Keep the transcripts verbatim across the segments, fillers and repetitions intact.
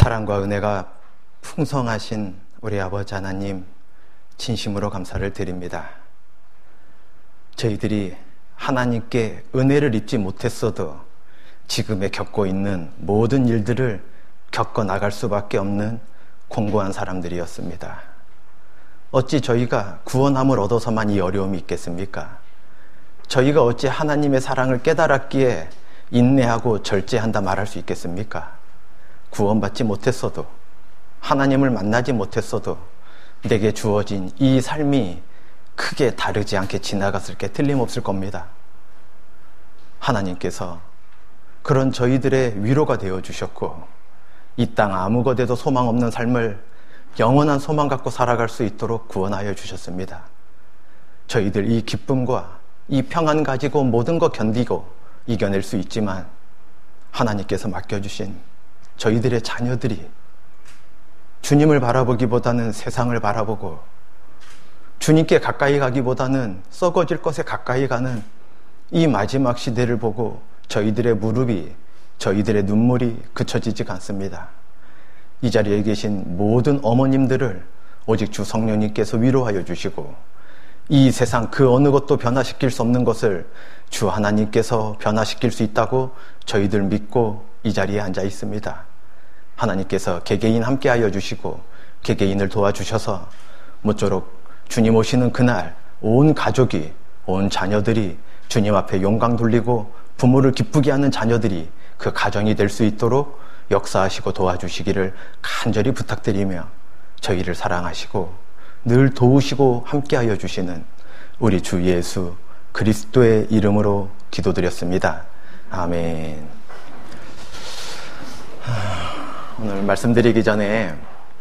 사랑과 은혜가 풍성하신 우리 아버지 하나님, 진심으로 감사를 드립니다. 저희들이 하나님께 은혜를 입지 못했어도 지금에 겪고 있는 모든 일들을 겪어 나갈 수밖에 없는 공고한 사람들이었습니다. 어찌 저희가 구원함을 얻어서만 이 어려움이 있겠습니까? 저희가 어찌 하나님의 사랑을 깨달았기에 인내하고 절제한다 말할 수 있겠습니까? 구원받지 못했어도, 하나님을 만나지 못했어도 내게 주어진 이 삶이 크게 다르지 않게 지나갔을 게 틀림없을 겁니다. 하나님께서 그런 저희들의 위로가 되어주셨고, 이 땅 아무 것에도 소망 없는 삶을 영원한 소망 갖고 살아갈 수 있도록 구원하여 주셨습니다. 저희들 이 기쁨과 이 평안 가지고 모든 것 견디고 이겨낼 수 있지만, 하나님께서 맡겨주신 저희들의 자녀들이 주님을 바라보기보다는 세상을 바라보고, 주님께 가까이 가기보다는 썩어질 것에 가까이 가는 이 마지막 시대를 보고 저희들의 무릎이, 저희들의 눈물이 그쳐지지가 않습니다. 이 자리에 계신 모든 어머님들을 오직 주 성령님께서 위로하여 주시고, 이 세상 그 어느 것도 변화시킬 수 없는 것을 주 하나님께서 변화시킬 수 있다고 저희들 믿고 이 자리에 앉아 있습니다. 하나님께서 개개인 함께하여 주시고 개개인을 도와주셔서 모쪼록 주님 오시는 그날 온 가족이, 온 자녀들이 주님 앞에 영광 돌리고 부모를 기쁘게 하는 자녀들이 그 가정이 될 수 있도록 역사하시고 도와주시기를 간절히 부탁드리며, 저희를 사랑하시고 늘 도우시고 함께하여 주시는 우리 주 예수 그리스도의 이름으로 기도드렸습니다. 아멘. 오늘 말씀드리기 전에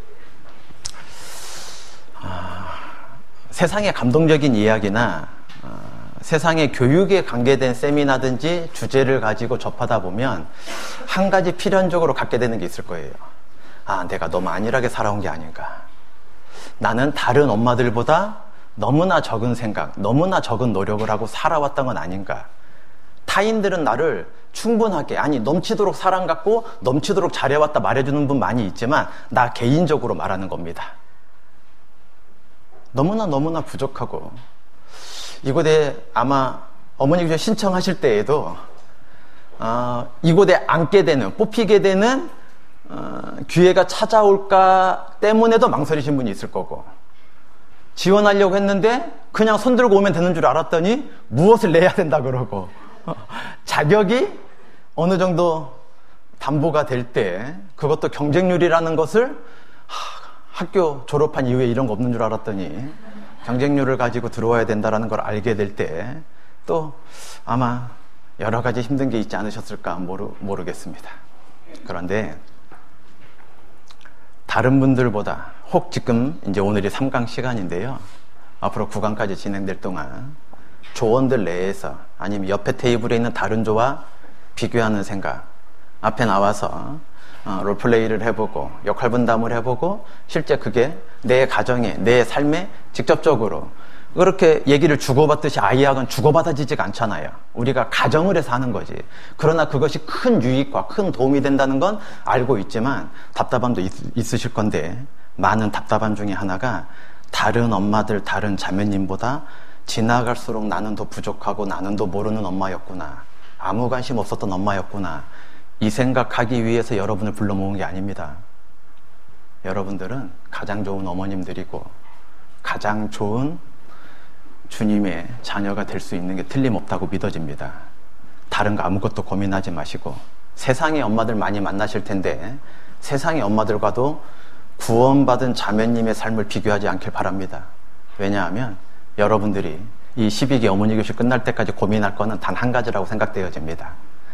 아, 세상의 감동적인 이야기나 아, 세상의 교육에 관계된 세미나든지 주제를 가지고 접하다 보면 한 가지 필연적으로 갖게 되는 게 있을 거예요. 아, 내가 너무 안일하게 살아온 게 아닌가. 나는 다른 엄마들보다 너무나 적은 생각, 너무나 적은 노력을 하고 살아왔던 건 아닌가. 타인들은 나를 충분하게, 아니 넘치도록 사랑 갖고 넘치도록 잘해왔다 말해주는 분 많이 있지만, 나 개인적으로 말하는 겁니다. 너무나 너무나 부족하고, 이곳에 아마 어머니께서 신청하실 때에도 어, 이곳에 앉게 되는, 뽑히게 되는 어, 기회가 찾아올까 때문에도 망설이신 분이 있을 거고, 지원하려고 했는데 그냥 손 들고 오면 되는 줄 알았더니 무엇을 내야 된다 그러고, 자격이 어느 정도 담보가 될 때, 그것도 경쟁률이라는 것을 하, 학교 졸업한 이후에 이런 거 없는 줄 알았더니 경쟁률을 가지고 들어와야 된다는 걸 알게 될 때 또 아마 여러 가지 힘든 게 있지 않으셨을까 모르, 모르겠습니다. 그런데 다른 분들보다, 혹 지금 이제 오늘이 삼 강 시간인데요, 앞으로 구 강까지 진행될 동안 조원들 내에서 아니면 옆에 테이블에 있는 다른 조와 비교하는 생각, 앞에 나와서 어, 롤플레이를 해보고 역할 분담을 해보고 실제 그게 내 가정에, 내 삶에 직접적으로 그렇게 얘기를 주고받듯이 아이하고는 주고받아지지가 않잖아요. 우리가 가정을 해서 하는 거지. 그러나 그것이 큰 유익과 큰 도움이 된다는 건 알고 있지만 답답함도 있, 있으실 건데, 많은 답답함 중에 하나가 다른 엄마들, 다른 자매님보다 지나갈수록 나는 더 부족하고 나는 더 모르는 엄마였구나, 아무 관심 없었던 엄마였구나, 이 생각하기 위해서 여러분을 불러 모은 게 아닙니다. 여러분들은 가장 좋은 어머님들이고 가장 좋은 주님의 자녀가 될 수 있는 게 틀림없다고 믿어집니다. 다른 거 아무것도 고민하지 마시고, 세상의 엄마들 많이 만나실 텐데 세상의 엄마들과도 구원받은 자매님의 삶을 비교하지 않길 바랍니다. 왜냐하면 여러분들이 이 십이 기 어머니 교실 끝날 때까지 고민할 거는 단 한 가지라고 생각되어집니다.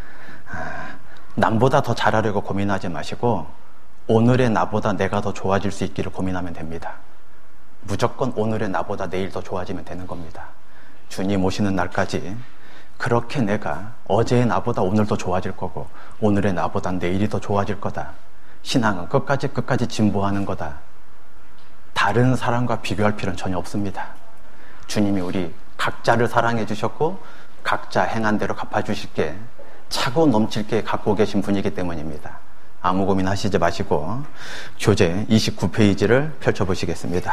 남보다 더 잘하려고 고민하지 마시고 오늘의 나보다 내가 더 좋아질 수 있기를 고민하면 됩니다. 무조건 오늘의 나보다 내일 더 좋아지면 되는 겁니다. 주님 오시는 날까지 그렇게 내가 어제의 나보다 오늘 더 좋아질 거고 오늘의 나보다 내일이 더 좋아질 거다. 신앙은 끝까지 끝까지 진보하는 거다. 다른 사람과 비교할 필요는 전혀 없습니다. 주님이 우리 각자를 사랑해 주셨고 각자 행한 대로 갚아주실 게 차고 넘칠 게 갖고 계신 분이기 때문입니다. 아무 고민하시지 마시고 교재 이십구 페이지를 펼쳐보시겠습니다.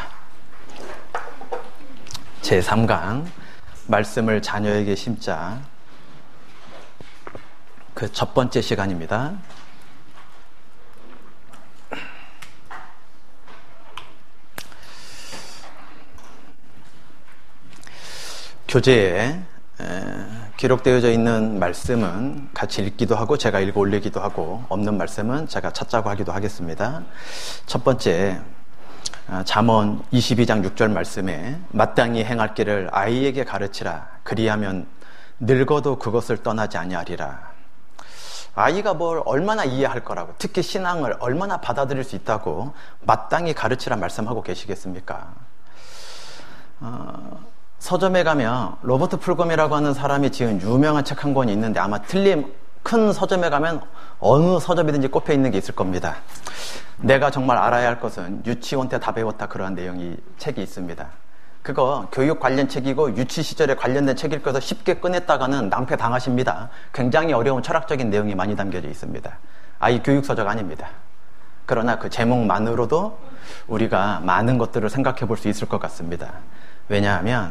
제삼 강 말씀을 자녀에게 심자, 그 첫 번째 시간입니다. 교재에 기록되어져 있는 말씀은 같이 읽기도 하고 제가 읽어 올리기도 하고, 없는 말씀은 제가 찾자고 하기도 하겠습니다. 첫 번째, 잠언 이십이 장 육 절 말씀에 마땅히 행할 길을 아이에게 가르치라. 그리하면 늙어도 그것을 떠나지 아니하리라. 아이가 뭘 얼마나 이해할 거라고, 특히 신앙을 얼마나 받아들일 수 있다고 마땅히 가르치라 말씀하고 계시겠습니까? 어... 서점에 가면 로버트 풀검이라고 하는 사람이 지은 유명한 책 한 권이 있는데, 아마 틀림, 큰 서점에 가면 어느 서점이든지 꼽혀 있는 게 있을 겁니다. 내가 정말 알아야 할 것은 유치원 때 다 배웠다, 그러한 내용이 책이 있습니다. 그거 교육 관련 책이고 유치 시절에 관련된 책일 거서 쉽게 꺼냈다가는 낭패 당하십니다. 굉장히 어려운 철학적인 내용이 많이 담겨져 있습니다. 아이 교육서적 아닙니다. 그러나 그 제목만으로도 우리가 많은 것들을 생각해 볼 수 있을 것 같습니다. 왜냐하면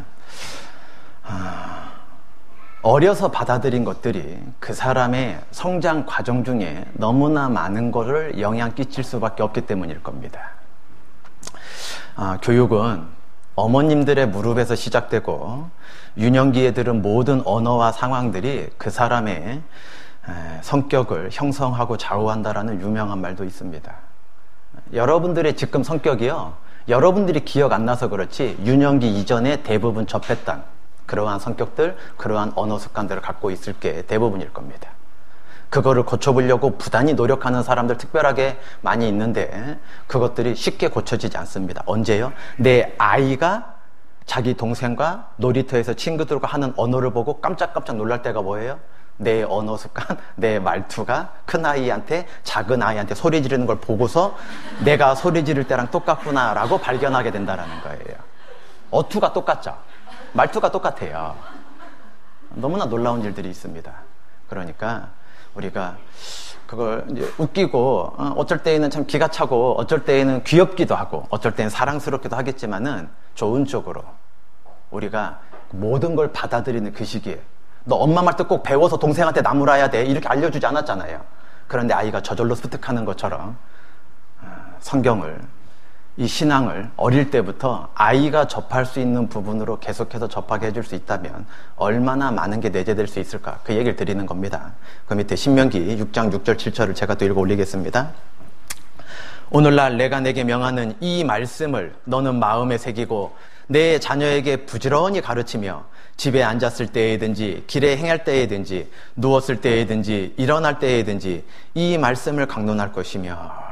어려서 받아들인 것들이 그 사람의 성장 과정 중에 너무나 많은 것을 영향 끼칠 수밖에 없기 때문일 겁니다. 아, 교육은 어머님들의 무릎에서 시작되고 유년기에 들은 모든 언어와 상황들이 그 사람의 성격을 형성하고 좌우한다라는 유명한 말도 있습니다. 여러분들의 지금 성격이요, 여러분들이 기억 안 나서 그렇지 유년기 이전에 대부분 접했던 그러한 성격들, 그러한 언어 습관들을 갖고 있을 게 대부분일 겁니다. 그거를 고쳐보려고 부단히 노력하는 사람들 특별하게 많이 있는데 그것들이 쉽게 고쳐지지 않습니다. 언제요? 내 아이가 자기 동생과 놀이터에서 친구들과 하는 언어를 보고 깜짝깜짝 놀랄 때가 뭐예요? 내 언어 습관, 내 말투가 큰아이한테, 작은 아이한테 소리 지르는 걸 보고서 내가 소리 지를 때랑 똑같구나라고 발견하게 된다는 거예요. 어투가 똑같죠? 말투가 똑같아요. 너무나 놀라운 일들이 있습니다. 그러니까 우리가 그걸 이제 웃기고, 어쩔 때에는 참 기가 차고, 어쩔 때에는 귀엽기도 하고, 어쩔 때는 사랑스럽기도 하겠지만은 좋은 쪽으로 우리가 모든 걸 받아들이는 그 시기에, 너 엄마 말 또 꼭 배워서 동생한테 나무라야 돼, 이렇게 알려주지 않았잖아요. 그런데 아이가 저절로 습득하는 것처럼 성경을, 이 신앙을 어릴 때부터 아이가 접할 수 있는 부분으로 계속해서 접하게 해줄 수 있다면 얼마나 많은 게 내재될 수 있을까, 그 얘기를 드리는 겁니다. 그 밑에 신명기 육 장 육 절 칠 절을 제가 또 읽어 올리겠습니다. 오늘날 내가 내게 명하는 이 말씀을 너는 마음에 새기고 내 자녀에게 부지런히 가르치며 집에 앉았을 때에든지 길에 행할 때에든지 누웠을 때에든지 일어날 때에든지 이 말씀을 강론할 것이며.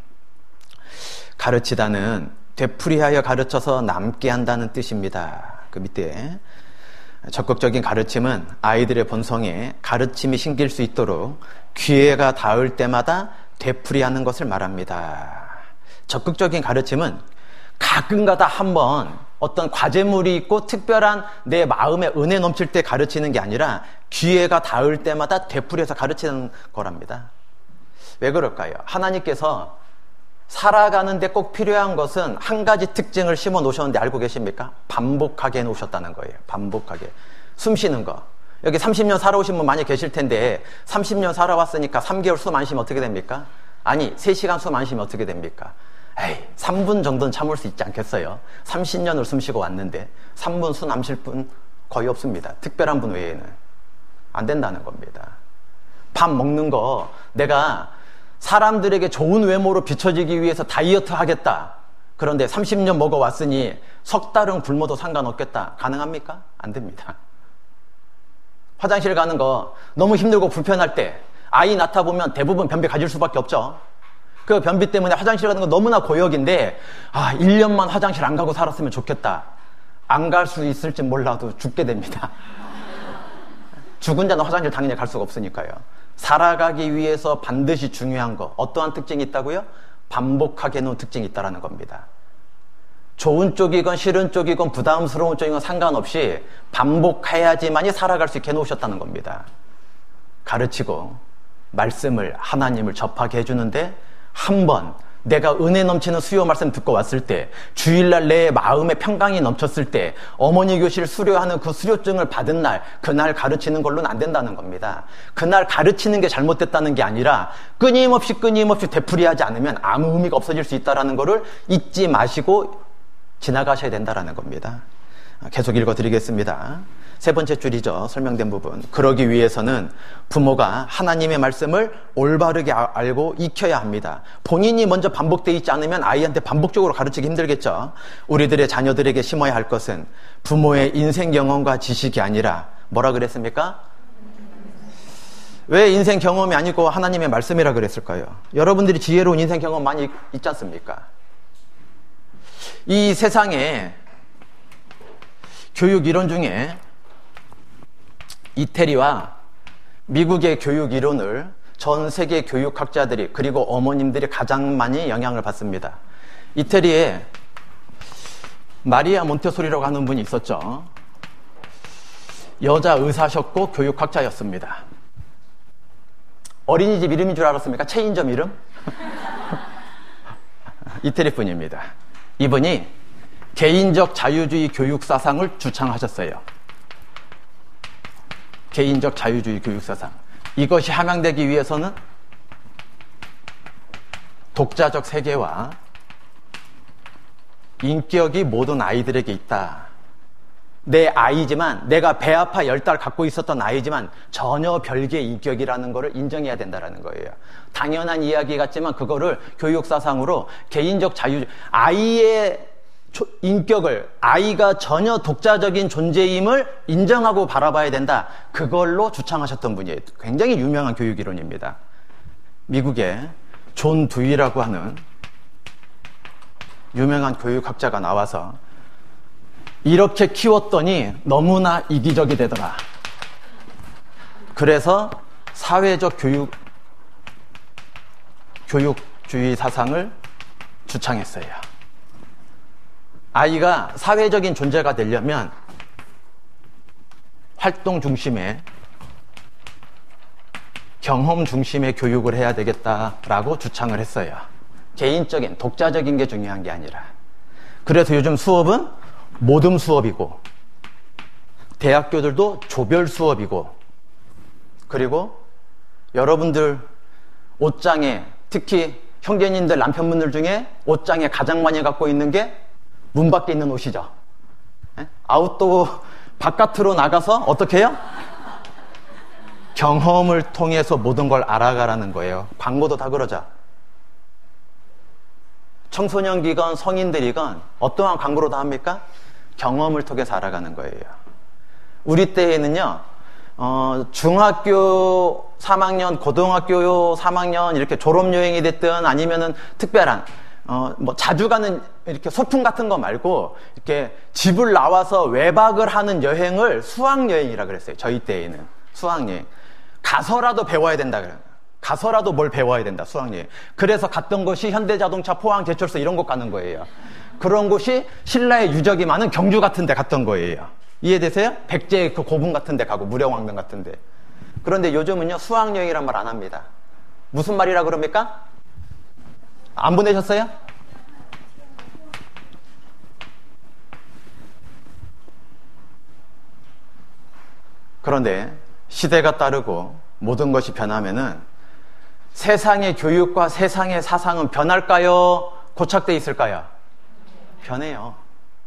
가르치다는 되풀이하여 가르쳐서 남게 한다는 뜻입니다. 그 밑에 적극적인 가르침은 아이들의 본성에 가르침이 심길 수 있도록 기회가 닿을 때마다 되풀이하는 것을 말합니다. 적극적인 가르침은 가끔가다 한번 어떤 과제물이 있고 특별한 내 마음에 은혜 넘칠 때 가르치는 게 아니라 기회가 닿을 때마다 되풀이해서 가르치는 거랍니다. 왜 그럴까요? 하나님께서 살아가는데 꼭 필요한 것은 한 가지 특징을 심어 놓으셨는데 알고 계십니까? 반복하게 해놓으셨다는 거예요. 반복하게. 숨 쉬는 거. 여기 삼십 년 살아오신 분 많이 계실 텐데 삼십 년 살아왔으니까 삼 개월 숨 안 쉬면 어떻게 됩니까? 아니, 세 시간 숨 안 쉬면 어떻게 됩니까? 에이, 삼 분 정도는 참을 수 있지 않겠어요? 삼십 년을 숨 쉬고 왔는데 삼 분 숨 안 쉴 분 거의 없습니다. 특별한 분 외에는. 안 된다는 겁니다. 밥 먹는 거 내가 사람들에게 좋은 외모로 비춰지기 위해서 다이어트 하겠다. 그런데 삼십 년 먹어왔으니 석 달은 굶어도 상관없겠다. 가능합니까? 안 됩니다. 화장실 가는 거 너무 힘들고 불편할 때 아이 낳다 보면 대부분 변비 가질 수밖에 없죠. 그 변비 때문에 화장실 가는 거 너무나 고역인데 아, 일 년만 화장실 안 가고 살았으면 좋겠다. 안 갈 수 있을지 몰라도 죽게 됩니다. 죽은 자는 화장실 당연히 갈 수가 없으니까요. 살아가기 위해서 반드시 중요한 거, 어떠한 특징이 있다고요? 반복하게 해놓은 특징이 있다는 겁니다. 좋은 쪽이건 싫은 쪽이건 부담스러운 쪽이건 상관없이 반복해야지만이 살아갈 수 있게 해놓으셨다는 겁니다. 가르치고 말씀을, 하나님을 접하게 해주는데, 한 번 내가 은혜 넘치는 수요 말씀 듣고 왔을 때, 주일날 내 마음에 평강이 넘쳤을 때, 어머니 교실 수료하는 그 수료증을 받은 날, 그날 가르치는 걸로는 안 된다는 겁니다. 그날 가르치는 게 잘못됐다는 게 아니라 끊임없이 끊임없이 되풀이하지 않으면 아무 의미가 없어질 수 있다는 거를 잊지 마시고 지나가셔야 된다는 겁니다. 계속 읽어드리겠습니다. 세 번째 줄이죠. 설명된 부분. 그러기 위해서는 부모가 하나님의 말씀을 올바르게 알고 익혀야 합니다. 본인이 먼저 반복되어 있지 않으면 아이한테 반복적으로 가르치기 힘들겠죠. 우리들의 자녀들에게 심어야 할 것은 부모의 인생 경험과 지식이 아니라 뭐라 그랬습니까? 왜 인생 경험이 아니고 하나님의 말씀이라 그랬을까요? 여러분들이 지혜로운 인생 경험 많이 있지 않습니까? 이 세상에 교육 이론 중에 이태리와 미국의 교육 이론을 전 세계 교육학자들이 그리고 어머님들이 가장 많이 영향을 받습니다. 이태리에 마리아 몬테소리라고 하는 분이 있었죠. 여자 의사셨고 교육학자였습니다. 어린이집 이름인 줄 알았습니까? 체인점 이름? 이태리 분입니다. 이분이 개인적 자유주의 교육 사상을 주창하셨어요. 개인적 자유주의 교육 사상. 이것이 함양되기 위해서는 독자적 세계와 인격이 모든 아이들에게 있다. 내 아이지만, 내가 배 아파 열 달 갖고 있었던 아이지만 전혀 별개의 인격이라는 것을 인정해야 된다는 거예요. 당연한 이야기 같지만 그거를 교육사상으로 개인적 자유, 아이의 인격을, 아이가 전혀 독자적인 존재임을 인정하고 바라봐야 된다. 그걸로 주창하셨던 분이에요. 굉장히 유명한 교육이론입니다. 미국의 존 두이라고 하는 유명한 교육학자가 나와서 이렇게 키웠더니 너무나 이기적이 되더라. 그래서 사회적 교육, 교육주의 사상을 주창했어요. 아이가 사회적인 존재가 되려면 활동 중심의, 경험 중심의 교육을 해야 되겠다라고 주창을 했어요. 개인적인, 독자적인 게 중요한 게 아니라. 그래서 요즘 수업은 모듬 수업이고, 대학교들도 조별 수업이고, 그리고 여러분들 옷장에, 특히 형제님들, 남편분들 중에 옷장에 가장 많이 갖고 있는 게 문 밖에 있는 옷이죠. 아웃도어 바깥으로 나가서 어떻게 해요? 경험을 통해서 모든 걸 알아가라는 거예요. 광고도 다 그러죠. 청소년기건 성인들이건 어떠한 광고로 다 합니까? 경험을 통해서 알아가는 거예요. 우리 때에는요, 어, 중학교 삼 학년, 고등학교 삼 학년 이렇게 졸업여행이 됐든 아니면은 특별한 어, 뭐 자주 가는 이렇게 소풍 같은 거 말고 이렇게 집을 나와서 외박을 하는 여행을 수학여행이라 그랬어요. 저희 때에는 수학여행. 가서라도 배워야 된다 그래요. 가서라도 뭘 배워야 된다, 수학여행. 그래서 갔던 곳이 현대자동차, 포항제철소 이런 곳 가는 거예요. 그런 곳이 신라의 유적이 많은 경주 같은 데 갔던 거예요. 이해되세요? 백제의 그 고분 같은 데 가고 무령왕릉 같은 데. 그런데 요즘은요, 수학여행이란 말 안 합니다. 무슨 말이라 그럽니까? 안 보내셨어요? 그런데 시대가 따르고 모든 것이 변하면은 세상의 교육과 세상의 사상은 변할까요? 고착돼 있을까요? 변해요.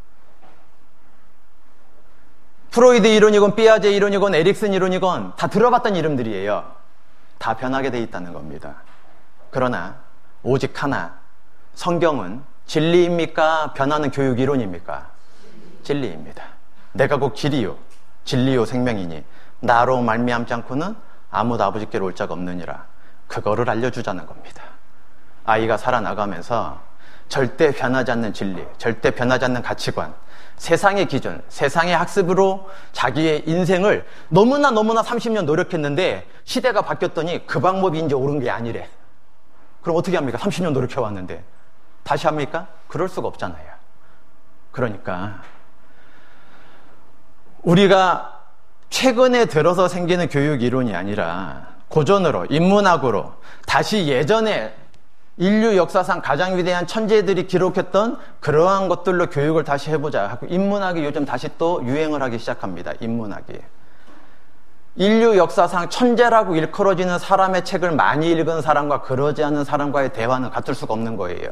프로이드 이론이건 삐아제 이론이건 에릭슨 이론이건 다 들어봤던 이름들이에요. 다 변하게 돼 있다는 겁니다. 그러나 오직 하나, 성경은 진리입니까? 변하는 교육 이론입니까? 진리입니다. 내가 곧 길이요 진리요 생명이니 나로 말미암지 않고는 아무도 아버지께로 올 자가 없느니라. 그거를 알려주자는 겁니다. 아이가 살아나가면서 절대 변하지 않는 진리, 절대 변하지 않는 가치관, 세상의 기준, 세상의 학습으로 자기의 인생을 너무나 너무나 삼십 년 노력했는데 시대가 바뀌었더니 그 방법이 이제 옳은 게 아니래. 그럼 어떻게 합니까? 삼십 년 노력해왔는데 다시 합니까? 그럴 수가 없잖아요. 그러니까 우리가 최근에 들어서 생기는 교육 이론이 아니라 고전으로, 인문학으로 다시 예전에 인류 역사상 가장 위대한 천재들이 기록했던 그러한 것들로 교육을 다시 해보자 하고 인문학이 요즘 다시 또 유행을 하기 시작합니다. 인문학이. 인류 역사상 천재라고 일컬어지는 사람의 책을 많이 읽은 사람과 그러지 않은 사람과의 대화는 같을 수가 없는 거예요.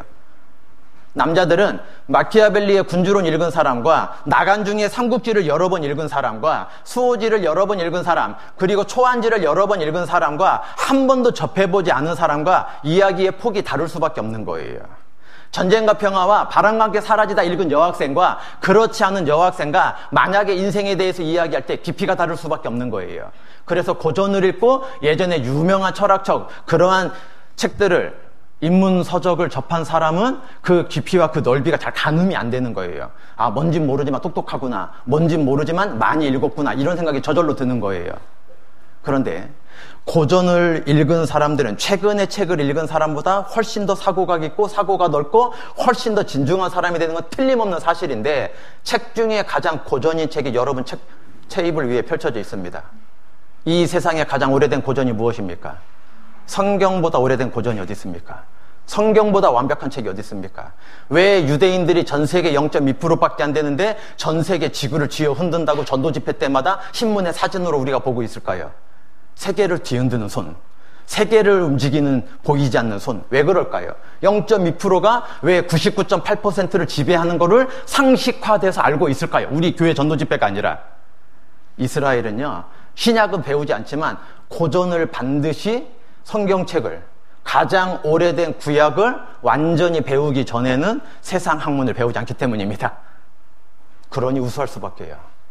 남자들은 마키아벨리의 군주론 읽은 사람과 나간중의 삼국지를 여러 번 읽은 사람과 수호지를 여러 번 읽은 사람, 그리고 초안지를 여러 번 읽은 사람과 한 번도 접해보지 않은 사람과 이야기의 폭이 다를 수밖에 없는 거예요. 전쟁과 평화와 바람과 함께 사라지다 읽은 여학생과 그렇지 않은 여학생과 만약에 인생에 대해서 이야기할 때 깊이가 다를 수밖에 없는 거예요. 그래서 고전을 읽고 예전에 유명한 철학적 그러한 책들을 인문서적을 접한 사람은 그 깊이와 그 넓이가 잘 가늠이 안 되는 거예요. 아, 뭔진 모르지만 똑똑하구나. 뭔진 모르지만 많이 읽었구나. 이런 생각이 저절로 드는 거예요. 그런데 고전을 읽은 사람들은 최근의 책을 읽은 사람보다 훨씬 더 사고가 깊고 사고가 넓고 훨씬 더 진중한 사람이 되는 건 틀림없는 사실인데 책 중에 가장 고전인 책이 여러분 책, 테이블 위에 펼쳐져 있습니다. 이 세상에 가장 오래된 고전이 무엇입니까? 성경보다 오래된 고전이 어디 있습니까? 성경보다 완벽한 책이 어디 있습니까? 왜 유대인들이 전 세계 영 점 이 퍼센트밖에 안 되는데 전 세계 지구를 쥐어 흔든다고 전도 집회 때마다 신문의 사진으로 우리가 보고 있을까요? 세계를 뒤흔드는 손, 세계를 움직이는 보이지 않는 손. 왜 그럴까요? 영 점 이 퍼센트가 왜 구십구 점 팔 퍼센트를 지배하는 거를 상식화돼서 알고 있을까요? 우리 교회 전도 집회가 아니라. 이스라엘은요, 신약은 배우지 않지만 고전을 반드시 성경책을 가장 오래된 구약을 완전히 배우기 전에는 세상 학문을 배우지 않기 때문입니다. 그러니 우수할 수밖에요.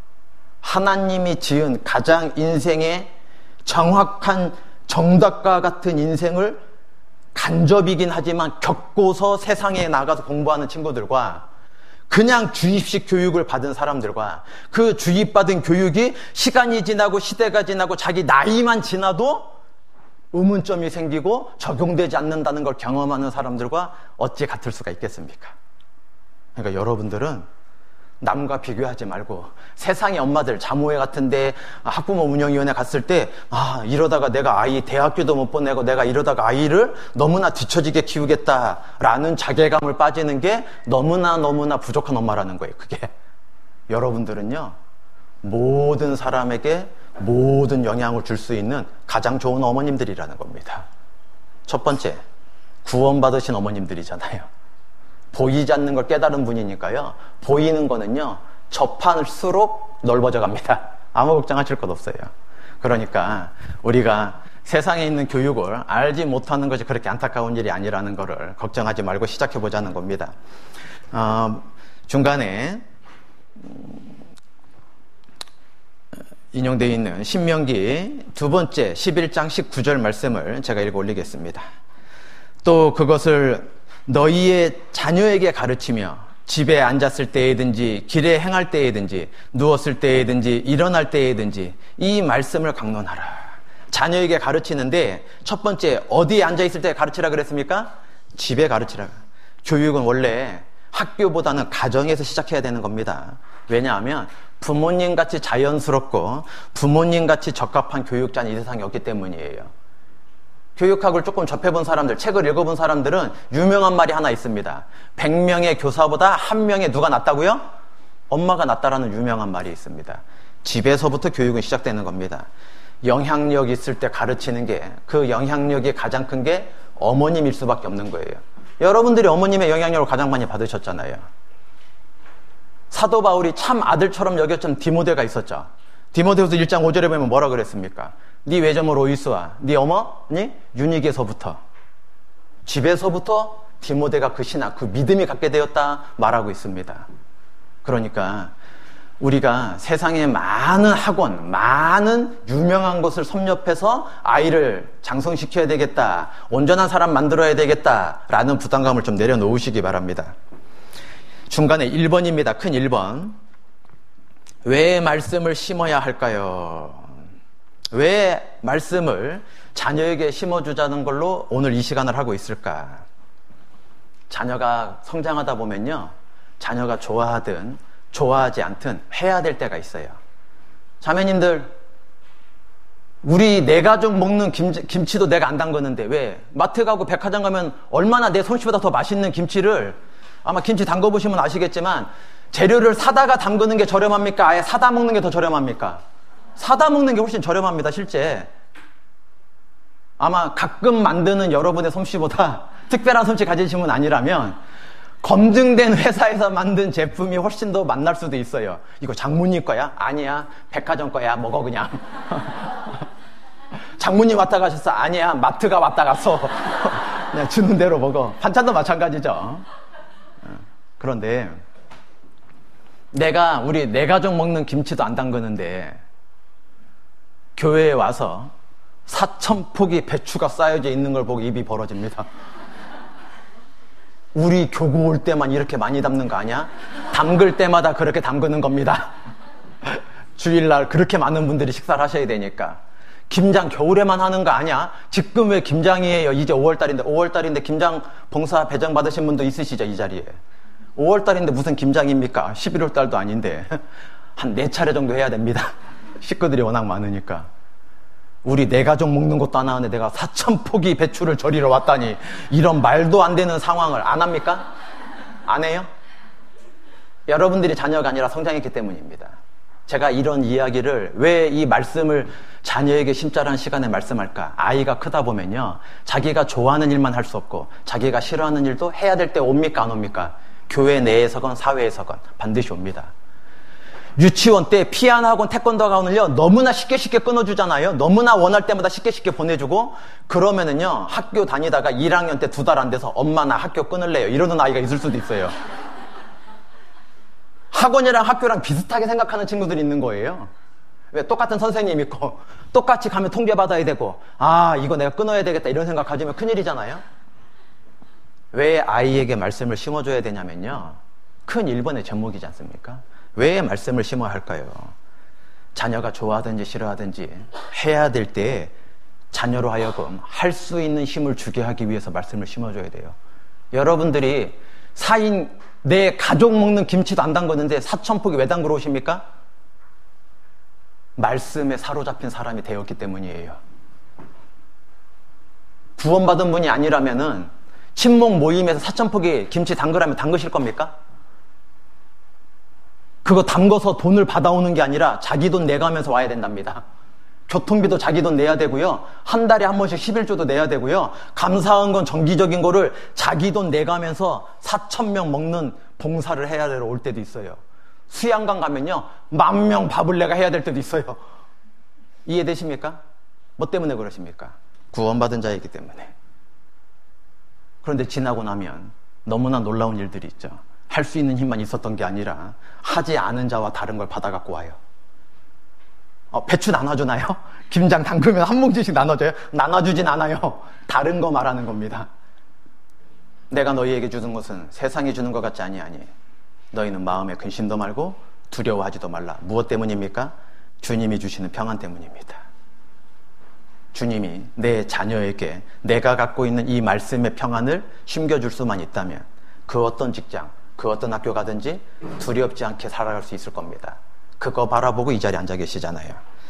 하나님이 지은 가장 인생의 정확한 정답과 같은 인생을 간접이긴 하지만 겪고서 세상에 나가서 공부하는 친구들과 그냥 주입식 교육을 받은 사람들과 그 주입받은 교육이 시간이 지나고 시대가 지나고 자기 나이만 지나도 의문점이 생기고 적용되지 않는다는 걸 경험하는 사람들과 어찌 같을 수가 있겠습니까? 그러니까 여러분들은 남과 비교하지 말고 세상의 엄마들 자모회 같은데 학부모 운영위원회 갔을 때 아, 이러다가 내가 아이 대학교도 못 보내고 내가 이러다가 아이를 너무나 뒤처지게 키우겠다라는 자괴감을 빠지는 게 너무나 너무나 부족한 엄마라는 거예요. 그게 여러분들은요, 모든 사람에게 모든 영향을 줄 수 있는 가장 좋은 어머님들이라는 겁니다. 첫 번째, 구원받으신 어머님들이잖아요. 보이지 않는 걸 깨달은 분이니까요. 보이는 거는요, 접할수록 넓어져 갑니다. 아무 걱정하실 것 없어요. 그러니까 우리가 세상에 있는 교육을 알지 못하는 것이 그렇게 안타까운 일이 아니라는 것을 걱정하지 말고 시작해 보자는 겁니다. 어, 중간에 인용되어 있는 신명기 두 번째 십일 장 십구 절 말씀을 제가 읽어 올리겠습니다. 또 그것을 너희의 자녀에게 가르치며 집에 앉았을 때에든지 길에 행할 때에든지 누웠을 때에든지 일어날 때에든지 이 말씀을 강론하라. 자녀에게 가르치는데 첫 번째 어디에 앉아있을 때 가르치라 그랬습니까? 집에 가르치라. 교육은 원래 학교보다는 가정에서 시작해야 되는 겁니다. 왜냐하면 부모님같이 자연스럽고 부모님같이 적합한 교육자는 이 세상에 없기 때문이에요. 교육학을 조금 접해본 사람들, 책을 읽어본 사람들은 유명한 말이 하나 있습니다. 백 명의 교사보다 한 명의 누가 낫다고요? 엄마가 낫다라는 유명한 말이 있습니다. 집에서부터 교육은 시작되는 겁니다. 영향력 있을 때 가르치는 게, 그 영향력이 가장 큰 게 어머님일 수밖에 없는 거예요. 여러분들이 어머님의 영향력을 가장 많이 받으셨잖아요. 사도 바울이 참 아들처럼 여겼던 디모데가 있었죠. 디모데후서 일 장 오 절에 보면 뭐라 그랬습니까? 네 외조모 로이스와 네 어머니 유니게서부터, 집에서부터 디모데가 그 신학, 그 믿음이 갖게 되었다 말하고 있습니다. 그러니까 우리가 세상에 많은 학원, 많은 유명한 것을 섭렵해서 아이를 장성시켜야 되겠다, 온전한 사람 만들어야 되겠다라는 부담감을 좀 내려놓으시기 바랍니다. 중간에 일 번입니다. 큰 일 번. 왜 말씀을 심어야 할까요? 왜 말씀을 자녀에게 심어주자는 걸로 오늘 이 시간을 하고 있을까? 자녀가 성장하다 보면요, 자녀가 좋아하든 좋아하지 않든 해야 될 때가 있어요. 자매님들, 우리 내 가족 먹는 김, 김치도 내가 안 담그는데 왜? 마트 가고 백화점 가면 얼마나 내 솜씨보다 더 맛있는 김치를, 아마 김치 담궈보시면 아시겠지만 재료를 사다가 담그는 게 저렴합니까? 아예 사다 먹는 게 더 저렴합니까? 사다 먹는 게 훨씬 저렴합니다, 실제. 아마 가끔 만드는 여러분의 솜씨보다 특별한 솜씨 가지신 분 아니라면 검증된 회사에서 만든 제품이 훨씬 더 맛날 수도 있어요. 이거 장모님 거야? 아니야. 백화점 거야. 먹어 그냥. 장모님 왔다 가셨어? 아니야. 마트가 왔다 갔어. 그냥 주는 대로 먹어. 반찬도 마찬가지죠. 그런데 내가 우리 내 가족 먹는 김치도 안 담그는데 교회에 와서 사천 폭이 배추가 쌓여져 있는 걸 보고 입이 벌어집니다. 우리 교구 올 때만 이렇게 많이 담는 거 아니야? 담글 때마다 그렇게 담그는 겁니다. 주일날 그렇게 많은 분들이 식사를 하셔야 되니까. 김장 겨울에만 하는 거 아니야? 지금 왜 김장이에요? 이제 오월달인데 오월달인데 김장 봉사 배정 받으신 분도 있으시죠, 이 자리에. 오월달인데 무슨 김장입니까? 십일월달도 아닌데 한 네 차례 정도 해야 됩니다. 식구들이 워낙 많으니까. 우리 내 가족 먹는 것도 안 하는데 내가 사천 포기 배추를 절이러 왔다니, 이런 말도 안 되는 상황을 안 합니까? 안 해요? 여러분들이 자녀가 아니라 성장했기 때문입니다. 제가 이런 이야기를, 왜 이 말씀을 자녀에게 심자란 시간에 말씀할까? 아이가 크다 보면요, 자기가 좋아하는 일만 할 수 없고 자기가 싫어하는 일도 해야 될 때 옵니까 안 옵니까? 교회 내에서건 사회에서건 반드시 옵니다. 유치원 때 피아노 학원, 태권도 학원을요 너무나 쉽게 쉽게 끊어주잖아요. 너무나 원할 때마다 쉽게 쉽게 보내주고, 그러면은요 학교 다니다가 일 학년 때 두 달 안 돼서 엄마 나 학교 끊을래요 이러는 아이가 있을 수도 있어요. 학원이랑 학교랑 비슷하게 생각하는 친구들이 있는 거예요. 왜? 똑같은 선생님 있고 똑같이 가면 통계 받아야 되고, 아 이거 내가 끊어야 되겠다 이런 생각 가지면 큰일이잖아요. 왜 아이에게 말씀을 심어줘야 되냐면요, 큰 일 번의 제목이지 않습니까? 왜 말씀을 심어야 할까요? 자녀가 좋아하든지 싫어하든지 해야 될 때 자녀로 하여금 할 수 있는 힘을 주게 하기 위해서 말씀을 심어줘야 돼요. 여러분들이 사인 내 가족 먹는 김치도 안 담그는데 사천 폭이 왜 담그러 오십니까? 말씀에 사로잡힌 사람이 되었기 때문이에요. 구원받은 분이 아니라면은 친목 모임에서 사천 폭이 김치 담그라면 담그실 겁니까? 그거 담궈서 돈을 받아오는 게 아니라 자기 돈 내가면서 와야 된답니다. 교통비도 자기 돈 내야 되고요. 한 달에 한 번씩 십일조도 내야 되고요. 감사한 건 정기적인 거를 자기 돈 내가면서 사천 명 먹는 봉사를 해야 되러 올 때도 있어요. 수양관 가면요, 만 명 밥을 내가 해야 될 때도 있어요. 이해되십니까? 뭐 때문에 그러십니까? 구원받은 자이기 때문에. 그런데 지나고 나면 너무나 놀라운 일들이 있죠. 할 수 있는 힘만 있었던 게 아니라 하지 않은 자와 다른 걸 받아갖고 와요. 어, 배추 나눠주나요? 김장 담그면 한 뭉치씩 나눠줘요? 나눠주진 않아요. 다른 거 말하는 겁니다. 내가 너희에게 주는 것은 세상이 주는 것 같지 아니하니 너희는 마음에 근심도 말고 두려워하지도 말라. 무엇 때문입니까? 주님이 주시는 평안 때문입니다. 주님이 내 자녀에게 내가 갖고 있는 이 말씀의 평안을 심겨줄 수만 있다면 그 어떤 직장, 그 어떤 학교 가든지 두렵지 않게 살아갈 수 있을 겁니다. 그거 바라보고 이 자리에 앉아 계시잖아요.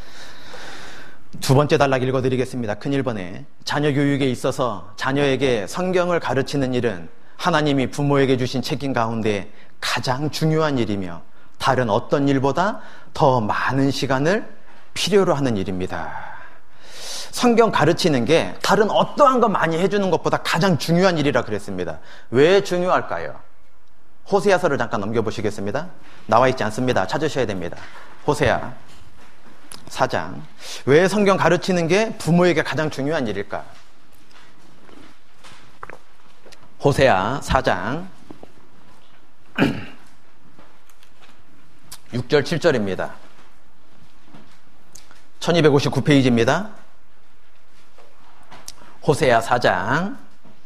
두 번째 단락 읽어드리겠습니다. 큰 일 번에 자녀 교육에 있어서 자녀에게 성경을 가르치는 일은 하나님이 부모에게 주신 책임 가운데 가장 중요한 일이며 다른 어떤 일보다 더 많은 시간을 필요로 하는 일입니다. 성경 가르치는 게 다른 어떠한 거 많이 해주는 것보다 가장 중요한 일이라 그랬습니다. 왜 중요할까요? 호세아서를 잠깐 넘겨보시겠습니다. 나와 있지 않습니다. 찾으셔야 됩니다. 호세아 사 장. 왜 성경 가르치는 게 부모에게 가장 중요한 일일까? 호세아 사 장 육 절 칠 절입니다. 천이백오십구 페이지입니다. 호세아 사 장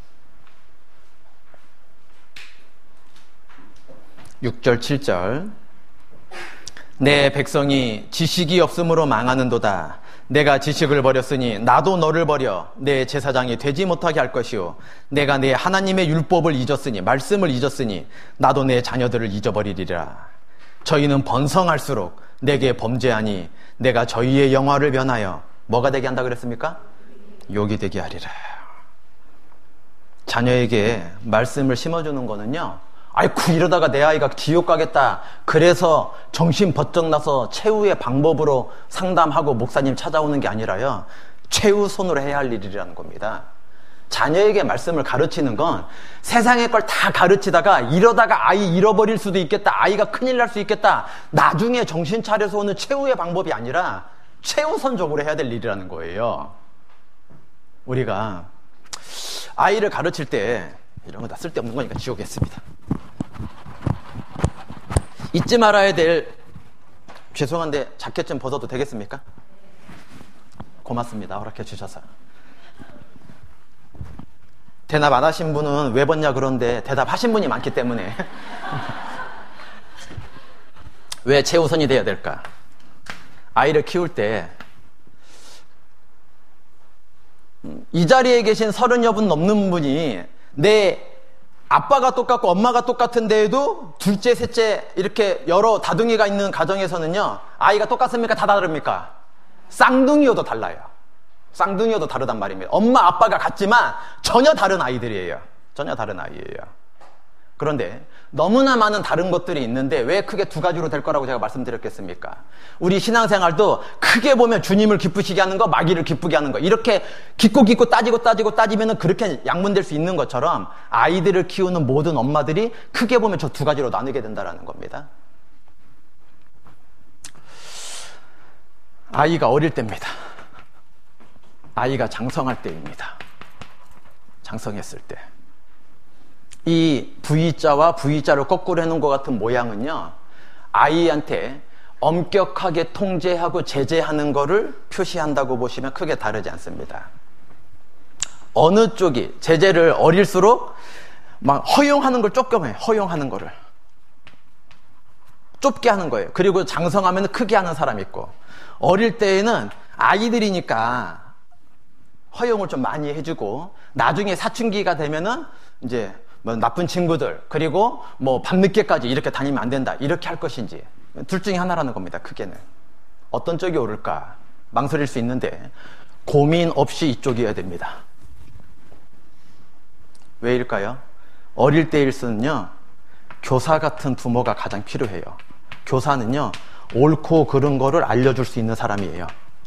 육 절 칠 절. 내 백성이 지식이 없음으로 망하는도다. 내가 지식을 버렸으니 나도 너를 버려 내 제사장이 되지 못하게 할 것이요 내가 내 하나님의 율법을 잊었으니 말씀을 잊었으니 나도 내 자녀들을 잊어버리리라. 저희는 번성할수록 내게 범죄하니 내가 저희의 영화를 변하여 뭐가 되게 한다 그랬습니까? 욕이 되게 하리라. 자녀에게 말씀을 심어주는 거는요, 아이쿠 이러다가 내 아이가 지옥 가겠다, 그래서 정신 번쩍 나서 최후의 방법으로 상담하고 목사님 찾아오는 게 아니라요, 최우선으로 해야 할 일이라는 겁니다. 자녀에게 말씀을 가르치는 건 세상의 걸 다 가르치다가 이러다가 아이 잃어버릴 수도 있겠다, 아이가 큰일 날 수 있겠다, 나중에 정신 차려서 오는 최후의 방법이 아니라 최우선적으로 해야 될 일이라는 거예요. 우리가 아이를 가르칠 때, 이런 거 다 쓸데없는 거니까 지우겠습니다. 잊지 말아야 될, 죄송한데 자켓 좀 벗어도 되겠습니까? 고맙습니다. 허락해 주셔서. 대답 안 하신 분은 왜 벗냐 그런데 대답하신 분이 많기 때문에 왜 최우선이 돼야 될까? 아이를 키울 때 이 자리에 계신 서른여 분 넘는 분이 내 아빠가 똑같고 엄마가 똑같은데에도 둘째, 셋째 이렇게 여러 다둥이가 있는 가정에서는요, 아이가 똑같습니까? 다 다릅니까? 쌍둥이여도 달라요. 쌍둥이여도 다르단 말입니다. 엄마, 아빠가 같지만 전혀 다른 아이들이에요. 전혀 다른 아이예요. 그런데 너무나 많은 다른 것들이 있는데 왜 크게 두 가지로 될 거라고 제가 말씀드렸겠습니까? 우리 신앙생활도 크게 보면 주님을 기쁘시게 하는 거, 마귀를 기쁘게 하는 거, 이렇게 깊고 깊고 따지고 따지고 따지면 그렇게 양분될 수 있는 것처럼 아이들을 키우는 모든 엄마들이 크게 보면 저 두 가지로 나누게 된다는 겁니다. 아이가 어릴 때입니다. 아이가 장성할 때입니다. 장성했을 때. 이 V자와 V자를 거꾸로 해놓은 것 같은 모양은요, 아이한테 엄격하게 통제하고 제재하는 거를 표시한다고 보시면 크게 다르지 않습니다. 어느 쪽이 제재를 어릴수록 막 허용하는 걸 조금 해. 허용하는 거를 좁게 하는 거예요. 그리고 장성하면 크게 하는 사람이 있고, 어릴 때에는 아이들이니까 허용을 좀 많이 해주고, 나중에 사춘기가 되면은 이제 뭐 나쁜 친구들, 그리고 뭐 밤늦게까지 이렇게 다니면 안 된다, 이렇게 할 것인지, 둘 중에 하나라는 겁니다. 크게는 어떤 쪽이 옳을까 망설일 수 있는데 고민 없이 이쪽이어야 됩니다. 왜일까요? 어릴 때일수는요, 교사 같은 부모가 가장 필요해요. 교사는요, 옳고 그른 거를 알려줄 수 있는 사람이에요.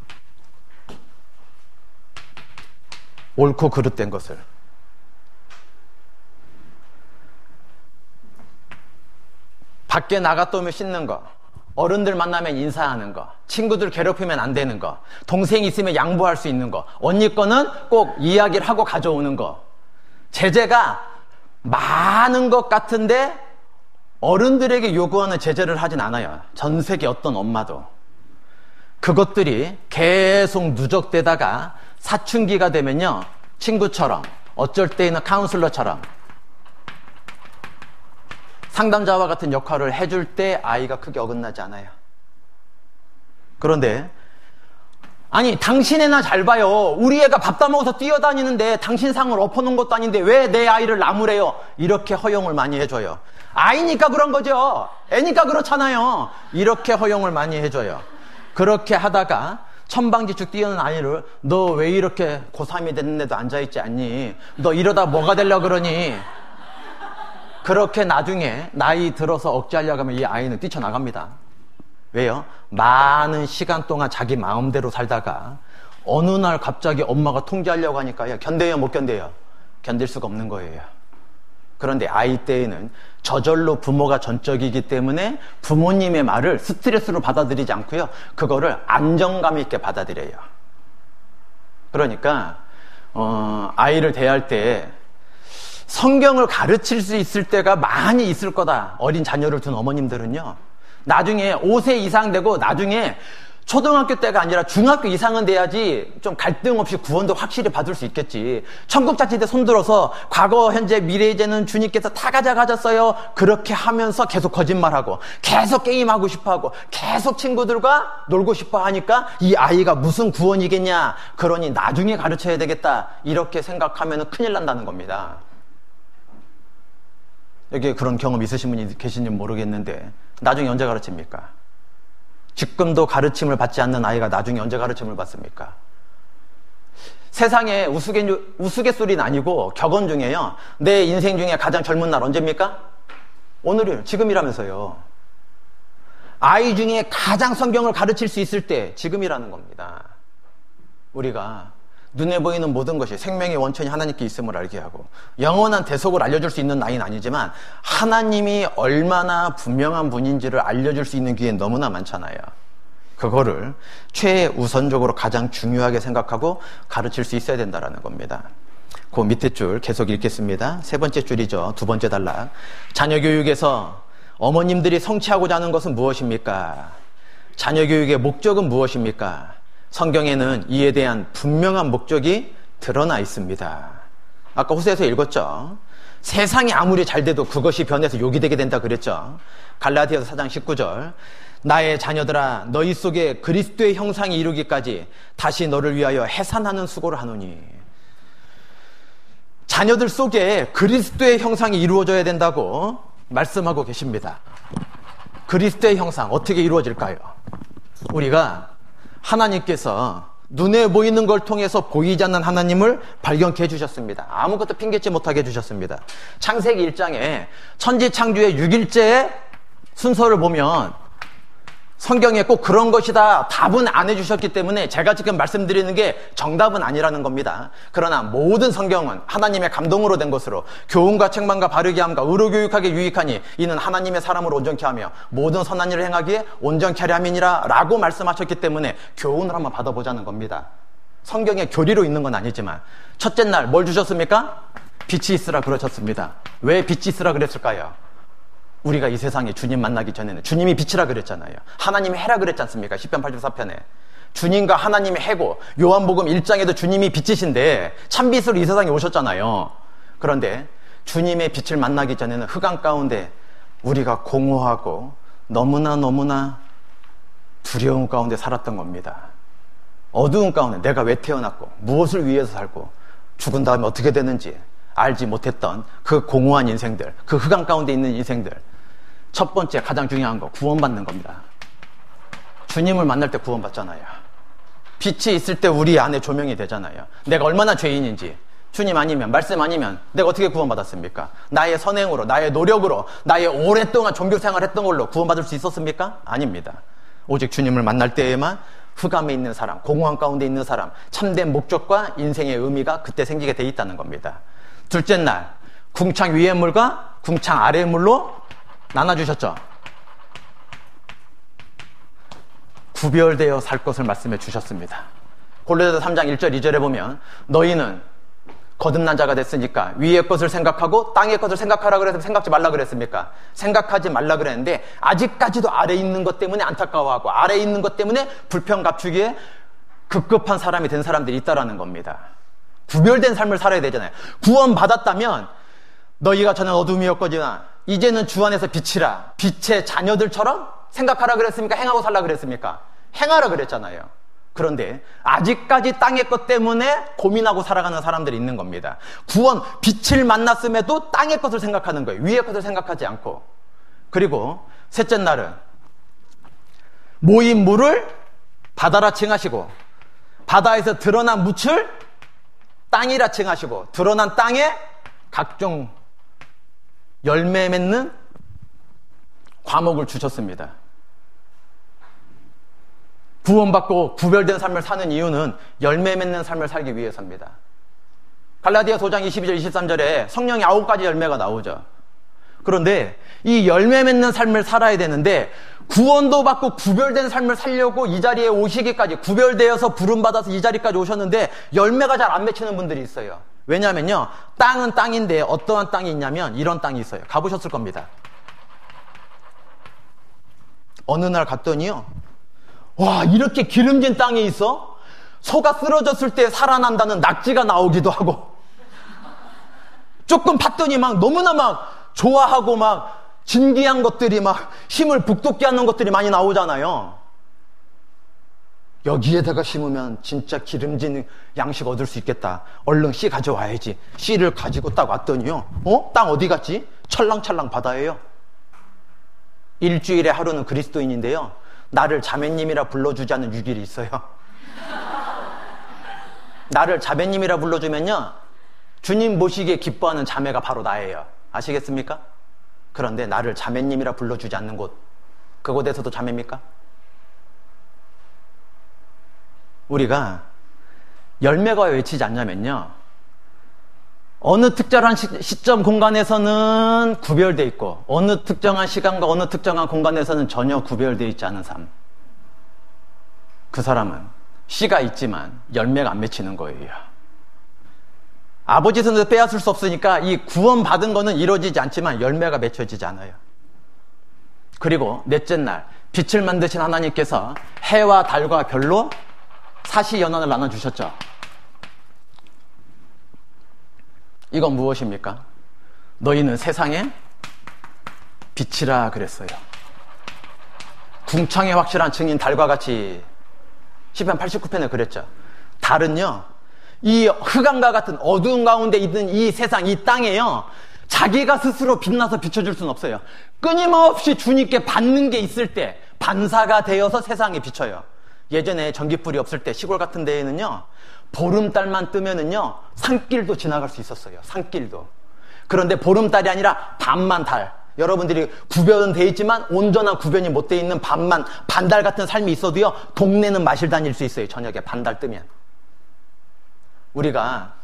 옳고 그릇된 것을. 밖에 나갔다 오면 씻는 거, 어른들 만나면 인사하는 거, 친구들 괴롭히면 안 되는 거, 동생 있으면 양보할 수 있는 거, 언니 거는 꼭 이야기를 하고 가져오는 거, 제재가 많은 것 같은데 어른들에게 요구하는 제재를 하진 않아요. 전 세계 어떤 엄마도. 그것들이 계속 누적되다가 사춘기가 되면요, 친구처럼, 어쩔 때는 카운슬러처럼 상담자와 같은 역할을 해줄 때 아이가 크게 어긋나지 않아요. 그런데 아니, 당신애나 잘 봐요. 우리 애가 밥 다 먹어서 뛰어다니는데 당신 상을 엎어놓은 것도 아닌데 왜 내 아이를 나무래요? 이렇게 허용을 많이 해줘요. 아이니까 그런 거죠. 애니까 그렇잖아요. 이렇게 허용을 많이 해줘요. 그렇게 하다가 천방지축 뛰어는 아이를 너 왜 이렇게 고삼이 됐는데도 앉아있지 않니? 너 이러다 뭐가 되려고 그러니? 그렇게 나중에 나이 들어서 억제하려고 하면 이 아이는 뛰쳐나갑니다. 왜요? 많은 시간 동안 자기 마음대로 살다가 어느 날 갑자기 엄마가 통제하려고 하니까요, 견뎌요, 못 견뎌요? 견딜 수가 없는 거예요. 그런데 아이 때에는 저절로 부모가 전적이기 때문에 부모님의 말을 스트레스로 받아들이지 않고요, 그거를 안정감 있게 받아들여요. 그러니까 어, 아이를 대할 때 성경을 가르칠 수 있을 때가 많이 있을 거다. 어린 자녀를 둔 어머님들은요, 나중에 오 세 이상 되고 나중에 초등학교 때가 아니라 중학교 이상은 돼야지 좀 갈등 없이 구원도 확실히 받을 수 있겠지. 천국자치대 손들어서 과거, 현재, 미래이제는 주님께서 다 가져가셨어요. 그렇게 하면서 계속 거짓말하고 계속 게임하고 싶어하고 계속 친구들과 놀고 싶어 하니까 이 아이가 무슨 구원이겠냐. 그러니 나중에 가르쳐야 되겠다. 이렇게 생각하면 큰일 난다는 겁니다. 여기 그런 경험 있으신 분이 계신지 모르겠는데 나중에 언제 가르칩니까? 지금도 가르침을 받지 않는 아이가 나중에 언제 가르침을 받습니까? 세상에 우스갯, 우스갯소리는 아니고 격언 중에요. 내 인생 중에 가장 젊은 날 언제입니까? 오늘이요. 지금이라면서요. 아이 중에 가장 성경을 가르칠 수 있을 때 지금이라는 겁니다. 우리가 눈에 보이는 모든 것이 생명의 원천이 하나님께 있음을 알게 하고 영원한 대속을 알려줄 수 있는 나이는 아니지만 하나님이 얼마나 분명한 분인지를 알려줄 수 있는 기회는 너무나 많잖아요. 그거를 최우선적으로 가장 중요하게 생각하고 가르칠 수 있어야 된다는 겁니다. 그 밑에 줄 계속 읽겠습니다. 세 번째 줄이죠. 두 번째 단락. 자녀 교육에서 어머님들이 성취하고자 하는 것은 무엇입니까? 자녀 교육의 목적은 무엇입니까? 성경에는 이에 대한 분명한 목적이 드러나 있습니다. 아까 호세에서 읽었죠. 세상이 아무리 잘 돼도 그것이 변해서 욕이 되게 된다 그랬죠. 갈라디아서 사 장 십구 절. 나의 자녀들아 너희 속에 그리스도의 형상이 이루기까지 다시 너를 위하여 해산하는 수고를 하노니. 자녀들 속에 그리스도의 형상이 이루어져야 된다고 말씀하고 계십니다. 그리스도의 형상 어떻게 이루어질까요? 우리가 하나님께서 눈에 보이는 걸 통해서 보이지 않는 하나님을 발견케 해주셨습니다. 아무것도 핑계치 못하게 해주셨습니다. 창세기 일 장에 천지창조의 육 일째의 순서를 보면 성경에 꼭 그런 것이다 답은 안 해주셨기 때문에 제가 지금 말씀드리는 게 정답은 아니라는 겁니다. 그러나 모든 성경은 하나님의 감동으로 된 것으로 교훈과 책망과 바르게 함과 의로 교육하게 유익하니 이는 하나님의 사람을 온전케 하며 모든 선한 일을 행하기에 온전케 하려 함이니라 라고 말씀하셨기 때문에 교훈을 한번 받아보자는 겁니다. 성경에 교리로 있는 건 아니지만 첫째 날 뭘 주셨습니까? 빛이 있으라 그러셨습니다. 왜 빛이 있으라 그랬을까요? 우리가 이 세상에 주님 만나기 전에는 주님이 빛이라 그랬잖아요. 하나님이 해라 그랬지 않습니까? 시편 팔십사 편에. 주님과 하나님이 해고 요한복음 일 장에도 주님이 빛이신데 참빛으로 이 세상에 오셨잖아요. 그런데 주님의 빛을 만나기 전에는 흑암 가운데 우리가 공허하고 너무나 너무나 두려움 가운데 살았던 겁니다. 어두운 가운데 내가 왜 태어났고 무엇을 위해서 살고 죽은 다음에 어떻게 되는지 알지 못했던 그 공허한 인생들, 그 흑암 가운데 있는 인생들. 첫 번째 가장 중요한 거 구원받는 겁니다. 주님을 만날 때 구원받잖아요. 빛이 있을 때 우리 안에 조명이 되잖아요. 내가 얼마나 죄인인지 주님 아니면 말씀 아니면 내가 어떻게 구원받았습니까? 나의 선행으로 나의 노력으로 나의 오랫동안 종교생활 했던 걸로 구원받을 수 있었습니까? 아닙니다. 오직 주님을 만날 때에만 흑암에 있는 사람, 공허한 가운데 있는 사람, 참된 목적과 인생의 의미가 그때 생기게 돼 있다는 겁니다. 둘째 날 궁창 위의 물과 궁창 아래의 물로 나눠주셨죠. 구별되어 살 것을 말씀해 주셨습니다. 골로새서 삼 장 일 절 이 절에 보면 너희는 거듭난 자가 됐으니까 위의 것을 생각하고 땅의 것을 생각하라 그래서 생각지 말라 그랬습니까? 생각하지 말라 그랬는데 아직까지도 아래에 있는 것 때문에 안타까워하고 아래에 있는 것 때문에 불평 감추기에 급급한 사람이 된 사람들이 있다라는 겁니다. 구별된 삶을 살아야 되잖아요. 구원받았다면 너희가 전에 어둠이었거니와 이제는 주 안에서 빛이라 빛의 자녀들처럼 생각하라 그랬습니까? 행하고 살라 그랬습니까? 행하라 그랬잖아요. 그런데 아직까지 땅의 것 때문에 고민하고 살아가는 사람들이 있는 겁니다. 구원, 빛을 만났음에도 땅의 것을 생각하는 거예요. 위의 것을 생각하지 않고. 그리고 셋째 날은 모인 물을 바다라 칭하시고 바다에서 드러난 묻을 땅이라 칭하시고 드러난 땅에 각종 열매 맺는 과목을 주셨습니다. 구원받고 구별된 삶을 사는 이유는 열매 맺는 삶을 살기 위해서입니다. 갈라디아서 오 장 이십이 절 이십삼 절에 성령의 아홉 가지 열매가 나오죠. 그런데 이 열매 맺는 삶을 살아야 되는데 구원도 받고 구별된 삶을 살려고 이 자리에 오시기까지 구별되어서 부름받아서 이 자리까지 오셨는데 열매가 잘 안 맺히는 분들이 있어요. 왜냐하면요, 땅은 땅인데 어떠한 땅이 있냐면 이런 땅이 있어요. 가보셨을 겁니다. 어느 날 갔더니요, 와, 이렇게 기름진 땅이 있어? 소가 쓰러졌을 때 살아난다는 낙지가 나오기도 하고, 조금 봤더니 막 너무나 막 좋아하고 막 진귀한 것들이 막 힘을 북돋게 하는 것들이 많이 나오잖아요. 여기에다가 심으면 진짜 기름진 양식 얻을 수 있겠다. 얼른 씨 가져와야지. 씨를 가지고 딱 왔더니요, 어? 땅 어디 갔지? 찰랑찰랑 바다예요. 일주일에 하루는 그리스도인인데요, 나를 자매님이라 불러주지 않는 육 일이 있어요. 나를 자매님이라 불러주면요, 주님 모시기에 기뻐하는 자매가 바로 나예요. 아시겠습니까? 그런데 나를 자매님이라 불러주지 않는 곳, 그곳에서도 자매입니까? 우리가 열매가 외치지 않냐면요, 어느 특정한 시, 시점 공간에서는 구별되어 있고 어느 특정한 시간과 어느 특정한 공간에서는 전혀 구별되어 있지 않은 삶, 그 사람은 씨가 있지만 열매가 안 맺히는 거예요. 아버지 손에서 빼앗을 수 없으니까 이 구원받은 거는 이루어지지 않지만 열매가 맺혀지지 않아요. 그리고 넷째 날 빛을 만드신 하나님께서 해와 달과 별로 사시연한을 나눠주셨죠. 이건 무엇입니까? 너희는 세상의 빛이라 그랬어요. 궁창의 확실한 증인 달과 같이 시편 팔십구 편에 그랬죠. 달은요, 이 흑암과 같은 어두운 가운데 있는 이 세상, 이 땅에요, 자기가 스스로 빛나서 비춰줄 수는 없어요. 끊임없이 주님께 받는 게 있을 때 반사가 되어서 세상에 비춰요. 예전에 전기불이 없을 때 시골 같은 데에는요, 보름달만 뜨면은요, 산길도 지나갈 수 있었어요. 산길도. 그런데 보름달이 아니라 밤만 달. 여러분들이 구별은 돼 있지만 온전한 구별이 못 돼 있는 밤만, 반달 같은 삶이 있어도요, 동네는 마실 다닐 수 있어요. 저녁에 반달 뜨면. 우리가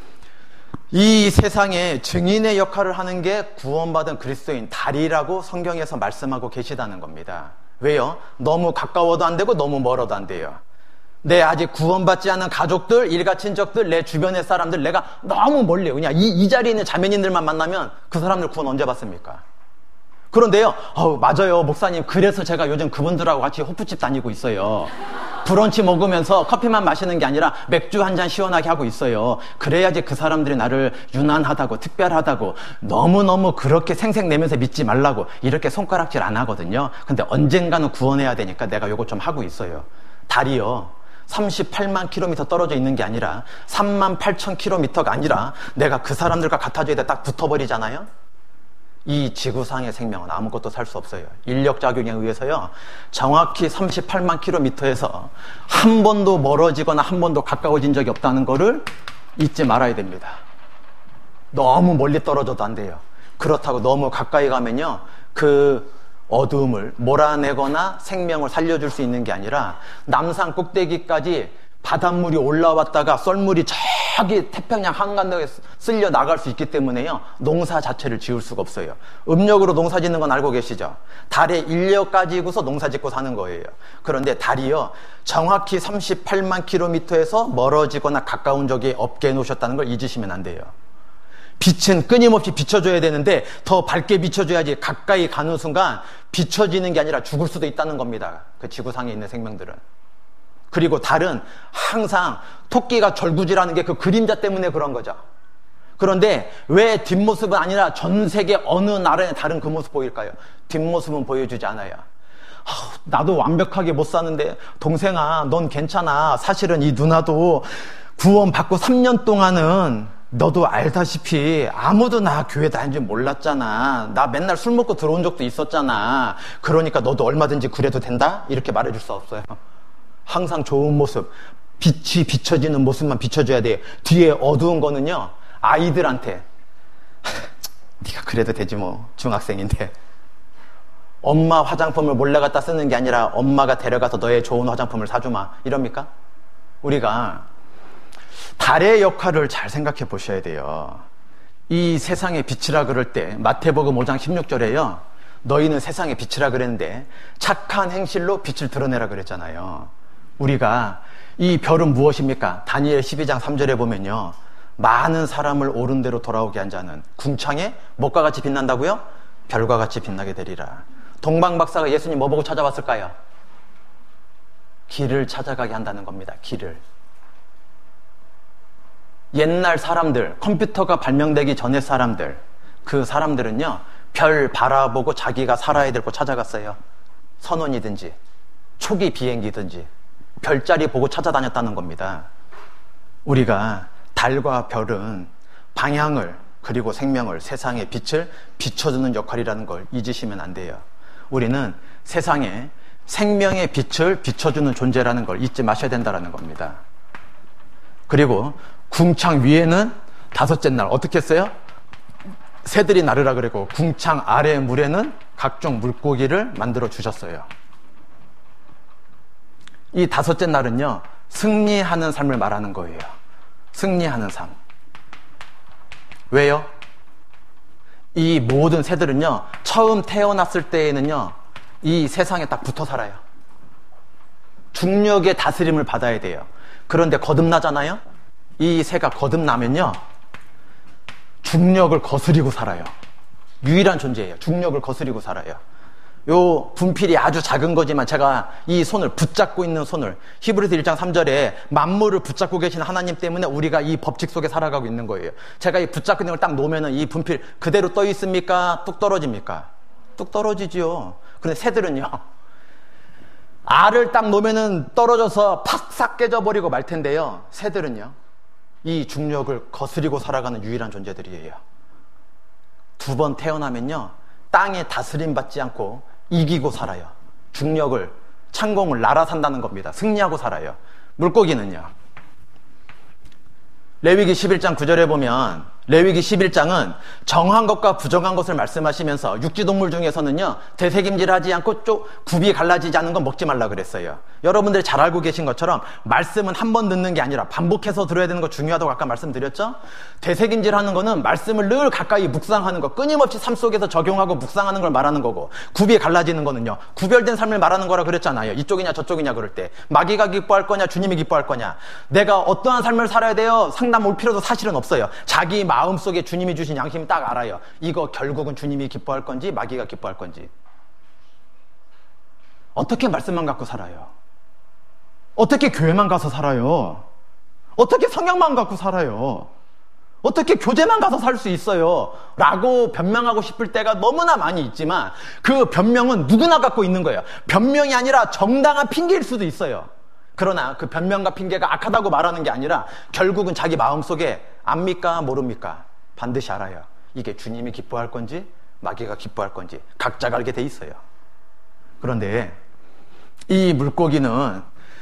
이 세상에 증인의 역할을 하는 게 구원받은 그리스도인 달이라고 성경에서 말씀하고 계시다는 겁니다. 왜요? 너무 가까워도 안 되고 너무 멀어도 안 돼요. 내 아직 구원받지 않은 가족들, 일가 친척들, 내 주변의 사람들, 내가 너무 멀리, 그냥 이, 이 자리에 있는 자매님들만 만나면 그 사람들 구원 언제 받습니까? 그런데요, 어우, 맞아요, 목사님. 그래서 제가 요즘 그분들하고 같이 호프집 다니고 있어요. 브런치 먹으면서 커피만 마시는 게 아니라 맥주 한 잔 시원하게 하고 있어요. 그래야지 그 사람들이 나를 유난하다고, 특별하다고, 너무너무 그렇게 생색내면서 믿지 말라고 이렇게 손가락질 안 하거든요. 근데 언젠가는 구원해야 되니까 내가 요거 좀 하고 있어요. 달이요, 삼십팔만 킬로미터 떨어져 있는 게 아니라 삼만 팔천 킬로미터가 아니라 내가 그 사람들과 같아져야 돼 딱 붙어버리잖아요. 이 지구상의 생명은 아무것도 살 수 없어요. 인력작용에 의해서요, 정확히 삼십팔만 킬로미터에서 한 번도 멀어지거나 한 번도 가까워진 적이 없다는 거를 잊지 말아야 됩니다. 너무 멀리 떨어져도 안 돼요. 그렇다고 너무 가까이 가면요, 그 어두움을 몰아내거나 생명을 살려줄 수 있는 게 아니라 남산 꼭대기까지 바닷물이 올라왔다가 썰물이 저기 태평양 한가운데 쓸려 나갈 수 있기 때문에요, 농사 자체를 지을 수가 없어요. 음력으로 농사 짓는 건 알고 계시죠? 달에 인력 가지고서 농사 짓고 사는 거예요. 그런데 달이요, 정확히 삼십팔만 킬로미터에서 멀어지거나 가까운 적이 없게 해놓으셨다는 걸 잊으시면 안 돼요. 빛은 끊임없이 비춰줘야 되는데 더 밝게 비춰줘야지 가까이 가는 순간 비춰지는 게 아니라 죽을 수도 있다는 겁니다. 그 지구상에 있는 생명들은. 그리고 달은 항상 토끼가 절구질하는 게 그 그림자 때문에 그런 거죠. 그런데 왜 뒷모습은 아니라 전 세계 어느 나라에 다른 그 모습 보일까요? 뒷모습은 보여주지 않아요. 나도 완벽하게 못 사는데 동생아, 넌 괜찮아. 사실은 이 누나도 구원받고 삼 년 동안은 너도 알다시피 아무도 나 교회 다닌 줄 몰랐잖아. 나 맨날 술 먹고 들어온 적도 있었잖아. 그러니까 너도 얼마든지 그래도 된다? 이렇게 말해줄 수 없어요. 항상 좋은 모습, 빛이 비춰지는 모습만 비춰줘야 돼요. 뒤에 어두운 거는요, 아이들한테 네가 그래도 되지 뭐, 중학생인데. 엄마 화장품을 몰래 갖다 쓰는 게 아니라 엄마가 데려가서 너의 좋은 화장품을 사주마, 이럽니까? 우리가 달의 역할을 잘 생각해 보셔야 돼요. 이 세상의 빛이라 그럴 때 마태복음 오 장 십육 절에요, 너희는 세상의 빛이라 그랬는데 착한 행실로 빛을 드러내라 그랬잖아요. 우리가 이 별은 무엇입니까? 다니엘 십이 장 삼 절에 보면요, 많은 사람을 옳은 대로 돌아오게 한 자는 궁창에 뭐가 같이 빛난다고요? 별과 같이 빛나게 되리라. 동방박사가 예수님 뭐 보고 찾아왔을까요? 길을 찾아가게 한다는 겁니다. 길을. 옛날 사람들, 컴퓨터가 발명되기 전의 사람들, 그 사람들은요, 별 바라보고 자기가 살아야 될 곳 찾아갔어요. 선원이든지 초기 비행기든지 별자리 보고 찾아다녔다는 겁니다. 우리가 달과 별은 방향을, 그리고 생명을, 세상의 빛을 비춰주는 역할이라는 걸 잊으시면 안 돼요. 우리는 세상에 생명의 빛을 비춰주는 존재라는 걸 잊지 마셔야 된다는 겁니다. 그리고 궁창 위에는 다섯째 날 어떻게 했어요? 새들이 나르라 그랬고, 궁창 아래 물에는 각종 물고기를 만들어 주셨어요. 이 다섯째 날은요, 승리하는 삶을 말하는 거예요. 승리하는 삶. 왜요? 이 모든 새들은요, 처음 태어났을 때에는요, 이 세상에 딱 붙어 살아요. 중력의 다스림을 받아야 돼요. 그런데 거듭나잖아요? 이 새가 거듭나면요, 중력을 거스리고 살아요. 유일한 존재예요. 중력을 거스리고 살아요. 요 분필이 아주 작은 거지만 제가 이 손을 붙잡고 있는 손을, 히브리서 일 장 삼 절에 만물을 붙잡고 계신 하나님 때문에 우리가 이 법칙 속에 살아가고 있는 거예요. 제가 이 붙잡고 있는 걸 딱 놓으면 이 분필 그대로 떠 있습니까? 뚝 떨어집니까? 뚝 떨어지지요. 근데 새들은요, 알을 딱 놓으면은 떨어져서 팍싹 깨져버리고 말 텐데요, 새들은요, 이 중력을 거스리고 살아가는 유일한 존재들이에요. 두 번 태어나면요, 땅에 다스림 받지 않고 이기고 살아요. 중력을, 창공을 날아 산다는 겁니다. 승리하고 살아요. 물고기는요, 레위기 십일 장 구 절에 보면, 레위기 십일 장은 정한 것과 부정한 것을 말씀하시면서 육지동물 중에서는요, 되새김질하지 않고 쪽 굽이 갈라지지 않은 건 먹지 말라 그랬어요. 여러분들이 잘 알고 계신 것처럼 말씀은 한 번 듣는 게 아니라 반복해서 들어야 되는 거 중요하다고 아까 말씀드렸죠? 되새김질하는 거는 말씀을 늘 가까이 묵상하는 거, 끊임없이 삶 속에서 적용하고 묵상하는 걸 말하는 거고, 굽이 갈라지는 거는요, 구별된 삶을 말하는 거라 그랬잖아요. 이쪽이냐 저쪽이냐 그럴 때. 마귀가 기뻐할 거냐 주님이 기뻐할 거냐. 내가 어떠한 삶을 살아야 돼요? 상담 올 필요도 사실은 없어요. 자기 마음속에 주님이 주신 양심이 딱 알아요. 이거 결국은 주님이 기뻐할 건지 마귀가 기뻐할 건지. 어떻게 말씀만 갖고 살아요? 어떻게 교회만 가서 살아요? 어떻게 성경만 갖고 살아요? 어떻게 교제만 가서 살 수 있어요? 라고 변명하고 싶을 때가 너무나 많이 있지만, 그 변명은 누구나 갖고 있는 거예요. 변명이 아니라 정당한 핑계일 수도 있어요. 그러나 그 변명과 핑계가 악하다고 말하는 게 아니라 결국은 자기 마음속에 압니까 모릅니까? 반드시 알아요. 이게 주님이 기뻐할 건지 마귀가 기뻐할 건지 각자가 알게 돼 있어요. 그런데 이 물고기는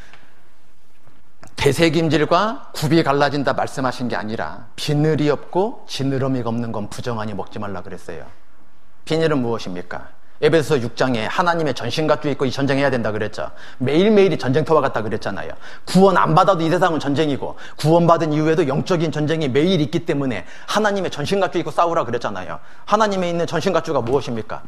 되새김질과 굽이 갈라진다 말씀하신 게 아니라, 비늘이 없고 지느러미가 없는 건 부정하니 먹지 말라 그랬어요. 비늘은 무엇입니까? 에베소서 육 장에 하나님의 전신갑주 입고 이 전쟁해야 된다 그랬죠. 매일매일이 전쟁터와 같다 그랬잖아요. 구원 안 받아도 이 세상은 전쟁이고, 구원받은 이후에도 영적인 전쟁이 매일 있기 때문에 하나님의 전신갑주 입고 싸우라 그랬잖아요. 하나님의 있는 전신갑주가 무엇입니까?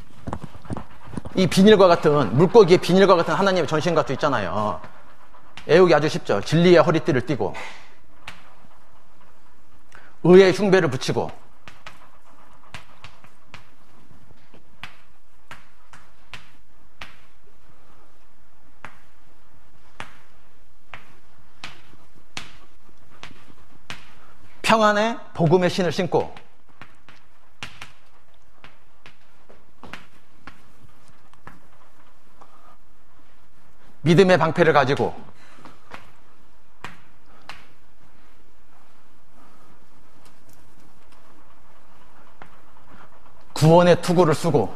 이 비닐과 같은, 물고기의 비닐과 같은 하나님의 전신갑주 있잖아요. 애우기 아주 쉽죠. 진리의 허리띠를 띠고, 의의 흉배를 붙이고, 평안의 복음의 신을 신고, 믿음의 방패를 가지고, 구원의 투구를 쓰고,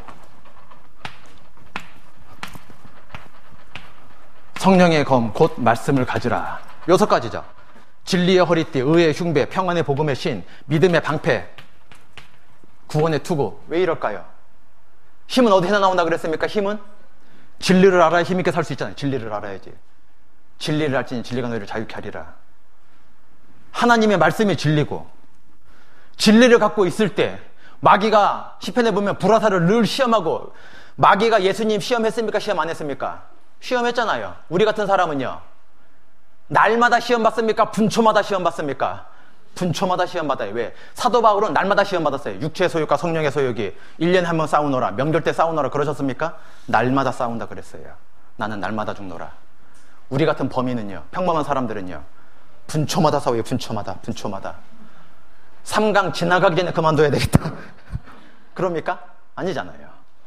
성령의 검 곧 말씀을 가지라. 여섯 가지죠. 진리의 허리띠, 의의 흉배, 평안의 복음의 신, 믿음의 방패, 구원의 투구. 왜 이럴까요? 힘은 어디서 나온다 그랬습니까? 힘은? 진리를 알아야 힘있게 살 수 있잖아요. 진리를 알아야지. 진리를 알지니 진리가 너희를 자유케 하리라. 하나님의 말씀이 진리고, 진리를 갖고 있을 때 마귀가 시편에 보면 불화살을 늘 시험하고, 마귀가 예수님 시험했습니까? 시험 안 했습니까? 시험했잖아요. 우리 같은 사람은요, 날마다 시험 받습니까? 분초마다 시험 받습니까? 분초마다 시험 받아요. 왜? 사도 바울은 날마다 시험 받았어요. 육체의 소욕과 성령의 소욕이 일 년에 한 번 싸우노라, 명절 때 싸우노라 그러셨습니까? 날마다 싸운다 그랬어요. 나는 날마다 죽노라. 우리 같은 범인은요, 평범한 사람들은요, 분초마다 싸워요. 분초마다, 분초마다. 삼 강 지나가기 전에 그만둬야 되겠다. 그럽니까? 아니잖아요.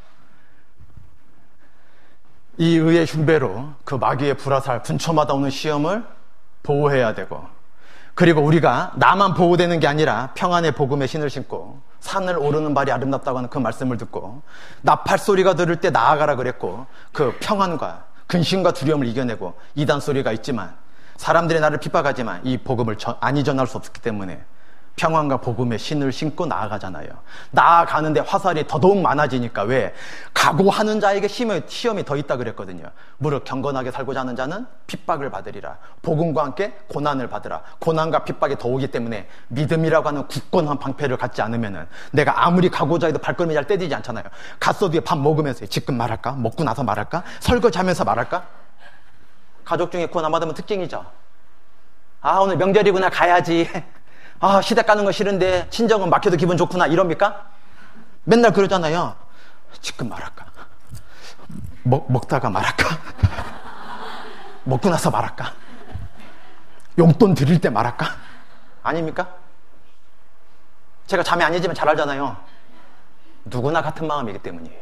이 의의 흉배로 그 마귀의 불화살, 분초마다 오는 시험을 보호해야 되고, 그리고 우리가 나만 보호되는 게 아니라 평안의 복음의 신을 신고, 산을 오르는 발이 아름답다고 하는 그 말씀을 듣고, 나팔 소리가 들을 때 나아가라 그랬고, 그 평안과 근심과 두려움을 이겨내고, 이단 소리가 있지만 사람들이 나를 핍박하지만 이 복음을 전, 아니 전할 수 없기 때문에 평안과 복음의 신을 신고 나아가잖아요. 나아가는데 화살이 더더욱 많아지니까. 왜? 각오하는 자에게 시험이, 시험이 더 있다 그랬거든요. 무릇 경건하게 살고자 하는 자는 핍박을 받으리라. 복음과 함께 고난을 받으라. 고난과 핍박이 더 오기 때문에 믿음이라고 하는 굳건한 방패를 갖지 않으면은 내가 아무리 가고자 해도 발걸음이 잘 떼지지 않잖아요. 갓소 뒤에 밥 먹으면서 지금 말할까? 먹고 나서 말할까? 설거지하면서 말할까? 가족 중에 고난 받으면 특징이죠. 아, 오늘 명절이구나, 가야지. 아, 시댁 가는 거 싫은데 친정은 막혀도 기분 좋구나, 이럽니까? 맨날 그러잖아요. 지금 말할까? 먹, 먹다가 말할까? 먹고 나서 말할까? 용돈 드릴 때 말할까? 아닙니까? 제가 잠이 아니지만 잘 알잖아요. 누구나 같은 마음이기 때문이에요.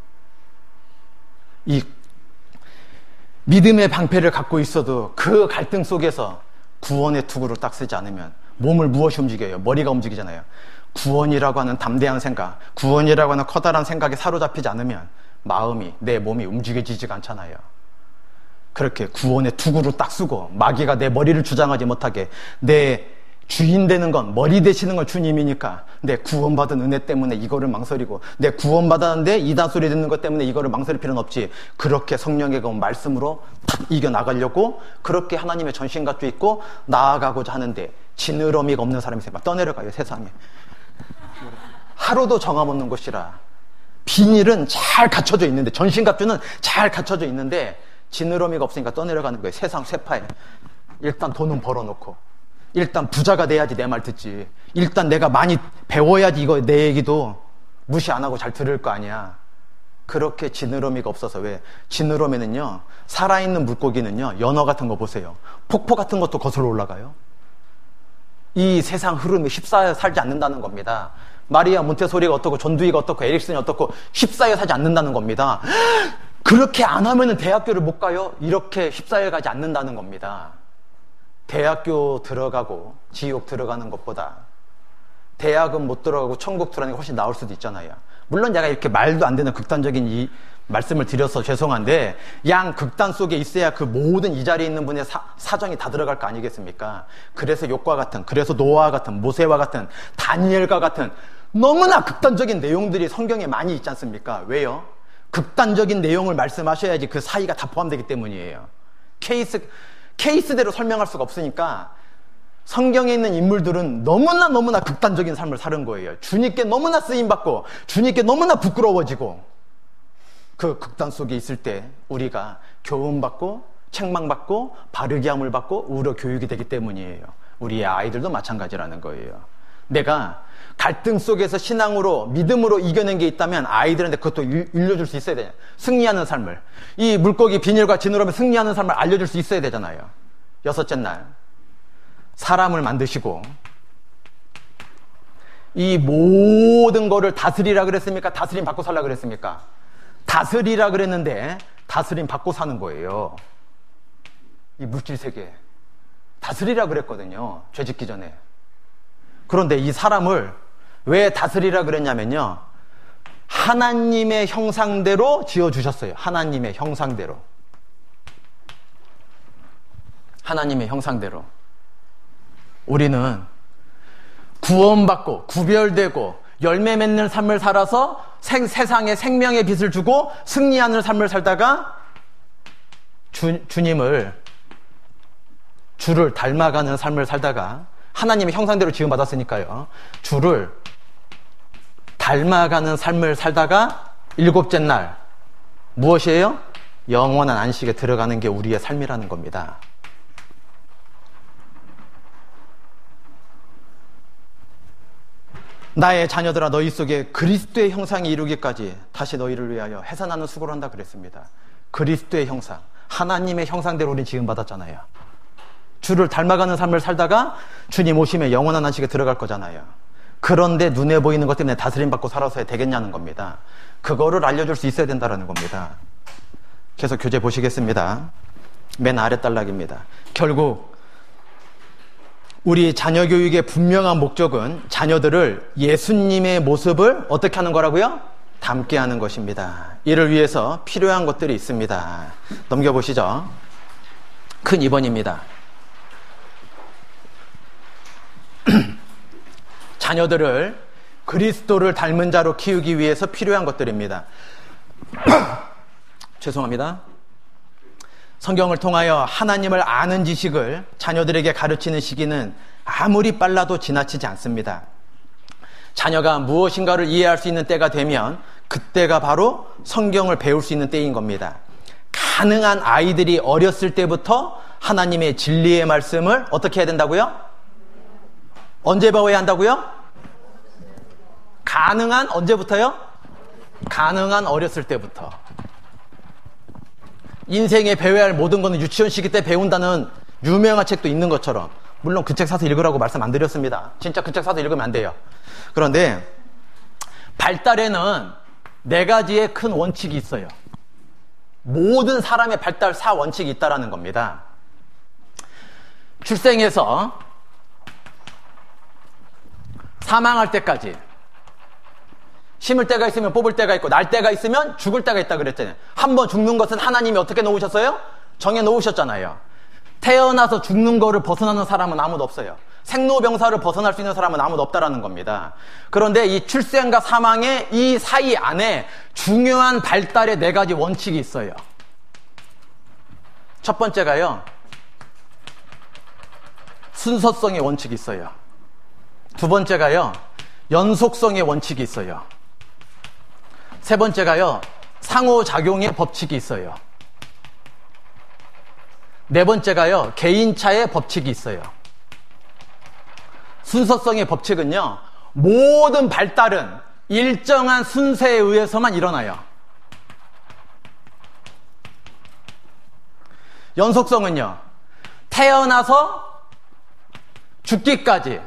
이 믿음의 방패를 갖고 있어도 그 갈등 속에서 구원의 투구를 딱 쓰지 않으면 몸을 무엇이 움직여요? 머리가 움직이잖아요. 구원이라고 하는 담대한 생각, 구원이라고 하는 커다란 생각에 사로잡히지 않으면 마음이, 내 몸이 움직여지지가 않잖아요. 그렇게 구원의 투구를 딱 쓰고 마귀가 내 머리를 주장하지 못하게, 내 주인 되는 건, 머리 되시는 건 주님이니까 내 구원받은 은혜 때문에 이거를 망설이고, 내 구원받았는데 이단 소리 듣는 것 때문에 이거를 망설일 필요는 없지. 그렇게 성령의 그 말씀으로 탁 이겨나가려고 그렇게 하나님의 전신 갖고 있고 나아가고자 하는데 지느러미가 없는 사람이 막 떠내려가요, 세상에. 하루도 정함 없는 곳이라. 비닐은 잘 갖춰져 있는데, 전신갑주는 잘 갖춰져 있는데 지느러미가 없으니까 떠내려가는 거예요. 세상 쇠파에. 일단 돈은 벌어놓고, 일단 부자가 돼야지 내 말 듣지. 일단 내가 많이 배워야지 이거 내 얘기도 무시 안 하고 잘 들을 거 아니야. 그렇게 지느러미가 없어서. 왜? 지느러미는요, 살아있는 물고기는요, 연어 같은 거 보세요. 폭포 같은 것도 거슬러 올라가요. 이 세상 흐름에 휩싸여 살지 않는다는 겁니다. 마리아 몬테소리가 어떻고 존두이가 어떻고 에릭슨이 어떻고 휩싸여 살지 않는다는 겁니다. 그렇게 안 하면은 대학교를 못 가요. 이렇게 휩싸여 가지 않는다는 겁니다. 대학교 들어가고 지옥 들어가는 것보다 대학은 못 들어가고 천국 들어가는 게 훨씬 나을 수도 있잖아요. 물론 제가 이렇게 말도 안 되는 극단적인 이 말씀을 드려서 죄송한데, 양 극단 속에 있어야 그 모든 이 자리에 있는 분의 사, 사정이 다 들어갈 거 아니겠습니까? 그래서 욥과 같은, 그래서 노아와 같은, 모세와 같은, 다니엘과 같은 너무나 극단적인 내용들이 성경에 많이 있지 않습니까? 왜요? 극단적인 내용을 말씀하셔야지 그 사이가 다 포함되기 때문이에요. 케이스 케이스대로 설명할 수가 없으니까 성경에 있는 인물들은 너무나 너무나 극단적인 삶을 사는 거예요. 주님께 너무나 쓰임받고 주님께 너무나 부끄러워지고, 그 극단 속에 있을 때 우리가 교훈받고 책망받고 바르게 함을 받고 우러 교육이 되기 때문이에요. 우리의 아이들도 마찬가지라는 거예요. 내가 갈등 속에서 신앙으로 믿음으로 이겨낸 게 있다면 아이들한테 그것도 일려줄 수 있어야 되잖아요. 승리하는 삶을, 이 물고기 비닐과 지느러미 승리하는 삶을 알려줄 수 있어야 되잖아요. 여섯째 날 사람을 만드시고 이 모든 거를 다스리라 그랬습니까? 다스림 받고 살라 그랬습니까? 다스리라 그랬는데 다스림 받고 사는 거예요. 이 물질 세계 다스리라 그랬거든요, 죄 짓기 전에. 그런데 이 사람을 왜 다스리라 그랬냐면요, 하나님의 형상대로 지어주셨어요. 하나님의 형상대로. 하나님의 형상대로. 우리는 구원받고 구별되고 열매 맺는 삶을 살아서 생, 세상에 생명의 빛을 주고 승리하는 삶을 살다가 주, 주님을, 주를 닮아가는 삶을 살다가, 하나님의 형상대로 지음받았으니까요, 주를 닮아가는 삶을 살다가 일곱째 날 무엇이에요? 영원한 안식에 들어가는 게 우리의 삶이라는 겁니다. 나의 자녀들아, 너희 속에 그리스도의 형상이 이루기까지 다시 너희를 위하여 해산하는 수고를 한다 그랬습니다. 그리스도의 형상, 하나님의 형상대로 우리는 지음받았잖아요. 주를 닮아가는 삶을 살다가 주님 오시면 영원한 안식에 들어갈 거잖아요. 그런데 눈에 보이는 것 때문에 다스림 받고 살아서 되겠냐는 겁니다. 그거를 알려줄 수 있어야 된다는 겁니다. 계속 교재 보시겠습니다. 맨 아래 단락입니다. 결국 우리 자녀 교육의 분명한 목적은 자녀들을 예수님의 모습을 어떻게 하는 거라고요? 닮게 하는 것입니다. 이를 위해서 필요한 것들이 있습니다. 넘겨보시죠. 큰 이 번입니다. 자녀들을 그리스도를 닮은 자로 키우기 위해서 필요한 것들입니다. 죄송합니다. 성경을 통하여 하나님을 아는 지식을 자녀들에게 가르치는 시기는 아무리 빨라도 지나치지 않습니다. 자녀가 무엇인가를 이해할 수 있는 때가 되면 그때가 바로 성경을 배울 수 있는 때인 겁니다. 가능한 아이들이 어렸을 때부터 하나님의 진리의 말씀을 어떻게 해야 된다고요? 언제 배워야 한다고요? 가능한 언제부터요? 가능한 어렸을 때부터. 인생에 배워야 할 모든 것은 유치원 시기 때 배운다는 유명한 책도 있는 것처럼, 물론 그 책 사서 읽으라고 말씀 안 드렸습니다. 진짜 그 책 사서 읽으면 안 돼요. 그런데 발달에는 네 가지의 큰 원칙이 있어요. 모든 사람의 발달 사 원칙이 있다라는 겁니다. 출생해서 사망할 때까지, 심을 때가 있으면 뽑을 때가 있고 날 때가 있으면 죽을 때가 있다 그랬잖아요. 한 번 죽는 것은 하나님이 어떻게 놓으셨어요? 정해 놓으셨잖아요. 태어나서 죽는 거를 벗어나는 사람은 아무도 없어요. 생로병사를 벗어날 수 있는 사람은 아무도 없다라는 겁니다. 그런데 이 출생과 사망의 이 사이 안에 중요한 발달의 네 가지 원칙이 있어요. 첫 번째가요, 순서성의 원칙이 있어요. 두 번째가요, 연속성의 원칙이 있어요. 세 번째가요, 상호작용의 법칙이 있어요. 네 번째가요, 개인차의 법칙이 있어요. 순서성의 법칙은요, 모든 발달은 일정한 순서에 의해서만 일어나요. 연속성은요, 태어나서 죽기까지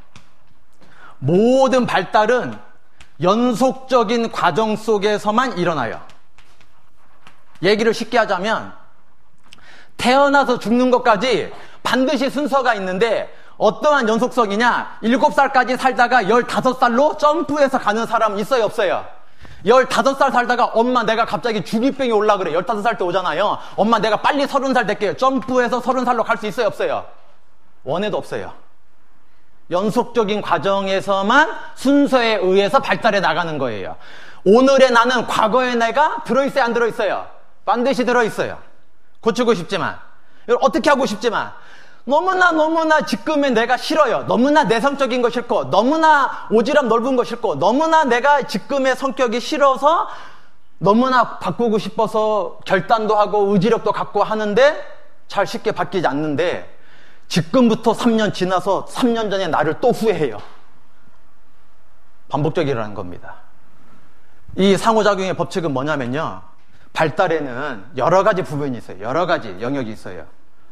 모든 발달은 연속적인 과정 속에서만 일어나요. 얘기를 쉽게 하자면 태어나서 죽는 것까지 반드시 순서가 있는데 어떠한 연속성이냐? 일곱 살까지 살다가 열다섯 살로 점프해서 가는 사람 있어요, 없어요? 열다섯 살 살다가 엄마 내가 갑자기 중이병이 올라 그래. 열다섯 살 때 오잖아요. 엄마 내가 빨리 서른 살 될게요. 점프해서 서른 살로 갈 수 있어요, 없어요? 원해도 없어요. 연속적인 과정에서만 순서에 의해서 발달해 나가는 거예요. 오늘의 나는 과거의 내가 들어있어요, 안 들어있어요? 반드시 들어있어요. 고치고 싶지만, 어떻게 하고 싶지만, 너무나 너무나 지금의 내가 싫어요. 너무나 내성적인 거 싫고, 너무나 오지랖 넓은 거 싫고, 너무나 내가 지금의 성격이 싫어서 너무나 바꾸고 싶어서 결단도 하고 의지력도 갖고 하는데 잘 쉽게 바뀌지 않는데, 지금부터 삼 년 지나서 삼 년 전에 나를 또 후회해요. 반복적이라는 겁니다. 이 상호작용의 법칙은 뭐냐면요, 발달에는 여러 가지 부분이 있어요. 여러 가지 영역이 있어요.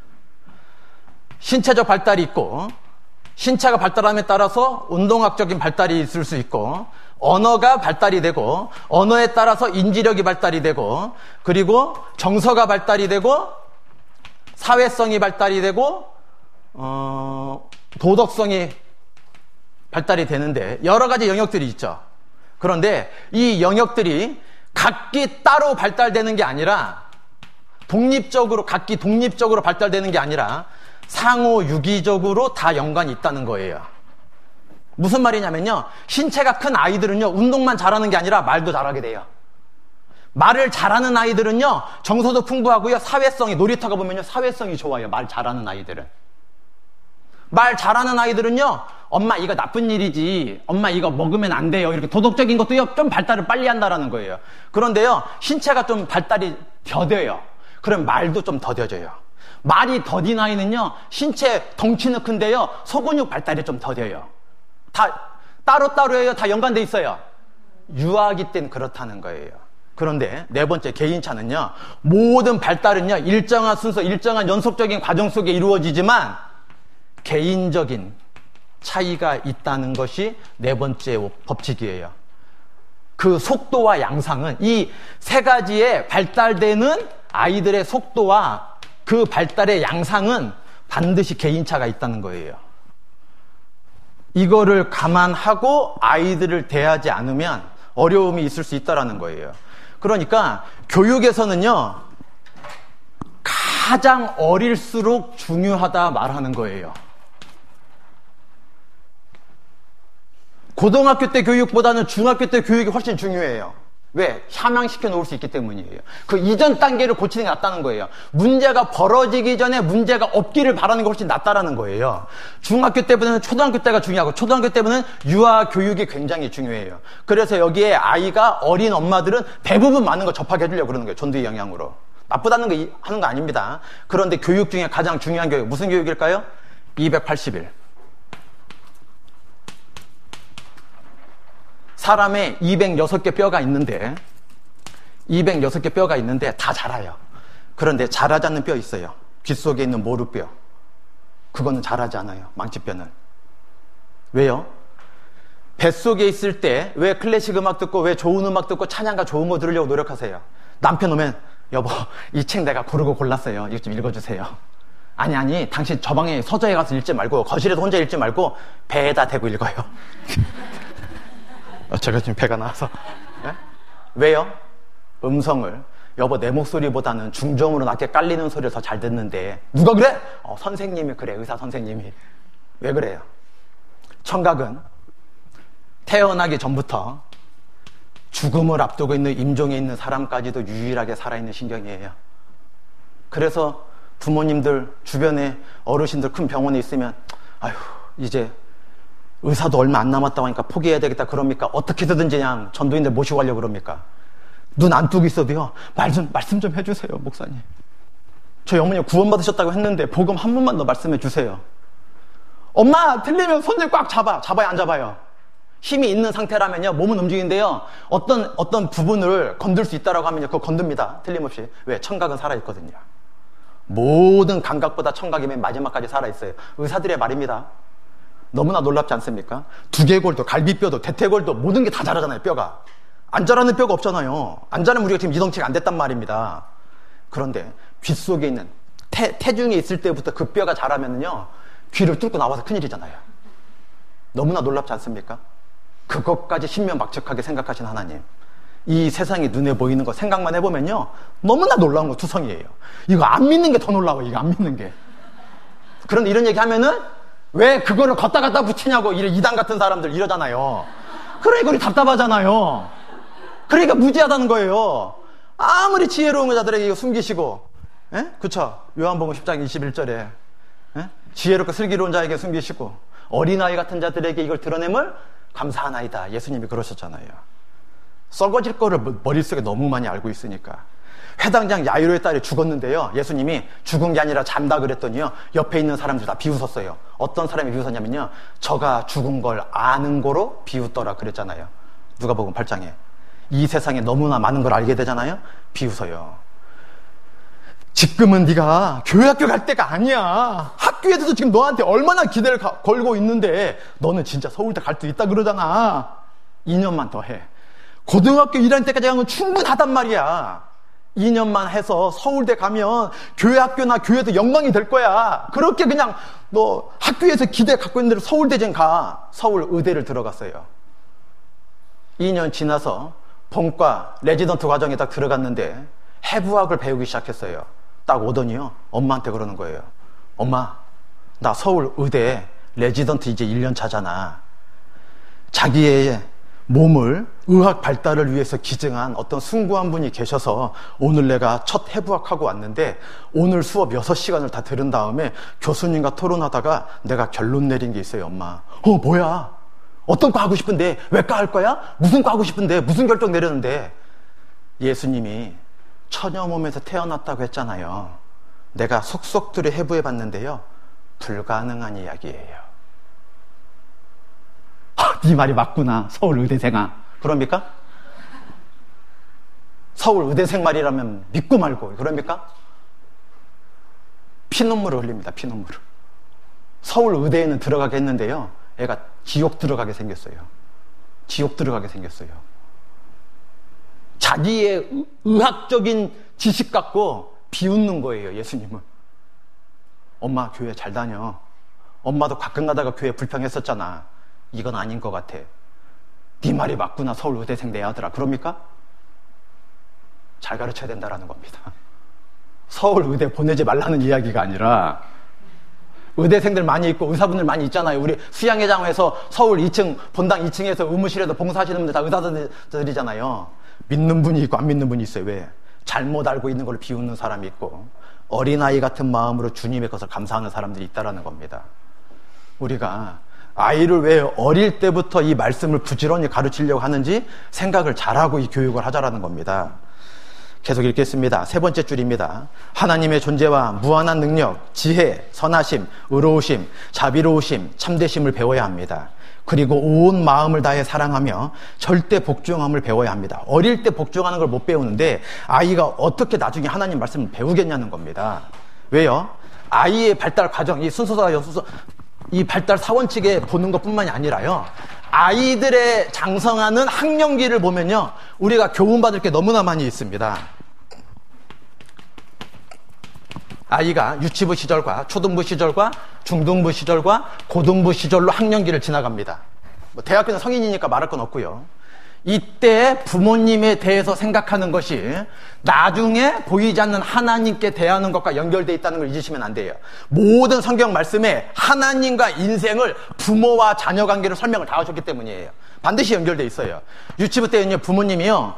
신체적 발달이 있고, 신체가 발달함에 따라서 운동학적인 발달이 있을 수 있고, 언어가 발달이 되고, 언어에 따라서 인지력이 발달이 되고, 그리고 정서가 발달이 되고, 사회성이 발달이 되고, 어, 도덕성이 발달이 되는데 여러 가지 영역들이 있죠. 그런데 이 영역들이 각기 따로 발달되는 게 아니라 독립적으로, 각기 독립적으로 발달되는 게 아니라 상호 유기적으로 다 연관이 있다는 거예요. 무슨 말이냐면요, 신체가 큰 아이들은요, 운동만 잘하는 게 아니라 말도 잘하게 돼요. 말을 잘하는 아이들은요, 정서도 풍부하고요, 사회성이, 놀이터가 보면요, 사회성이 좋아요. 말 잘하는 아이들은. 말 잘하는 아이들은요, 엄마 이거 나쁜 일이지, 엄마 이거 먹으면 안 돼요, 이렇게 도덕적인 것도요 좀 발달을 빨리 한다라는 거예요. 그런데요, 신체가 좀 발달이 더뎌요. 그럼 말도 좀 더뎌져요. 말이 더딘 아이는요, 신체 덩치는 큰데요, 소근육 발달이 좀 더뎌요. 다 따로따로예요. 다 연관돼 있어요. 유아기 땐 그렇다는 거예요. 그런데 네 번째 개인차는요, 모든 발달은요 일정한 순서, 일정한 연속적인 과정 속에 이루어지지만 개인적인 차이가 있다는 것이 네 번째 법칙이에요. 그 속도와 양상은, 이 세 가지의 발달되는 아이들의 속도와 그 발달의 양상은 반드시 개인차가 있다는 거예요. 이거를 감안하고 아이들을 대하지 않으면 어려움이 있을 수 있다는 거예요. 그러니까 교육에서는요, 가장 어릴수록 중요하다 말하는 거예요. 고등학교 때 교육보다는 중학교 때 교육이 훨씬 중요해요. 왜? 함양시켜 놓을 수 있기 때문이에요. 그 이전 단계를 고치는 게 낫다는 거예요. 문제가 벌어지기 전에 문제가 없기를 바라는 게 훨씬 낫다라는 거예요. 중학교 때보다는 초등학교 때가 중요하고 초등학교 때보다는 유아 교육이 굉장히 중요해요. 그래서 여기에 아이가 어린 엄마들은 대부분 많은 걸 접하게 해주려고 그러는 거예요. 전도의 영향으로. 나쁘다는 거 하는 거 아닙니다. 그런데 교육 중에 가장 중요한 교육, 무슨 교육일까요? 이백팔십 일. 사람의 이백육 개 뼈가 있는데 이백육 개 뼈가 있는데 다 자라요. 그런데 자라지 않는 뼈 있어요. 귀 속에 있는 모루뼈. 그거는 자라지 않아요. 망치뼈는. 왜요? 뱃속에 있을 때 왜 클래식 음악 듣고 왜 좋은 음악 듣고 찬양가 좋은 거 들으려고 노력하세요? 남편 오면 여보 이 책 내가 고르고 골랐어요. 이거 좀 읽어주세요. 아니 아니 당신 저 방에 서재에 가서 읽지 말고 거실에서 혼자 읽지 말고 배에다 대고 읽어요. 제가 지금 배가 나와서. 네? 왜요? 음성을 여보 내 목소리보다는 중저음으로 낮게 깔리는 소리를 더 잘 듣는데 누가 그래? 어, 선생님이 그래. 의사 선생님이. 왜 그래요? 청각은 태어나기 전부터 죽음을 앞두고 있는 임종에 있는 사람까지도 유일하게 살아있는 신경이에요. 그래서 부모님들 주변에 어르신들 큰 병원에 있으면 아휴 이제 의사도 얼마 안 남았다고 하니까 포기해야 되겠다 그럽니까? 어떻게든지 그냥 전도인들 모시고 가려고 그럽니까? 눈 안 뜨고 있어도요. 말 좀, 말씀 좀 해주세요, 목사님. 저희 어머니 구원받으셨다고 했는데 복음 한 번만 더 말씀해 주세요. 엄마 틀리면 손 좀 꽉 잡아. 잡아요, 안 잡아요? 힘이 있는 상태라면요. 몸은 움직이는데요. 어떤 어떤 부분을 건들 수 있다라고 하면요. 그거 건듭니다. 틀림없이. 왜? 청각은 살아있거든요. 모든 감각보다 청각이 맨 마지막까지 살아있어요. 의사들의 말입니다. 너무나 놀랍지 않습니까? 두개골도, 갈비뼈도, 대퇴골도 모든 게 다 자라잖아요, 뼈가. 안 자라는 뼈가 없잖아요. 안 자라면 우리가 지금 이동치가 안 됐단 말입니다. 그런데 귀 속에 있는 태, 태중에 있을 때부터 그 뼈가 자라면요, 귀를 뚫고 나와서 큰일이잖아요. 너무나 놀랍지 않습니까? 그것까지 신명막측하게 생각하신 하나님. 이 세상이 눈에 보이는 거 생각만 해보면요, 너무나 놀라운 거 투성이에요. 이거 안 믿는 게 더 놀라워, 이거 안 믿는 게. 그런데 이런 얘기 하면은 왜 그거를 걷다 갖다 붙이냐고 이런 이단 같은 사람들 이러잖아요. 그러니까 우리 답답하잖아요. 그러니까 무지하다는 거예요. 아무리 지혜로운 자들에게 이거 숨기시고, 예? 그쵸? 요한복음 십 장 이십일 절에 예? 지혜롭고 슬기로운 자에게 숨기시고 어린아이 같은 자들에게 이걸 드러냄을 감사하나이다. 예수님이 그러셨잖아요. 썩어질 거를 머릿속에 너무 많이 알고 있으니까. 회당장 야이로의 딸이 죽었는데요. 예수님이 죽은 게 아니라 잔다 그랬더니요. 옆에 있는 사람들 다 비웃었어요. 어떤 사람이 비웃었냐면요. 저가 죽은 걸 아는 거로 비웃더라 그랬잖아요. 누가복음 팔 장에. 이 세상에 너무나 많은 걸 알게 되잖아요. 비웃어요. 지금은 네가 교회 학교 갈 때가 아니야. 학교에서도 지금 너한테 얼마나 기대를 가, 걸고 있는데 너는 진짜 서울대 갈 수 있다 그러잖아. 이 년만 더 해. 고등학교 일 학년 때까지 가면 충분하단 말이야. 이 년만 해서 서울대 가면 교회 학교나 교회도 영광이 될 거야. 그렇게 그냥 너 학교에서 기대 갖고 있는 대로 서울대전 가. 서울 의대를 들어갔어요. 이 년 지나서 본과 레지던트 과정에 딱 들어갔는데 해부학을 배우기 시작했어요. 딱 오더니요. 엄마한테 그러는 거예요. 엄마, 나 서울 의대 레지던트 이제 일 년 차잖아. 자기의 몸을 의학 발달을 위해서 기증한 어떤 숭고한 분이 계셔서 오늘 내가 첫 해부학하고 왔는데 오늘 수업 여섯 시간을 다 들은 다음에 교수님과 토론하다가 내가 결론 내린 게 있어요, 엄마. 어, 뭐야? 어떤 거 하고 싶은데? 외과 할 거야? 무슨 거 하고 싶은데? 무슨 결정 내렸는데? 예수님이 처녀 몸에서 태어났다고 했잖아요. 내가 속속들이 해부해 봤는데요. 불가능한 이야기예요. 아, 네 말이 맞구나. 서울 의대생아. 그럽니까? 서울 의대생 말이라면 믿고 말고 그럽니까? 피눈물을 흘립니다. 피눈물을. 서울 의대에는 들어가게 했는데요. 애가 지옥 들어가게 생겼어요. 지옥 들어가게 생겼어요. 자기의 의학적인 지식 갖고 비웃는 거예요. 예수님은. 엄마 교회 잘 다녀. 엄마도 가끔 가다가 교회 불평했었잖아. 이건 아닌 것 같아. 네 말이 맞구나. 서울 의대생 내 아들아. 그럽니까? 잘 가르쳐야 된다라는 겁니다. 서울 의대 보내지 말라는 이야기가 아니라 의대생들 많이 있고 의사분들 많이 있잖아요. 우리 수양회장에서 서울 이 층 본당 이 층에서 의무실에서 봉사하시는 분들 다 의사들이잖아요. 믿는 분이 있고 안 믿는 분이 있어요. 왜? 잘못 알고 있는 걸 비웃는 사람이 있고 어린아이 같은 마음으로 주님의 것을 감사하는 사람들이 있다라는 겁니다. 우리가 아이를 왜 어릴 때부터 이 말씀을 부지런히 가르치려고 하는지 생각을 잘하고 이 교육을 하자라는 겁니다. 계속 읽겠습니다. 세 번째 줄입니다. 하나님의 존재와 무한한 능력, 지혜, 선하심, 의로우심, 자비로우심, 참되심을 배워야 합니다. 그리고 온 마음을 다해 사랑하며 절대 복종함을 배워야 합니다. 어릴 때 복종하는 걸 못 배우는데 아이가 어떻게 나중에 하나님 말씀을 배우겠냐는 겁니다. 왜요? 아이의 발달 과정, 이 순서가 순서, 이 발달 사원칙에 보는 것뿐만이 아니라요. 아이들의 장성하는 학령기를 보면요. 우리가 교훈받을 게 너무나 많이 있습니다. 아이가 유치부 시절과 초등부 시절과 중등부 시절과 고등부 시절로 학령기를 지나갑니다. 뭐 대학교는 성인이니까 말할 건 없고요. 이때 부모님에 대해서 생각하는 것이 나중에 보이지 않는 하나님께 대하는 것과 연결되어 있다는 걸 잊으시면 안 돼요. 모든 성경 말씀에 하나님과 인생을 부모와 자녀 관계로 설명을 다 하셨기 때문이에요. 반드시 연결되어 있어요. 유치부 때는요, 부모님이요,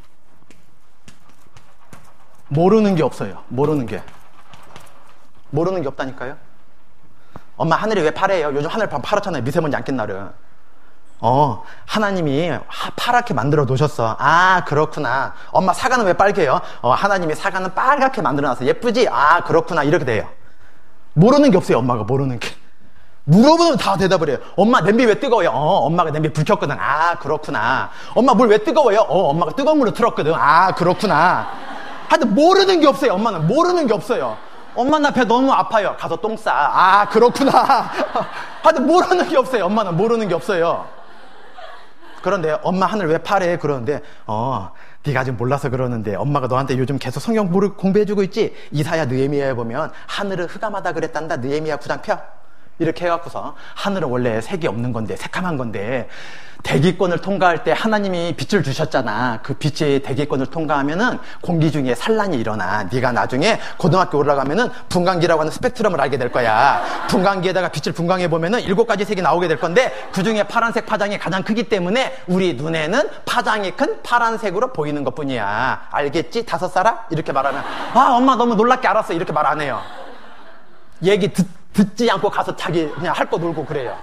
모르는 게 없어요. 모르는 게. 모르는 게 없다니까요. 엄마, 하늘이 왜 파래요? 요즘 하늘 파랗잖아요. 미세먼지 안 낀 날은. 어, 하나님이 파랗게 만들어 놓으셨어. 아, 그렇구나. 엄마, 사과는 왜 빨개요? 어, 하나님이 사과는 빨갛게 만들어 놨어. 예쁘지? 아, 그렇구나. 이렇게 돼요. 모르는 게 없어요. 엄마가 모르는 게. 물어보면 다 대답을 해요. 엄마, 냄비 왜 뜨거워요? 어, 엄마가 냄비 불 켰거든. 아, 그렇구나. 엄마, 물 왜 뜨거워요? 어, 엄마가 뜨거운 물로 틀었거든. 아, 그렇구나. 하여튼 모르는 게 없어요. 엄마는 모르는 게 없어요. 엄마, 나 배 너무 아파요. 가서 똥 싸. 아, 그렇구나. 하여튼 모르는 게 없어요. 엄마는 모르는 게 없어요. 그런데 엄마, 하늘 왜 파래? 그러는데 어, 네가 아직 몰라서 그러는데 엄마가 너한테 요즘 계속 성경 공부해주고 있지? 이사야, 느헤미야에 보면 하늘은 흑암하다 그랬단다. 느헤미야 구 장 펴. 이렇게 해갖고서 하늘은 원래 색이 없는 건데, 새카만 건데 대기권을 통과할 때 하나님이 빛을 주셨잖아. 그 빛의 대기권을 통과하면은 공기 중에 산란이 일어나. 네가 나중에 고등학교 올라가면은 분광기라고 하는 스펙트럼을 알게 될 거야. 분광기에다가 빛을 분광해 보면은 일곱 가지 색이 나오게 될 건데 그 중에 파란색 파장이 가장 크기 때문에 우리 눈에는 파장이 큰 파란색으로 보이는 것뿐이야. 알겠지? 다섯 살아? 이렇게 말하면 아, 엄마 너무 놀랍게 알았어. 이렇게 말 안 해요. 얘기 듣, 듣지 않고 가서 자기 그냥 할 거 놀고 그래요.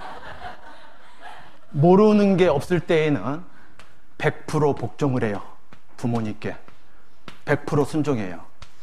모르는 게 없을 때에는 백 퍼센트 복종을 해요. 부모님께. 백 퍼센트 순종해요.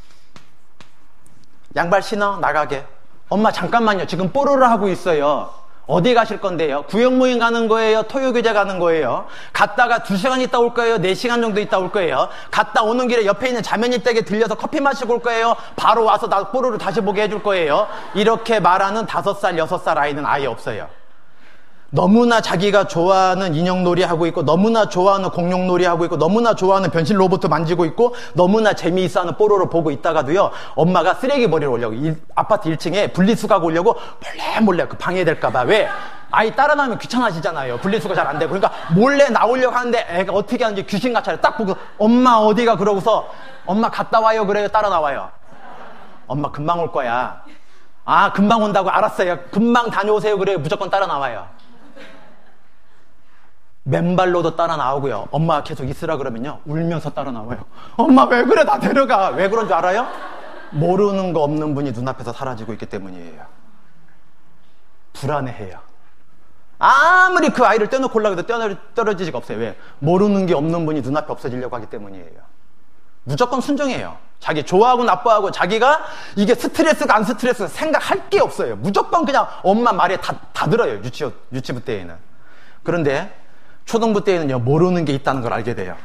양발 신어 나가게. 엄마 잠깐만요. 지금 뽀로로 하고 있어요. 어디 가실 건데요? 구역모임 가는 거예요? 토요교제 가는 거예요? 갔다가 두 시간 있다 올 거예요? 네 시간 정도 있다 올 거예요? 갔다 오는 길에 옆에 있는 자매님 댁에 들려서 커피 마시고 올 거예요? 바로 와서 나 뽀로로 다시 보게 해줄 거예요? 이렇게 말하는 다섯 살, 여섯 살 아이는 아예 없어요. 너무나 자기가 좋아하는 인형놀이 하고 있고, 너무나 좋아하는 공룡놀이 하고 있고, 너무나 좋아하는 변신 로봇 만지고 있고, 너무나 재미있어하는 뽀로로 보고 있다가도요, 엄마가 쓰레기 버리러 오려고, 이, 아파트 일 층에 분리수거하고 오려고 몰래 몰래 그 방해될까봐. 왜? 아이 따라 나오면 귀찮아지잖아요. 분리수거 잘 안 되고. 그러니까 몰래 나오려고 하는데 애가 어떻게 하는지 귀신같이 딱 보고, 엄마 어디가? 그러고서 엄마 갔다 와요. 그래요. 따라 나와요. 엄마 금방 올 거야. 아, 금방 온다고? 알았어요. 금방 다녀오세요. 그래요. 무조건 따라 나와요. 맨발로도 따라 나오고요. 엄마가 계속 있으라 그러면요, 울면서 따라 나와요. 엄마 왜 그래? 나 데려가. 왜 그런 줄 알아요? 모르는 거 없는 분이 눈앞에서 사라지고 있기 때문이에요. 불안해해요. 아무리 그 아이를 떼어놓고 올라가도 떨어지지가 없어요. 왜? 모르는 게 없는 분이 눈앞에 없어지려고 하기 때문이에요. 무조건 순종해요. 자기 좋아하고 나빠하고 자기가 이게 스트레스가 안 스트레스가 생각할 게 없어요. 무조건 그냥 엄마 말에 다, 다 들어요. 유치, 유치부 때에는. 그런데 초등부 때에는요, 모르는 게 있다는 걸 알게 돼요.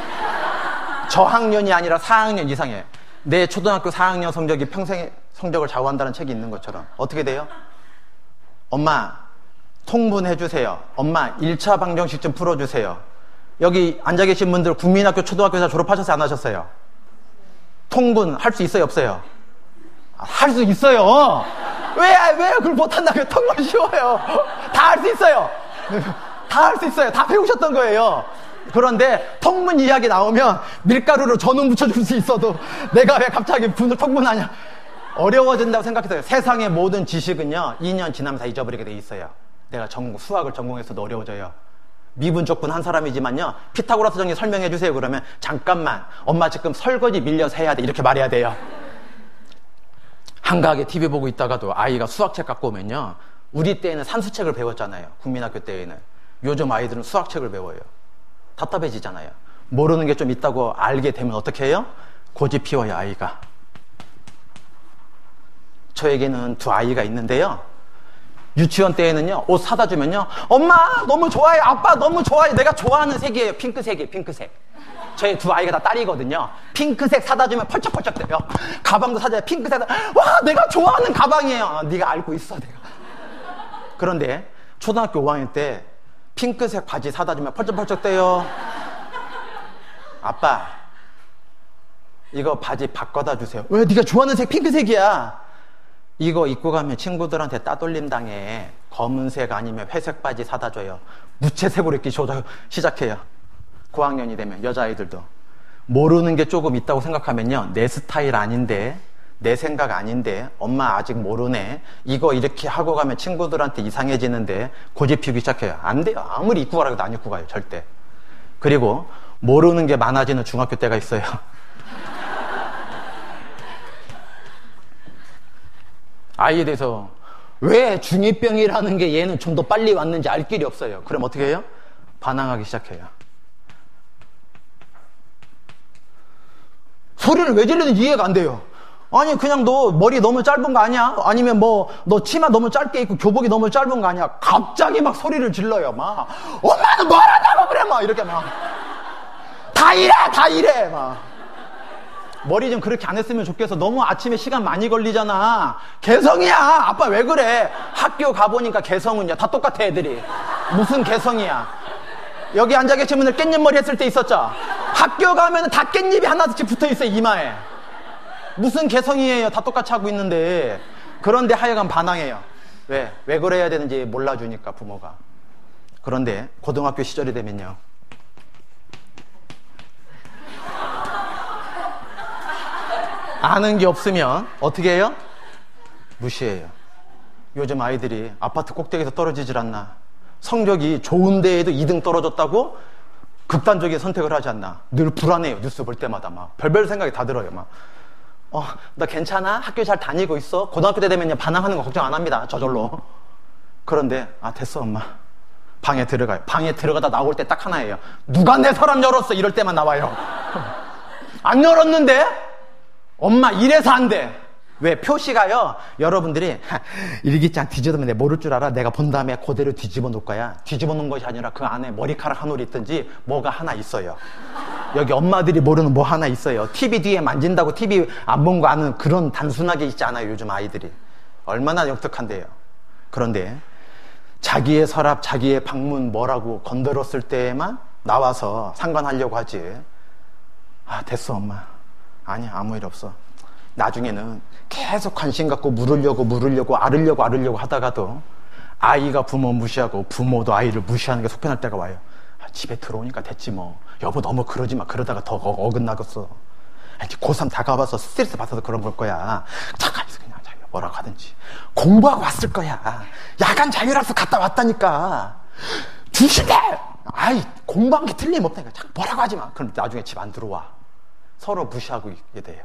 저학년이 아니라 사 학년 이상에. 내 초등학교 사 학년 성적이 평생의 성적을 좌우한다는 책이 있는 것처럼. 어떻게 돼요? 엄마, 통분해주세요. 엄마, 일 차 방정식 좀 풀어주세요. 여기 앉아 계신 분들 국민학교, 초등학교에서 졸업하셨어요? 안 하셨어요? 통분 할 수 있어요? 없어요? 할 수 있어요. 왜, 왜 그걸 못한다고요? 통분 쉬워요. 다 할 수 있어요. 다 할 수 있어요. 다 배우셨던 거예요. 그런데 통분 이야기 나오면 밀가루로 전원 묻혀줄 수 있어도 내가 왜 갑자기 분을 통분하냐. 어려워진다고 생각했어요. 세상의 모든 지식은요, 이 년 지나면 다 잊어버리게 돼 있어요. 내가 전, 수학을 전공해서도 어려워져요. 미분 족분 한 사람이지만요, 피타고라스 정리 설명해 주세요. 그러면 잠깐만, 엄마 지금 설거지 밀려서 해야 돼. 이렇게 말해야 돼요. 한가하게 티비 보고 있다가도 아이가 수학책 갖고 오면요, 우리 때에는 산수책을 배웠잖아요. 국민학교 때에는. 요즘 아이들은 수학책을 배워요. 답답해지잖아요. 모르는 게 좀 있다고 알게 되면 어떻게 해요? 고집 피워요, 아이가. 저에게는 두 아이가 있는데요, 유치원 때에는요, 옷 사다 주면요, 엄마 너무 좋아요, 아빠 너무 좋아요. 내가 좋아하는 색이에요. 핑크색이에요. 핑크색. 저희 두 아이가 다 딸이거든요. 핑크색 사다 주면 펄쩍펄쩍 돼요. 가방도 사줘요. 핑크색. 와, 내가 좋아하는 가방이에요. 아, 네가 알고 있어, 내가. 그런데 초등학교 오 학년 때 핑크색 바지 사다 주면 펄쩍펄쩍 돼요. 아빠, 이거 바지 바꿔다 주세요. 왜? 네가 좋아하는 색 핑크색이야. 이거 입고 가면 친구들한테 따돌림 당해. 검은색 아니면 회색 바지 사다 줘요. 무채색으로 입기 시작해요. 고학년이 되면 여자아이들도. 모르는 게 조금 있다고 생각하면요, 내 스타일 아닌데, 내 생각 아닌데, 엄마 아직 모르네, 이거 이렇게 하고 가면 친구들한테 이상해지는데 고집 피우기 시작해요. 안 돼요. 아무리 입고 가라고 해도 안 입고 가요. 절대. 그리고 모르는 게 많아지는 중학교 때가 있어요. 아이에 대해서 왜 중이병이라는 게 얘는 좀 더 빨리 왔는지 알 길이 없어요. 그럼 어떻게 해요? 반항하기 시작해요. 소리를 왜 지르는지 이해가 안 돼요. 아니, 그냥 너 머리 너무 짧은 거 아니야? 아니면 뭐 너 치마 너무 짧게 입고 교복이 너무 짧은 거 아니야? 갑자기 막 소리를 질러요. 막 엄마는 뭘 하냐고 그래, 막 이렇게 막 다 이래 다 이래 막. 머리 좀 그렇게 안 했으면 좋겠어. 너무 아침에 시간 많이 걸리잖아. 개성이야. 아빠 왜 그래? 학교 가보니까 개성은요, 다 똑같아 애들이. 무슨 개성이야. 여기 앉아 계신 분들 깻잎 머리 했을 때 있었죠? 학교 가면 다 깻잎이 하나씩 붙어있어요, 이마에. 무슨 개성이에요. 다 똑같이 하고 있는데. 그런데 하여간 반항해요. 왜? 왜 그래야 되는지 몰라주니까, 부모가. 그런데 고등학교 시절이 되면요, 아는 게 없으면 어떻게 해요? 무시해요. 요즘 아이들이 아파트 꼭대기에서 떨어지질 않나. 성적이 좋은 데에도 이 등 떨어졌다고 극단적인 선택을 하지 않나. 늘 불안해요. 뉴스 볼 때마다 막 별별 생각이 다 들어요. 막 어, 나 괜찮아? 학교 잘 다니고 있어? 고등학교 때 되면 반항하는 거 걱정 안 합니다. 저절로. 그런데 아, 됐어 엄마. 방에 들어가요. 방에 들어가다 나올 때 딱 하나예요. 누가 내 서랍 열었어? 이럴 때만 나와요. 안 열었는데? 엄마 이래서 안 돼. 왜? 표시가요, 여러분들이 일기장 뒤집으면 내 모를 줄 알아? 내가 본 다음에 그대로 뒤집어 놓을 거야. 뒤집어 놓은 것이 아니라 그 안에 머리카락 한 올 있든지 뭐가 하나 있어요. 여기 엄마들이 모르는 뭐 하나 있어요. 티비 뒤에 만진다고 티비 안 본 거 아는 그런 단순하게 있지 않아요, 요즘 아이들이. 얼마나 역특한데요. 그런데 자기의 서랍, 자기의 방문 뭐라고 건드렸을 때에만 나와서 상관하려고 하지. 아, 됐어 엄마. 아니야, 아무 일 없어. 나중에는 계속 관심 갖고 물으려고 물으려고 알으려고 알으려고 하다가도 아이가 부모 무시하고 부모도 아이를 무시하는 게 속편할 때가 와요. 아, 집에 들어오니까 됐지 뭐. 여보 너무 그러지 마. 그러다가 더 어, 어긋나겠어. 이제 고삼 다가와서 스트레스 받아서 그런 걸 거야. 잠깐 있어 그냥 자기가 뭐라고 하든지. 공부하고 왔을 거야. 야간 자율학습 갔다 왔다니까. 두 시간! 아이 공부한 게 틀림없다니까. 자꾸 뭐라고 하지 마. 그럼 나중에 집 안 들어와. 서로 무시하고 있게 돼요.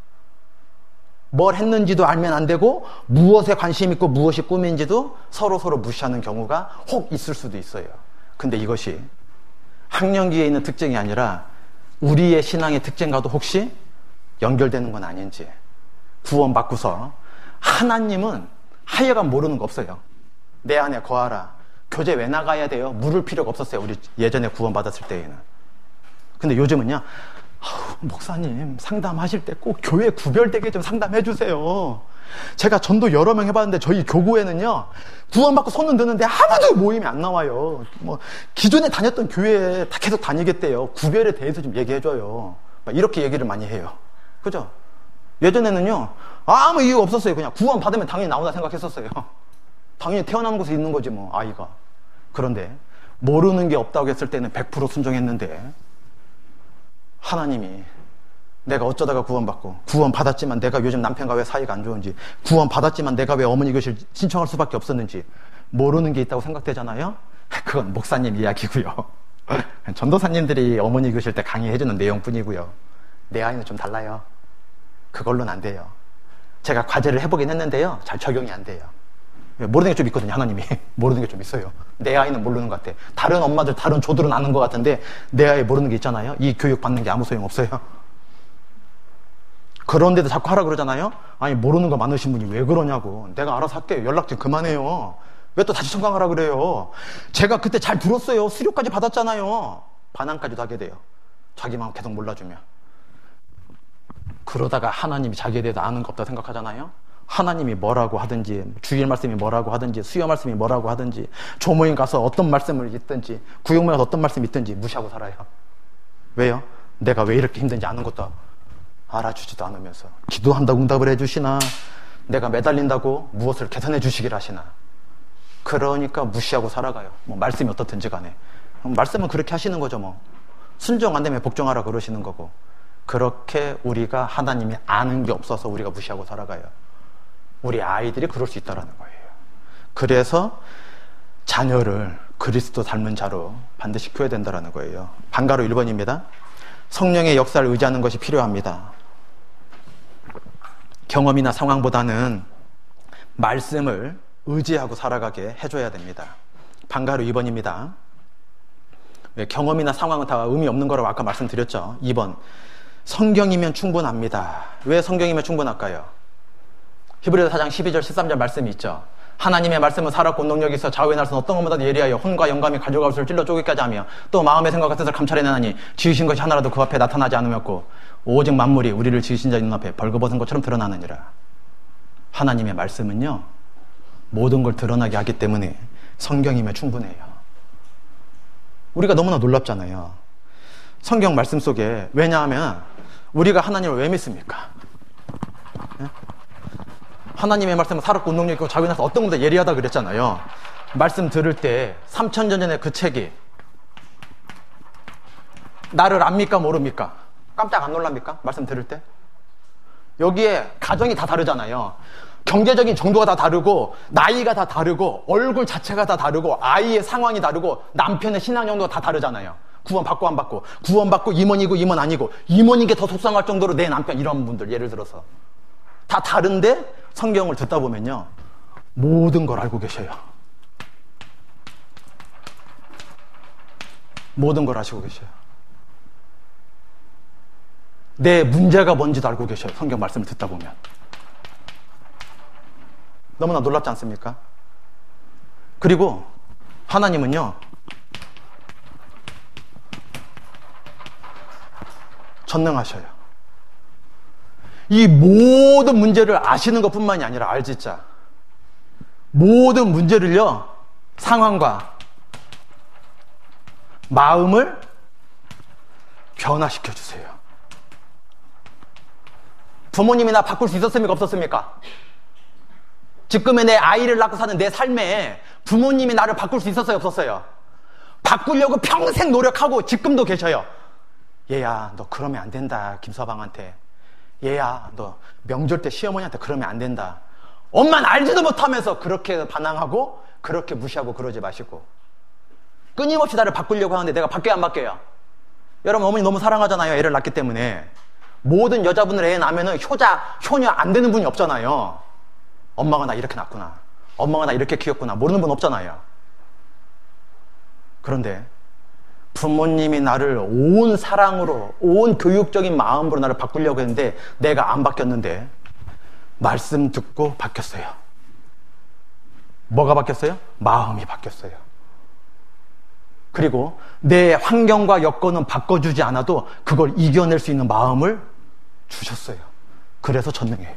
뭘 했는지도 알면 안 되고 무엇에 관심 있고 무엇이 꿈인지도 서로 서로 무시하는 경우가 혹 있을 수도 있어요. 근데 이것이 학령기에 있는 특징이 아니라 우리의 신앙의 특징과도 혹시 연결되는 건 아닌지. 구원받고서 하나님은 하여간 모르는 거 없어요. 내 안에 거하라. 교제 왜 나가야 돼요? 물을 필요가 없었어요. 우리 예전에 구원받았을 때에는. 근데 요즘은요, 아우, 목사님 상담하실 때 꼭 교회 구별되게 좀 상담해 주세요. 제가 전도 여러 명 해봤는데 저희 교구에는요, 구원받고 손은 드는데 아무도 모임이 안 나와요. 뭐 기존에 다녔던 교회에 다 계속 다니겠대요. 구별에 대해서 좀 얘기해줘요. 막 이렇게 얘기를 많이 해요. 그죠? 예전에는요, 아무 이유 없었어요. 그냥 구원 받으면 당연히 나온다 생각했었어요. 당연히 태어나는 곳에 있는 거지 뭐, 아이가. 그런데 모르는 게 없다고 했을 때는 백 퍼센트 순종했는데 하나님이 내가 어쩌다가 구원받고, 구원받았지만 내가 요즘 남편과 왜 사이가 안 좋은지, 구원받았지만 내가 왜 어머니 교실 신청할 수밖에 없었는지 모르는 게 있다고 생각되잖아요. 그건 목사님 이야기고요. 전도사님들이 어머니 교실 때 강의해주는 내용뿐이고요. 내 아이는 좀 달라요. 그걸로는 안 돼요. 제가 과제를 해보긴 했는데요, 잘 적용이 안 돼요. 모르는 게 좀 있거든요. 하나님이 모르는 게 좀 있어요. 내 아이는 모르는 것 같아. 다른 엄마들, 다른 조들은 아는 것 같은데 내 아이 모르는 게 있잖아요. 이 교육 받는 게 아무 소용 없어요. 그런데도 자꾸 하라 그러잖아요. 아니, 모르는 거 많으신 분이 왜 그러냐고. 내가 알아서 할게요. 연락 좀 그만해요. 왜 또 다시 청강하라 그래요. 제가 그때 잘 들었어요. 수료까지 받았잖아요. 반항까지도 하게 돼요. 자기 마음 계속 몰라주면. 그러다가 하나님이 자기에 대해서 아는 거 없다 생각하잖아요. 하나님이 뭐라고 하든지, 주일 말씀이 뭐라고 하든지, 수요 말씀이 뭐라고 하든지, 조모임 가서 어떤 말씀을 있든지, 구역모임 가서 어떤 말씀이 있든지 무시하고 살아요. 왜요? 내가 왜 이렇게 힘든지 아는 것도 알아주지도 않으면서. 기도한다고 응답을 해주시나, 내가 매달린다고 무엇을 개선해 주시길 하시나. 그러니까 무시하고 살아가요. 뭐 말씀이 어떻든지 간에. 말씀은 그렇게 하시는 거죠. 뭐 순종 안 되면 복종하라 그러시는 거고. 그렇게 우리가 하나님이 아는 게 없어서 우리가 무시하고 살아가요. 우리 아이들이 그럴 수 있다는 거예요. 그래서 자녀를 그리스도 닮은 자로 반드시 키워야 된다는 거예요. 방가로 일 번입니다. 성령의 역사를 의지하는 것이 필요합니다. 경험이나 상황보다는 말씀을 의지하고 살아가게 해줘야 됩니다. 방가로 이 번입니다. 경험이나 상황은 다 의미 없는 거라고 아까 말씀드렸죠. 이 번, 성경이면 충분합니다. 왜 성경이면 충분할까요? 히브리서 사 장 십이 절 십삼 절 말씀이 있죠. 하나님의 말씀은 살았고 능력이 있어 좌우의 날선 어떤 것보다도 예리하여 혼과 영감이 가져갈 수를 찔러 쪼개까지 하며 또 마음의 생각 같은 것을 감찰해내나니 지으신 것이 하나라도 그 앞에 나타나지 않으였고 오직 만물이 우리를 지으신 자 눈앞에 벌거벗은 것처럼 드러나느니라. 하나님의 말씀은요, 모든 걸 드러나게 하기 때문에 성경이면 충분해요. 우리가 너무나 놀랍잖아요. 성경 말씀 속에. 왜냐하면 우리가 하나님을 왜 믿습니까? 하나님의 말씀은 살았고 능력 있고 자유에 나서 어떤 것보다 예리하다 그랬잖아요. 말씀 들을 때 삼천 년 전에 그 책이 나를 압니까 모릅니까? 깜짝 안 놀랍니까? 말씀 들을 때? 여기에 가정이 다 다르잖아요. 경제적인 정도가 다 다르고 나이가 다 다르고 얼굴 자체가 다 다르고 아이의 상황이 다르고 남편의 신앙 정도가 다 다르잖아요. 구원 받고 안 받고, 구원 받고 임원이고 임원 아니고, 임원인 게 더 속상할 정도로 내 남편, 이런 분들 예를 들어서 다 다른데 성경을 듣다 보면요, 모든 걸 알고 계셔요. 모든 걸 아시고 계셔요. 내 문제가 뭔지도 알고 계셔요. 성경 말씀을 듣다 보면. 너무나 놀랍지 않습니까? 그리고 하나님은요, 전능하셔요. 이 모든 문제를 아시는 것뿐만이 아니라, 알지자, 모든 문제를요, 상황과 마음을 변화시켜 주세요. 부모님이 나 바꿀 수 있었습니까? 없었습니까? 지금의 내 아이를 낳고 사는 내 삶에 부모님이 나를 바꿀 수 있었어요? 없었어요? 바꾸려고 평생 노력하고 지금도 계셔요. 얘야, 너 그러면 안 된다. 김서방한테. 얘야, 너 명절 때 시어머니한테 그러면 안 된다. 엄마는 알지도 못하면서 그렇게 반항하고 그렇게 무시하고 그러지 마시고, 끊임없이 나를 바꾸려고 하는데 내가 바뀌어야 안 바뀌어요? 여러분, 어머니 너무 사랑하잖아요. 애를 낳기 때문에. 모든 여자분들 애 낳으면 효자, 효녀 안 되는 분이 없잖아요. 엄마가 나 이렇게 낳구나, 엄마가 나 이렇게 키웠구나, 모르는 분 없잖아요. 그런데 부모님이 나를 온 사랑으로, 온 교육적인 마음으로 나를 바꾸려고 했는데 내가 안 바뀌었는데 말씀 듣고 바뀌었어요. 뭐가 바뀌었어요? 마음이 바뀌었어요. 그리고 내 환경과 여건은 바꿔주지 않아도 그걸 이겨낼 수 있는 마음을 주셨어요. 그래서 전능해요.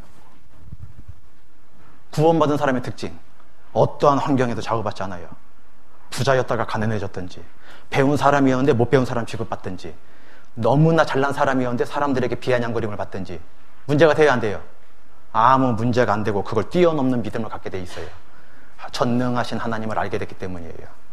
구원받은 사람의 특징, 어떠한 환경에도 좌우받지 않아요. 부자였다가 가난해졌든지, 배운 사람이었는데 못 배운 사람 취급받든지, 너무나 잘난 사람이었는데 사람들에게 비아냥거림을 받든지 문제가 돼야 안 돼요? 아무 문제가 안 되고 그걸 뛰어넘는 믿음을 갖게 돼 있어요. 전능하신 하나님을 알게 됐기 때문이에요.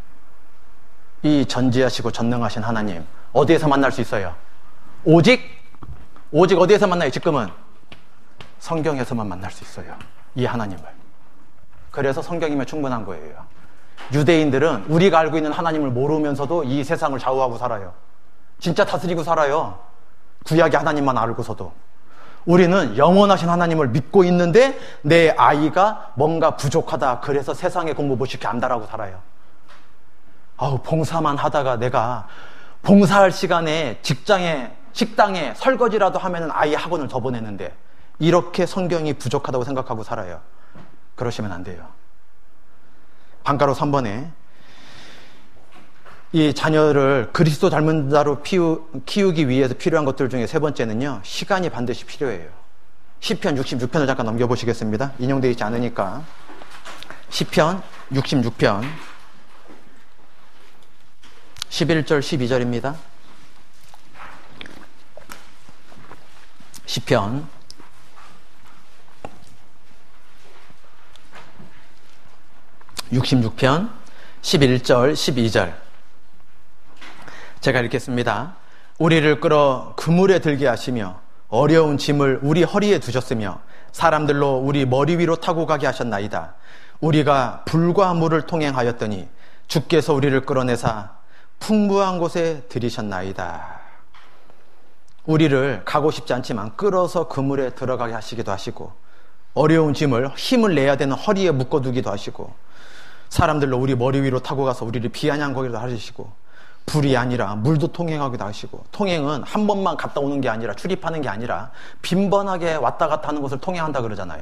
이 전지하시고 전능하신 하나님, 어디에서 만날 수 있어요? 오직 오직 어디에서 만나요? 지금은 성경에서만 만날 수 있어요. 이 하나님을. 그래서 성경이면 충분한 거예요. 유대인들은 우리가 알고 있는 하나님을 모르면서도 이 세상을 좌우하고 살아요. 진짜 다스리고 살아요. 구약의 하나님만 알고서도. 우리는 영원하신 하나님을 믿고 있는데 내 아이가 뭔가 부족하다. 그래서 세상의 공부 못 시켜 안다라고 살아요. 아우, 봉사만 하다가 내가 봉사할 시간에 직장에, 식당에 설거지라도 하면은 아이 학원을 더 보내는데 이렇게 성경이 부족하다고 생각하고 살아요. 그러시면 안 돼요. 방가로 삼 번에 이 자녀를 그리스도 닮은 자로 피우, 키우기 위해서 필요한 것들 중에 세 번째는요, 시간이 반드시 필요해요. 시편 육십육 편을 잠깐 넘겨보시겠습니다. 인용되어 있지 않으니까. 시편 육십육 편 십일 절 십이 절입니다. 시편 육십육 편 십일 절 십이 절 제가 읽겠습니다. 우리를 끌어 그물에 들게 하시며 어려운 짐을 우리 허리에 두셨으며 사람들로 우리 머리 위로 타고 가게 하셨나이다. 우리가 불과 물을 통행하였더니 주께서 우리를 끌어내사 풍부한 곳에 들이셨나이다. 우리를 가고 싶지 않지만 끌어서 그물에 들어가게 하시기도 하시고 어려운 짐을 힘을 내야 되는 허리에 묶어두기도 하시고 사람들로 우리 머리 위로 타고 가서 우리를 비아냥거리도 하시고 불이 아니라 물도 통행하기도 하시고 통행은 한 번만 갔다 오는 게 아니라 출입하는 게 아니라 빈번하게 왔다 갔다 하는 것을 통행한다 그러잖아요.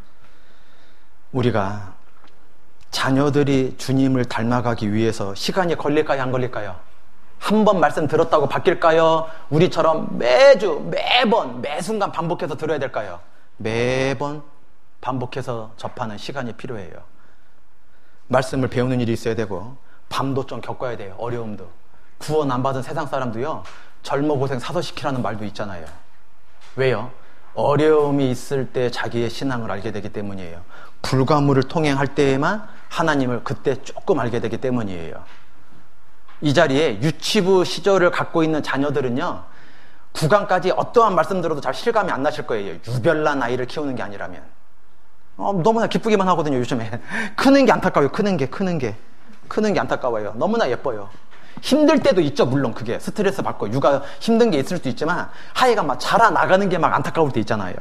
우리가 자녀들이 주님을 닮아가기 위해서 시간이 걸릴까요? 안 걸릴까요? 한 번 말씀 들었다고 바뀔까요? 우리처럼 매주 매번 매 순간 반복해서 들어야 될까요? 매번 반복해서 접하는 시간이 필요해요. 말씀을 배우는 일이 있어야 되고 밤도 좀 겪어야 돼요. 어려움도. 구원 안 받은 세상 사람도요, 젊어 고생 사서 시키라는 말도 있잖아요. 왜요? 어려움이 있을 때 자기의 신앙을 알게 되기 때문이에요. 불가물을 통행할 때에만 하나님을 그때 조금 알게 되기 때문이에요. 이 자리에 유치부 시절을 갖고 있는 자녀들은요, 구강까지 어떠한 말씀 들어도 잘 실감이 안 나실 거예요. 유별난 아이를 키우는 게 아니라면. 어, 너무나 기쁘기만 하거든요, 요즘에. 크는 게 안타까워요. 크는 게, 크는 게. 크는 게 안타까워요. 너무나 예뻐요. 힘들 때도 있죠, 물론. 그게 스트레스 받고 육아 힘든 게 있을 수도 있지만 하여간 막 자라나가는 게 막 안타까울 때 있잖아요.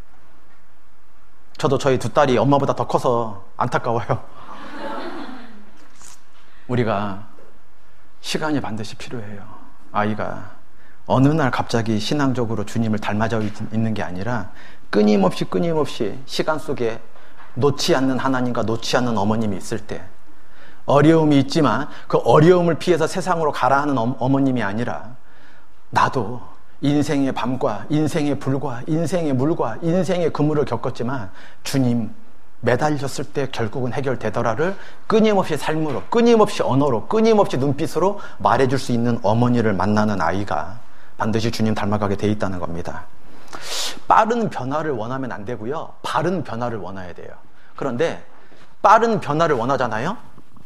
저도 저희 두 딸이 엄마보다 더 커서 안타까워요. 우리가 시간이 반드시 필요해요. 아이가 어느 날 갑자기 신앙적으로 주님을 닮아져 있는 게 아니라 끊임없이 끊임없이 시간 속에 놓지 않는 하나님과 놓지 않는 어머님이 있을 때, 어려움이 있지만 그 어려움을 피해서 세상으로 가라 하는 어머님이 아니라 나도 인생의 밤과 인생의 불과 인생의 물과 인생의 그물을 겪었지만 주님 매달렸을 때 결국은 해결되더라를 끊임없이 삶으로, 끊임없이 언어로, 끊임없이 눈빛으로 말해줄 수 있는 어머니를 만나는 아이가 반드시 주님 닮아가게 돼 있다는 겁니다. 빠른 변화를 원하면 안 되고요, 바른 변화를 원해야 돼요. 그런데 빠른 변화를 원하잖아요.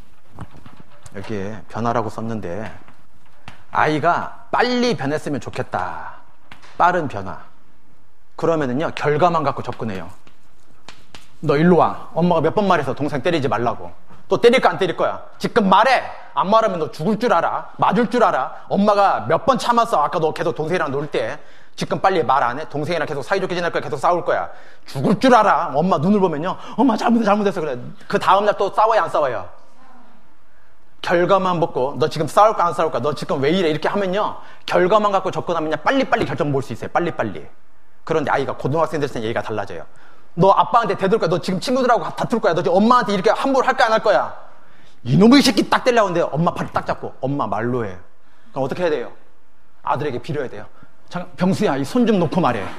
여기에 변화라고 썼는데 아이가 빨리 변했으면 좋겠다. 빠른 변화. 그러면은요, 결과만 갖고 접근해요. 너 일로 와. 엄마가 몇 번 말해서 동생 때리지 말라고. 또 때릴까 안 때릴 거야? 지금 말해. 안 말하면 너 죽을 줄 알아. 맞을 줄 알아. 엄마가 몇 번 참았어. 아까 너 계속 동생이랑 놀 때. 지금 빨리 말 안 해. 동생이랑 계속 사이좋게 지낼 거야. 계속 싸울 거야. 죽을 줄 알아. 엄마 눈을 보면요, 엄마 잘못해 잘못했어. 그래. 그 다음날 또 싸워야 안 싸워요? 결과만 보고 너 지금 싸울까 안 싸울까, 너 지금 왜 이래, 이렇게 하면요, 결과만 갖고 접근하면요 빨리빨리 결정 볼 수 있어요. 빨리빨리. 그런데 아이가 고등학생 됐을 때 얘기가 달라져요. 너 아빠한테 대들 거야. 너 지금 친구들하고 다툴 거야. 너 지금 엄마한테 이렇게 함부로 할까 안 할 거야. 이놈의 새끼 딱 때리려고 하는데 엄마 팔을 딱 잡고 엄마 말로 해. 그럼 어떻게 해야 돼요? 아들에게 빌어야 돼요. 잠깐, 병수야, 이 손 좀 놓고 말해.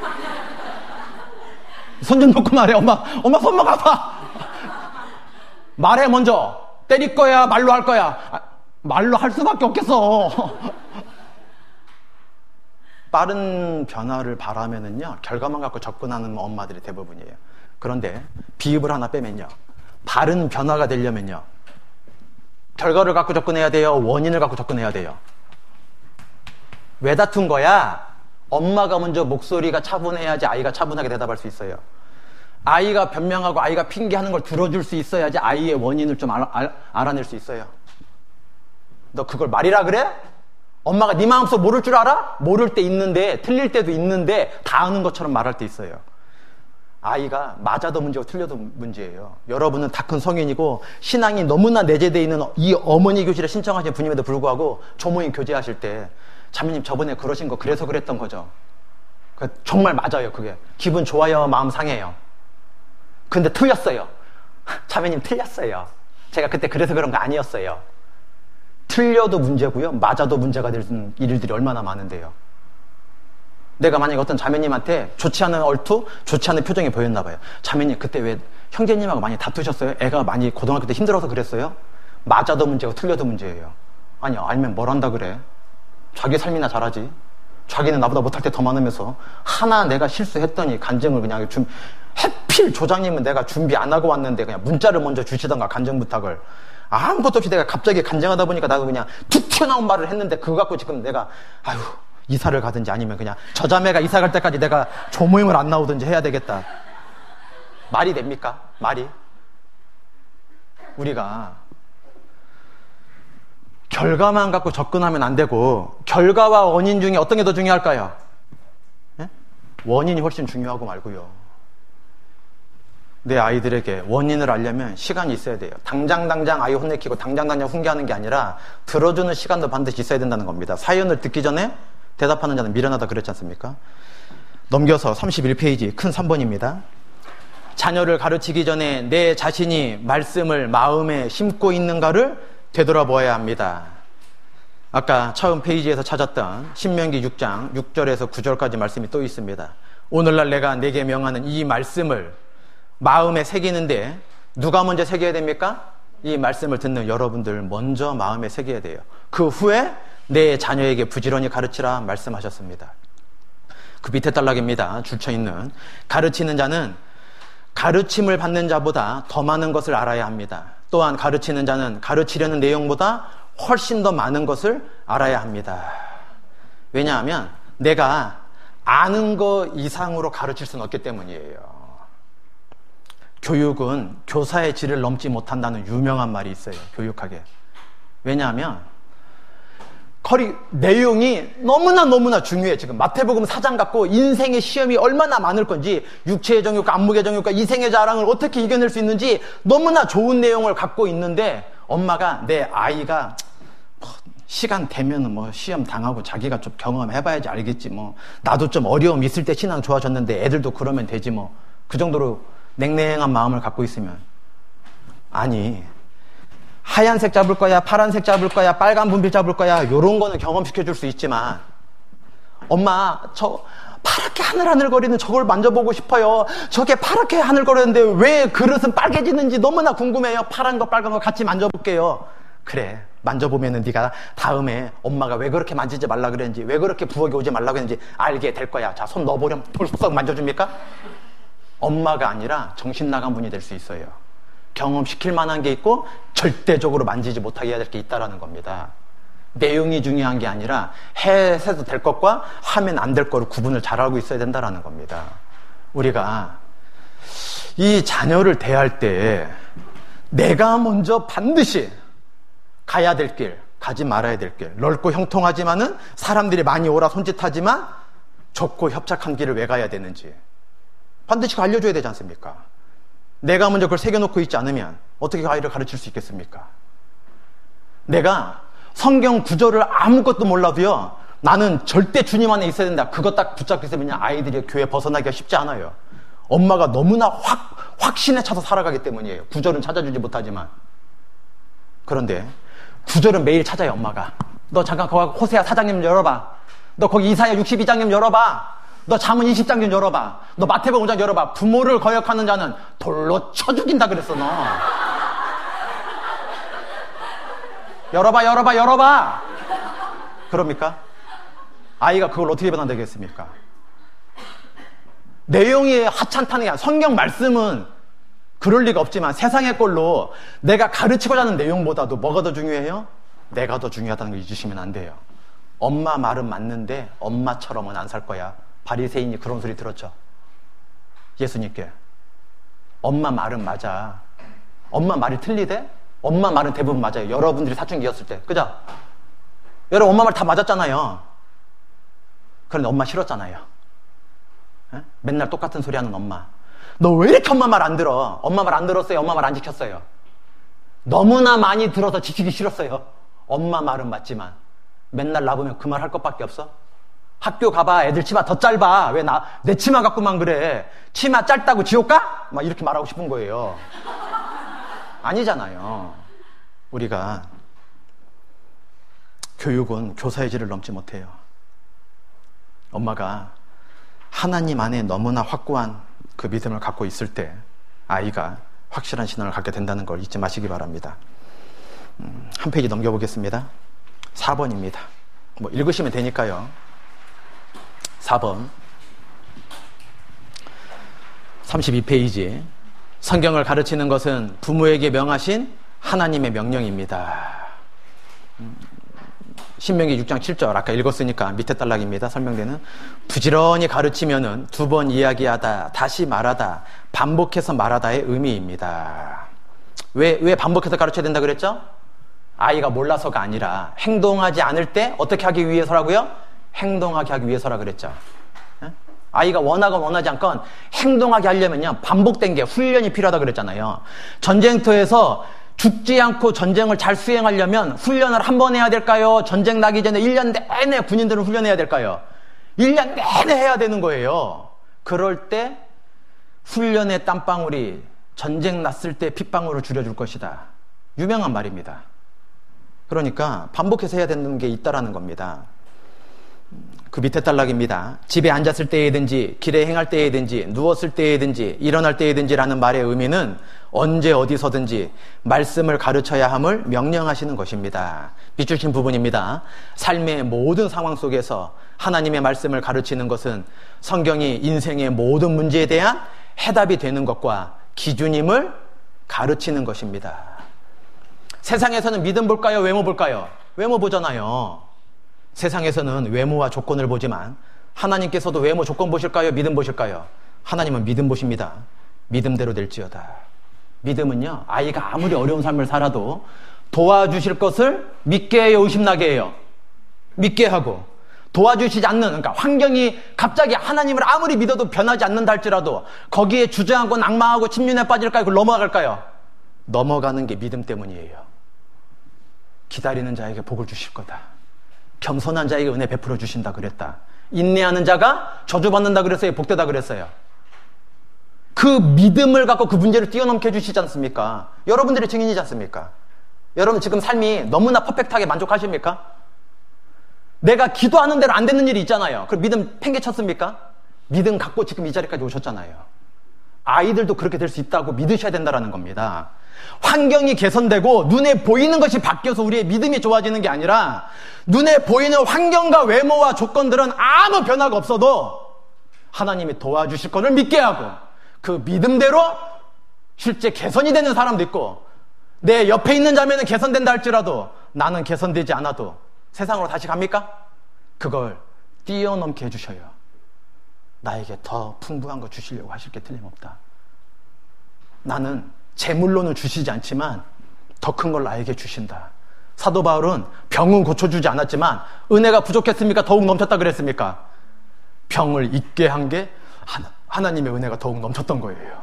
손 좀 놓고 말해. 엄마 엄마 손목 아파. 말해. 먼저 때릴 거야, 말로 할 거야? 아, 말로 할 수밖에 없겠어. 빠른 변화를 바라면은요, 결과만 갖고 접근하는 엄마들이 대부분이에요. 그런데 비읍을 하나 빼면요, 바른 변화가 되려면요, 결과를 갖고 접근해야 돼요? 원인을 갖고 접근해야 돼요? 왜 다툰 거야? 엄마가 먼저 목소리가 차분해야지 아이가 차분하게 대답할 수 있어요. 아이가 변명하고 아이가 핑계하는 걸 들어줄 수 있어야지 아이의 원인을 좀 알아, 알, 알아낼 수 있어요. 너 그걸 말이라 그래? 엄마가 네 마음속 모를 줄 알아? 모를 때 있는데, 틀릴 때도 있는데 다 아는 것처럼 말할 때 있어요. 아이가 맞아도 문제고 틀려도 문제예요. 여러분은 다 큰 성인이고 신앙이 너무나 내재되어 있는 이 어머니 교실에 신청하신 분임에도 불구하고 조모임 교제하실 때 자매님 저번에 그러신 거 그래서 그랬던 거죠. 정말 맞아요. 그게 기분 좋아요, 마음 상해요. 근데 틀렸어요. 자매님 틀렸어요. 제가 그때 그래서 그런 거 아니었어요. 틀려도 문제고요, 맞아도 문제가 되는 일들이 얼마나 많은데요. 내가 만약에 어떤 자매님한테 좋지 않은 얼투, 좋지 않은 표정이 보였나 봐요. 자매님 그때 왜 형제님하고 많이 다투셨어요? 애가 많이 고등학교 때 힘들어서 그랬어요? 맞아도 문제고 틀려도 문제예요. 아니 알면 뭘 한다 그래? 자기 삶이나 잘하지. 자기는 나보다 못할 때 더 많으면서 하나 내가 실수했더니 간증을 그냥 좀 해필 조장님은 내가 준비 안 하고 왔는데 그냥 문자를 먼저 주시던가 간증 부탁을 아무것도 없이 내가 갑자기 간증하다 보니까 나도 그냥 툭 튀어나온 말을 했는데 그거 갖고 지금 내가 아유 이사를 가든지 아니면 그냥 저 자매가 이사 갈 때까지 내가 조모임을 안 나오든지 해야 되겠다. 말이 됩니까? 말이? 우리가 결과만 갖고 접근하면 안 되고 결과와 원인 중에 어떤 게 더 중요할까요? 네? 원인이 훨씬 중요하고 말고요. 내 아이들에게 원인을 알려면 시간이 있어야 돼요. 당장 당장 아이 혼내키고 당장 당장 훈계하는 게 아니라 들어주는 시간도 반드시 있어야 된다는 겁니다. 사연을 듣기 전에 대답하는 자는 미련하다 그랬지 않습니까? 넘겨서 삼십일 페이지 큰 삼 번입니다. 자녀를 가르치기 전에 내 자신이 말씀을 마음에 심고 있는가를 되돌아보아야 합니다. 아까 처음 페이지에서 찾았던 신명기 육 장 육 절에서 구 절까지 말씀이 또 있습니다. 오늘날 내가 내게 명하는 이 말씀을 마음에 새기는데 누가 먼저 새겨야 됩니까? 이 말씀을 듣는 여러분들 먼저 마음에 새겨야 돼요. 그 후에 내 자녀에게 부지런히 가르치라 말씀하셨습니다. 그 밑에 단락입니다. 줄쳐있는 가르치는 자는 가르침을 받는 자보다 더 많은 것을 알아야 합니다. 또한 가르치는 자는 가르치려는 내용보다 훨씬 더 많은 것을 알아야 합니다. 왜냐하면 내가 아는 거 이상으로 가르칠 수는 없기 때문이에요. 교육은 교사의 질을 넘지 못한다는 유명한 말이 있어요. 교육학에. 왜냐하면 커리 내용이 너무나 너무나 중요해. 지금 마태복음 사 장 갖고 인생의 시험이 얼마나 많을 건지, 육체의 정욕과 안목의 정욕과 이생의 자랑을 어떻게 이겨낼 수 있는지 너무나 좋은 내용을 갖고 있는데 엄마가 내 아이가 뭐 시간 되면 뭐 시험 당하고 자기가 좀 경험해봐야지 알겠지 뭐 나도 좀 어려움 있을 때 신앙 좋아졌는데 애들도 그러면 되지 뭐 그 정도로 냉랭한 마음을 갖고 있으면, 아니 하얀색 잡을 거야, 파란색 잡을 거야, 빨간 분필 잡을 거야, 요런 거는 경험시켜줄 수 있지만 엄마 저 파랗게 하늘하늘거리는 저걸 만져보고 싶어요. 저게 파랗게 하늘거리는데 왜 그릇은 빨개지는지 너무나 궁금해요. 파란 거 빨간 거 같이 만져볼게요. 그래, 만져보면은 네가 다음에 엄마가 왜 그렇게 만지지 말라 그랬는지, 왜 그렇게 부엌에 오지 말라 그랬는지 알게 될 거야. 자, 손 넣어보렴. 펄썩 만져줍니까? 엄마가 아니라 정신 나간 분이 될 수 있어요. 경험시킬 만한 게 있고 절대적으로 만지지 못하게 해야 될 게 있다는 겁니다. 내용이 중요한 게 아니라 해도 될 것과 하면 안 될 거를 구분을 잘 알고 있어야 된다는 겁니다. 우리가 이 자녀를 대할 때 내가 먼저 반드시 가야 될 길, 가지 말아야 될 길, 넓고 형통하지만은 사람들이 많이 오라 손짓하지만 좁고 협착한 길을 왜 가야 되는지 반드시 알려줘야 되지 않습니까? 내가 먼저 그걸 새겨놓고 있지 않으면 어떻게 아이를 가르칠 수 있겠습니까? 내가 성경 구절을 아무것도 몰라도요, 나는 절대 주님 안에 있어야 된다, 그거 딱 붙잡고 있으면 아이들이 교회 벗어나기가 쉽지 않아요. 엄마가 너무나 확, 확신에 차서 살아가기 때문이에요. 구절은 찾아주지 못하지만. 그런데 구절은 매일 찾아요. 엄마가 너 잠깐 거기 호세아 사 장님 열어봐, 너 거기 이사야 육십이 장님 열어봐, 너 잠언 이십 장 좀 열어봐, 너 마태복음 오 장 열어봐. 부모를 거역하는 자는 돌로 쳐 죽인다 그랬어. 너 열어봐 열어봐 열어봐. 그럽니까? 아이가 그걸 어떻게 받아내겠습니까? 내용이 하찮다는 게 아니라 성경 말씀은 그럴 리가 없지만 세상의 꼴로 내가 가르치고자 하는 내용보다도 뭐가 더 중요해요? 내가 더 중요하다는 걸 잊으시면 안 돼요. 엄마 말은 맞는데 엄마처럼은 안 살 거야. 바리새인이 그런 소리 들었죠. 예수님께. 엄마 말은 맞아. 엄마 말이 틀리대? 엄마 말은 대부분 맞아요. 여러분들이 사춘기였을 때. 그죠? 여러분 엄마 말 다 맞았잖아요. 그런데 엄마 싫었잖아요. 에? 맨날 똑같은 소리 하는 엄마. 너 왜 이렇게 엄마 말 안 들어? 엄마 말 안 들었어요? 엄마 말 안 지켰어요? 너무나 많이 들어서 지키기 싫었어요. 엄마 말은 맞지만 맨날 나보면 그 말 할 것밖에 없어? 학교 가봐. 애들 치마 더 짧아. 왜 나, 내 치마 갖고만 그래. 치마 짧다고 지옥 가? 막 이렇게 말하고 싶은 거예요. 아니잖아요. 우리가 교육은 교사의 질을 넘지 못해요. 엄마가 하나님 안에 너무나 확고한 그 믿음을 갖고 있을 때 아이가 확실한 신앙을 갖게 된다는 걸 잊지 마시기 바랍니다. 음, 한 페이지 넘겨보겠습니다. 사 번입니다. 뭐 읽으시면 되니까요. 사 번 삼십이 페이지. 성경을 가르치는 것은 부모에게 명하신 하나님의 명령입니다. 신명기 육 장 칠 절 아까 읽었으니까 밑에 단락입니다. 설명되는 부지런히 가르치면은 두 번 이야기하다 다시 말하다 반복해서 말하다의 의미입니다. 왜, 왜 반복해서 가르쳐야 된다 그랬죠? 아이가 몰라서가 아니라 행동하지 않을 때 어떻게 하기 위해서라고요? 행동하게 하기 위해서라 그랬죠. 아이가 원하건 원하지 않건 행동하게 하려면요 반복된 게 훈련이 필요하다 그랬잖아요. 전쟁터에서 죽지 않고 전쟁을 잘 수행하려면 훈련을 한 번 해야 될까요? 전쟁 나기 전에 일 년 내내 군인들은 훈련해야 될까요? 일 년 내내 해야 되는 거예요. 그럴 때 훈련의 땀방울이 전쟁 났을 때 핏방울을 줄여줄 것이다. 유명한 말입니다. 그러니까 반복해서 해야 되는 게 있다라는 겁니다. 그 밑에 단락입니다. 집에 앉았을 때이든지 길에 행할 때이든지 누웠을 때이든지 일어날 때이든지라는 말의 의미는 언제 어디서든지 말씀을 가르쳐야 함을 명령하시는 것입니다. 비추신 부분입니다. 삶의 모든 상황 속에서 하나님의 말씀을 가르치는 것은 성경이 인생의 모든 문제에 대한 해답이 되는 것과 기준임을 가르치는 것입니다. 세상에서는 믿음 볼까요? 외모 볼까요? 외모 보잖아요. 세상에서는 외모와 조건을 보지만 하나님께서도 외모 조건 보실까요? 믿음 보실까요? 하나님은 믿음 보십니다. 믿음대로 될지어다. 믿음은요, 아이가 아무리 어려운 삶을 살아도 도와주실 것을 믿게 해요, 의심나게 해요? 믿게 하고, 도와주시지 않는, 그러니까 환경이 갑자기 하나님을 아무리 믿어도 변하지 않는다 할지라도 거기에 주저앉고 낙망하고 침륜에 빠질까요? 그걸 넘어갈까요? 넘어가는 게 믿음 때문이에요. 기다리는 자에게 복을 주실 거다. 겸손한 자에게 은혜 베풀어 주신다 그랬다. 인내하는 자가 저주받는다 그랬어요? 복되다 그랬어요? 그 믿음을 갖고 그 문제를 뛰어넘게 해주시지 않습니까? 여러분들의 증인이지 않습니까? 여러분 지금 삶이 너무나 퍼펙트하게 만족하십니까? 내가 기도하는 대로 안 되는 일이 있잖아요. 그럼 믿음 팽개쳤습니까? 믿음 갖고 지금 이 자리까지 오셨잖아요. 아이들도 그렇게 될 수 있다고 믿으셔야 된다는 겁니다. 환경이 개선되고 눈에 보이는 것이 바뀌어서 우리의 믿음이 좋아지는 게 아니라 눈에 보이는 환경과 외모와 조건들은 아무 변화가 없어도 하나님이 도와주실 것을 믿게 하고 그 믿음대로 실제 개선이 되는 사람도 있고 내 옆에 있는 자매는 개선된다 할지라도 나는 개선되지 않아도 세상으로 다시 갑니까? 그걸 뛰어넘게 해주셔요. 나에게 더 풍부한 거 주시려고 하실 게 틀림없다. 나는 재물로는 주시지 않지만 더 큰 걸 나에게 주신다. 사도 바울은 병은 고쳐주지 않았지만 은혜가 부족했습니까? 더욱 넘쳤다 그랬습니까? 병을 잊게 한 게 하나, 하나님의 은혜가 더욱 넘쳤던 거예요.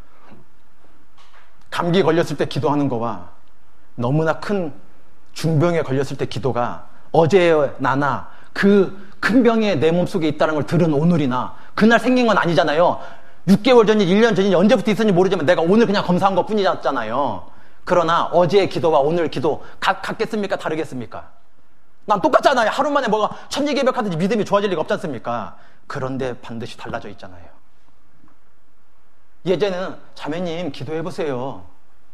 감기 걸렸을 때 기도하는 거와 너무나 큰 중병에 걸렸을 때 기도가 어제의 나나 그 큰 병에 내 몸속에 있다는 걸 들은 오늘이나 그날 생긴 건 아니잖아요. 육 개월 전이 일 년 전이 언제부터 있었는지 모르지만 내가 오늘 그냥 검사한 것 뿐이잖아요. 그러나 어제의 기도와 오늘 기도 같, 같겠습니까? 다르겠습니까? 난 똑같잖아요. 하루 만에 뭐가 천지개벽하든지 믿음이 좋아질 리가 없지 않습니까? 그런데 반드시 달라져 있잖아요. 예전에는 자매님 기도해보세요.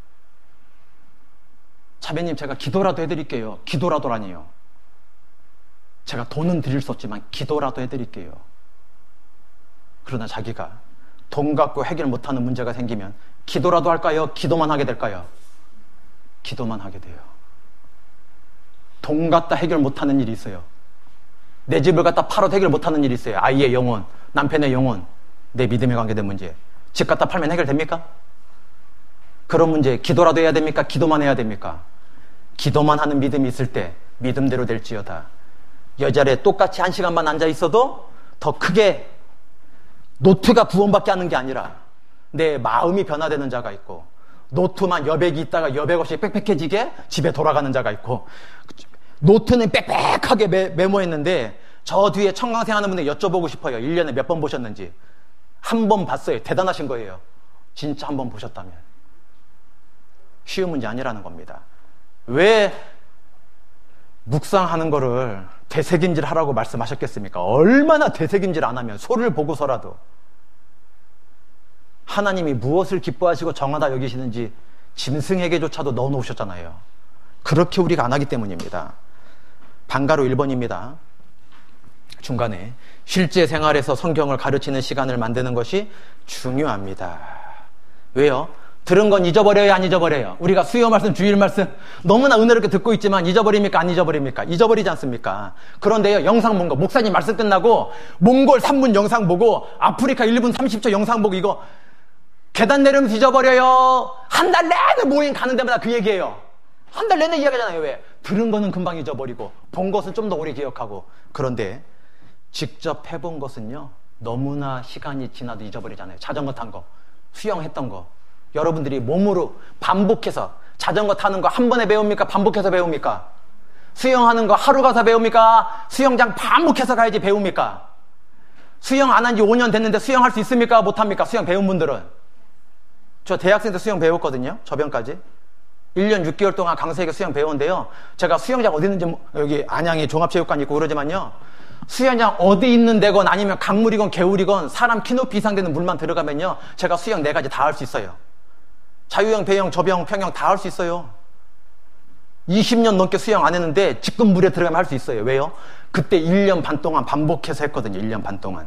자매님 제가 기도라도 해드릴게요. 기도라도라니요. 제가 돈은 드릴 수 없지만 기도라도 해드릴게요. 그러나 자기가 돈 갖고 해결 못하는 문제가 생기면 기도라도 할까요? 기도만 하게 될까요? 기도만 하게 돼요. 돈 갖다 해결 못하는 일이 있어요. 내 집을 갖다 팔아도 해결 못하는 일이 있어요. 아이의 영혼, 남편의 영혼, 내 믿음에 관계된 문제. 집 갖다 팔면 해결됩니까? 그런 문제 기도라도 해야 됩니까? 기도만 해야 됩니까? 기도만 하는 믿음이 있을 때 믿음대로 될지어다. 여자리에 똑같이 한 시간만 앉아 있어도 더 크게 노트가 구원받게 하는 게 아니라 내 마음이 변화되는 자가 있고, 노트만 여백이 있다가 여백 없이 빽빽해지게 집에 돌아가는 자가 있고, 노트는 빽빽하게 메, 메모했는데 저 뒤에 청강생 하는 분들 여쭤보고 싶어요. 일 년에 몇 번 보셨는지. 한 번 봤어요. 대단하신 거예요. 진짜 한 번 보셨다면. 쉬운 문제 아니라는 겁니다. 왜 묵상하는 거를 되새김질 하라고 말씀하셨겠습니까? 얼마나 되새김질 안 하면, 소를 보고서라도 하나님이 무엇을 기뻐하시고 정하다 여기시는지 짐승에게조차도 넣어놓으셨잖아요. 그렇게 우리가 안 하기 때문입니다. 방가로 일 번입니다. 중간에 실제 생활에서 성경을 가르치는 시간을 만드는 것이 중요합니다. 왜요? 들은 건 잊어버려요, 안 잊어버려요? 우리가 수요 말씀, 주일 말씀 너무나 은혜롭게 듣고 있지만 잊어버립니까, 안 잊어버립니까? 잊어버리지 않습니까? 그런데요, 영상 본 거, 목사님 말씀 끝나고 몽골 삼 분 영상 보고 아프리카 일 분 삼십 초 영상 보고 이거 계단 내려오면서 잊어버려요. 한 달 내내 모임 가는 데마다 그 얘기예요. 한 달 내내 이야기하잖아요. 왜? 들은 거는 금방 잊어버리고 본 것은 좀 더 오래 기억하고. 그런데 직접 해본 것은요, 너무나 시간이 지나도 잊어버리잖아요. 자전거 탄 거, 수영했던 거. 여러분들이 몸으로 반복해서, 자전거 타는 거 한 번에 배웁니까? 반복해서 배웁니까? 수영하는 거 하루 가서 배웁니까? 수영장 반복해서 가야지 배웁니까? 수영 안 한 지 오 년 됐는데 수영할 수 있습니까? 못합니까? 수영 배운 분들은. 저 대학생 때 수영 배웠거든요. 저변까지. 일 년 육 개월 동안 강사에게 수영 배웠는데요. 제가 수영장 어디 있는지, 여기 안양에 종합체육관 있고 그러지만요, 수영장 어디 있는 데건 아니면 강물이건 개울이건 사람 키높이 이상 되는 물만 들어가면요, 제가 수영 네 가지 다 할 수 있어요. 자유형, 배영, 접영, 평영 다 할 수 있어요. 이십 년 넘게 수영 안 했는데 지금 물에 들어가면 할 수 있어요. 왜요? 그때 일 년 반 동안 반복해서 했거든요. 일 년 반 동안.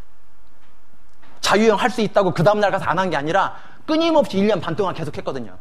자유형 할 수 있다고 그 다음날 가서 안 한 게 아니라 끊임없이 일 년 반 동안 계속 했거든요.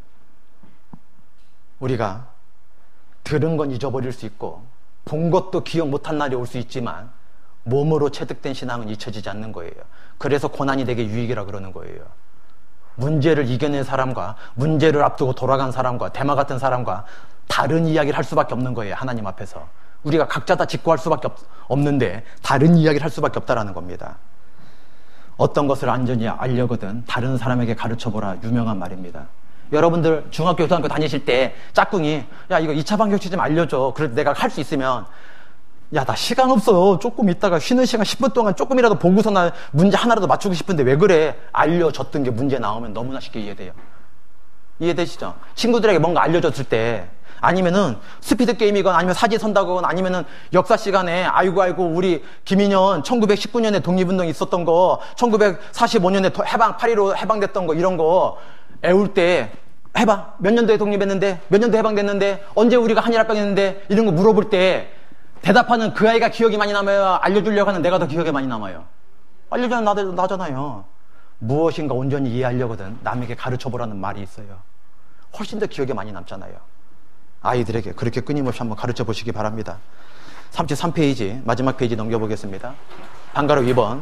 우리가 들은 건 잊어버릴 수 있고 본 것도 기억 못한 날이 올 수 있지만 몸으로 체득된 신앙은 잊혀지지 않는 거예요. 그래서 고난이 되게 유익이라 그러는 거예요. 문제를 이겨낸 사람과 문제를 앞두고 돌아간 사람과 대마 같은 사람과 다른 이야기를 할 수밖에 없는 거예요. 하나님 앞에서. 우리가 각자 다 직구할 수밖에 없, 없는데 다른 이야기를 할 수밖에 없다라는 겁니다. 어떤 것을 안전히 알려거든 다른 사람에게 가르쳐보라, 유명한 말입니다. 여러분들 중학교, 고등학교 다니실 때 짝꿍이 야 이거 이 차 방정식 좀 알려줘. 그래도 내가 할 수 있으면 야 나 시간 없어. 조금 있다가 쉬는 시간 십 분 동안 조금이라도 보고서 나 문제 하나라도 맞추고 싶은데 왜 그래? 알려줬던 게 문제 나오면 너무나 쉽게 이해돼요. 이해되시죠? 친구들에게 뭔가 알려줬을 때, 아니면은 스피드 게임이건 아니면 사지 선다건 아니면은 역사 시간에 아이고 아이고 우리 김인현 천구백십구 년에 독립운동이 있었던 거, 천구백사십오 년에 해방 팔 일오 해방됐던 거, 이런 거 애울 때 해방 몇 년도에 독립했는데, 몇 년도에 해방됐는데, 언제 우리가 한일합병했는데, 이런 거 물어볼 때 대답하는 그 아이가 기억이 많이 남아요? 알려주려고 하는 내가 더 기억이 많이 남아요? 알려주는 나, 나잖아요. 무엇인가 온전히 이해하려거든 남에게 가르쳐보라는 말이 있어요. 훨씬 더 기억에 많이 남잖아요. 아이들에게 그렇게 끊임없이 한번 가르쳐 보시기 바랍니다. 삼십삼 페이지 마지막 페이지 넘겨보겠습니다. 방가로 이 번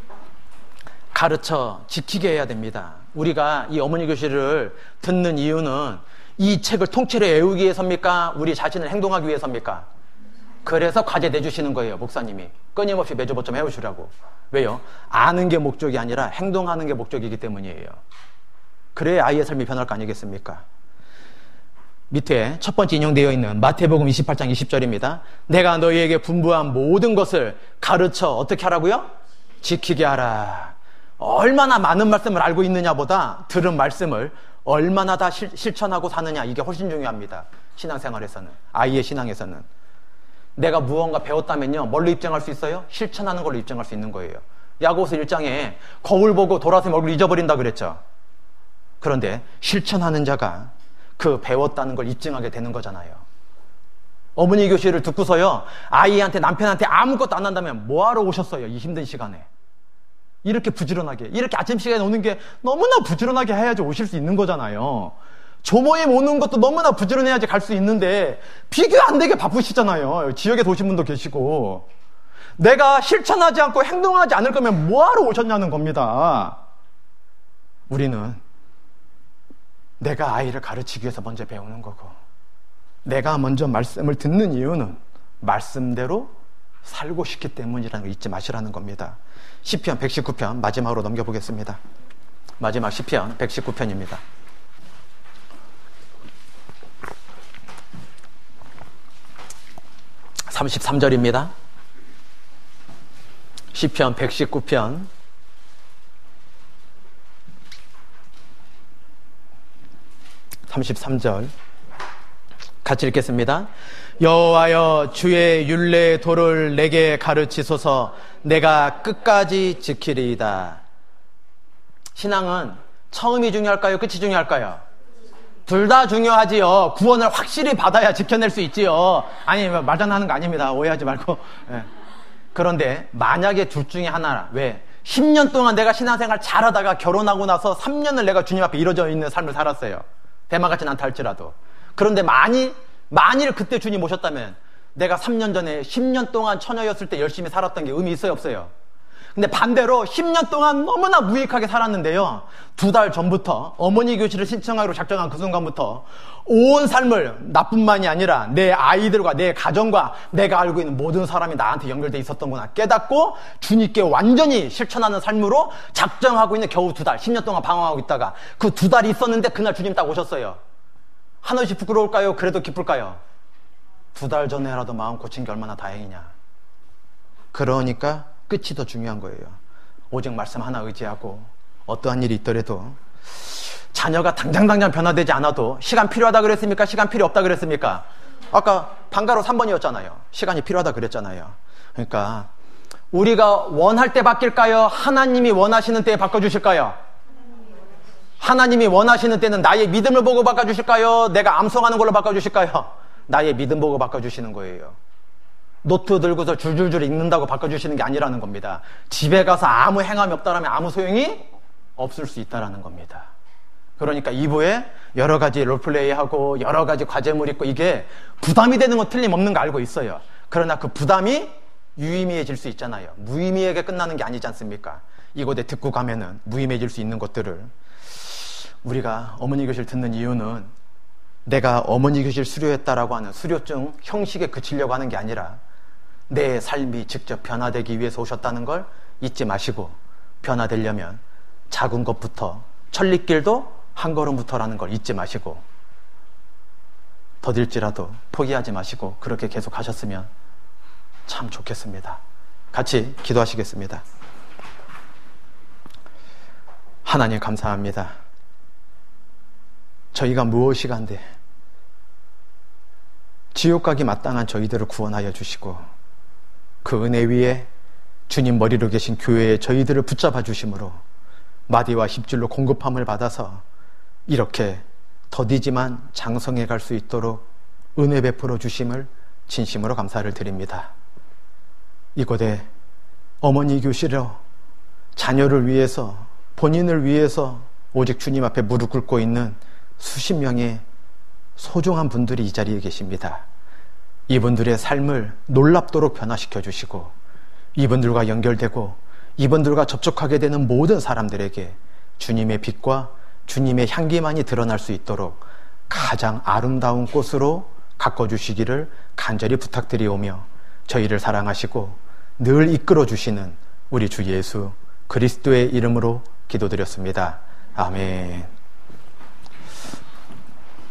가르쳐 지키게 해야 됩니다. 우리가 이 어머니 교실을 듣는 이유는 이 책을 통째로 외우기 위해서입니까? 우리 자신을 행동하기 위해서입니까? 그래서 과제 내주시는 거예요. 목사님이 끊임없이 매주 뭐 좀 해오시라고. 왜요? 아는 게 목적이 아니라 행동하는 게 목적이기 때문이에요. 그래야 아이의 삶이 변할 거 아니겠습니까? 밑에 첫 번째 인용되어 있는 마태복음 이십팔 장 이십 절입니다. 내가 너희에게 분부한 모든 것을 가르쳐 어떻게 하라고요? 지키게 하라. 얼마나 많은 말씀을 알고 있느냐보다 들은 말씀을 얼마나 다 실, 실천하고 사느냐, 이게 훨씬 중요합니다. 신앙생활에서는, 아이의 신앙에서는. 내가 무언가 배웠다면요, 뭘로 입증할 수 있어요? 실천하는 걸로 입증할 수 있는 거예요. 야고보서 일 장에 거울 보고 돌아서면 얼굴 잊어버린다 그랬죠. 그런데 실천하는 자가 그 배웠다는 걸 입증하게 되는 거잖아요. 어머니 교실을 듣고서요, 아이한테, 남편한테 아무것도 안 한다면 뭐하러 오셨어요? 이 힘든 시간에. 이렇게 부지런하게, 이렇게 아침 시간에 오는 게 너무나 부지런하게 해야지 오실 수 있는 거잖아요. 조모임 오는 것도 너무나 부지런해야지 갈 수 있는데 비교 안 되게 바쁘시잖아요. 지역에 오신 분도 계시고. 내가 실천하지 않고 행동하지 않을 거면 뭐하러 오셨냐는 겁니다. 우리는 내가 아이를 가르치기 위해서 먼저 배우는 거고, 내가 먼저 말씀을 듣는 이유는 말씀대로 살고 싶기 때문이라는 걸 잊지 마시라는 겁니다. 시편 백십구 편 마지막으로 넘겨보겠습니다. 마지막 시편 백십구 편입니다. 삼십삼 절입니다. 시편 백십구 편 삼십삼 절 같이 읽겠습니다. 여호와여, 주의 율례의 도를 내게 가르치소서. 내가 끝까지 지키리이다. 신앙은 처음이 중요할까요? 끝이 중요할까요? 둘 다 중요하지요. 구원을 확실히 받아야 지켜낼 수 있지요. 아니, 말장난하는 거 아닙니다. 오해하지 말고. 네. 그런데 만약에 둘 중에 하나, 왜? 십 년 동안 내가 신앙생활 잘하다가 결혼하고 나서 삼 년을 내가 주님 앞에 이루어져 있는 삶을 살았어요. 대만 같진 않다 할지라도. 그런데 만일, 만일 그때 주님 모셨다면 내가 삼 년 전에 십 년 동안 처녀였을 때 열심히 살았던 게 의미 있어요, 없어요? 근데 반대로 십 년 동안 너무나 무익하게 살았는데요, 두 달 전부터 어머니 교실을 신청하기로 작정한 그 순간부터 온 삶을 나뿐만이 아니라 내 아이들과 내 가정과 내가 알고 있는 모든 사람이 나한테 연결되어 있었던구나 깨닫고 주님께 완전히 실천하는 삶으로 작정하고 있는 겨우 두 달, 십 년 동안 방황하고 있다가 그 두 달이 있었는데 그날 주님 딱 오셨어요. 한없이 부끄러울까요? 그래도 기쁠까요? 두 달 전에라도 마음 고친 게 얼마나 다행이냐. 그러니까 끝이 더 중요한 거예요. 오직 말씀 하나 의지하고 어떠한 일이 있더라도 자녀가 당장당장 변화되지 않아도 시간 필요하다 그랬습니까? 시간 필요 없다 그랬습니까? 아까 방가로 삼 번이었잖아요. 시간이 필요하다 그랬잖아요. 그러니까 우리가 원할 때 바뀔까요? 하나님이 원하시는 때에 바꿔주실까요? 하나님이 원하시는 때는 나의 믿음을 보고 바꿔주실까요? 내가 암송하는 걸로 바꿔주실까요? 나의 믿음 보고 바꿔주시는 거예요. 노트 들고서 줄줄줄 읽는다고 바꿔주시는 게 아니라는 겁니다. 집에 가서 아무 행함이 없다라면 아무 소용이 없을 수 있다라는 겁니다. 그러니까 이 부에 여러 가지 롤플레이하고 여러 가지 과제물 있고 이게 부담이 되는 건 틀림없는 거 알고 있어요. 그러나 그 부담이 유의미해질 수 있잖아요. 무의미하게 끝나는 게 아니지 않습니까? 이곳에 듣고 가면은 무의미해질 수 있는 것들을 우리가 어머니 교실 듣는 이유는 내가 어머니 교실 수료했다라고 하는 수료증 형식에 그치려고 하는 게 아니라 내 삶이 직접 변화되기 위해서 오셨다는 걸 잊지 마시고, 변화되려면 작은 것부터, 천리길도 한 걸음부터라는 걸 잊지 마시고, 더딜지라도 포기하지 마시고 그렇게 계속 하셨으면 참 좋겠습니다. 같이 기도하시겠습니다. 하나님 감사합니다. 저희가 무엇이 간데 지옥 가기 마땅한 저희들을 구원하여 주시고 그 은혜 위에 주님 머리로 계신 교회에 저희들을 붙잡아 주심으로 마디와 십줄로 공급함을 받아서 이렇게 더디지만 장성해 갈 수 있도록 은혜 베풀어 주심을 진심으로 감사를 드립니다. 이곳에 어머니 교실로 자녀를 위해서, 본인을 위해서 오직 주님 앞에 무릎 꿇고 있는 수십 명의 소중한 분들이 이 자리에 계십니다. 이분들의 삶을 놀랍도록 변화시켜 주시고 이분들과 연결되고 이분들과 접촉하게 되는 모든 사람들에게 주님의 빛과 주님의 향기만이 드러날 수 있도록 가장 아름다운 꽃으로 가꿔주시기를 간절히 부탁드리오며 저희를 사랑하시고 늘 이끌어 주시는 우리 주 예수 그리스도의 이름으로 기도드렸습니다. 아멘.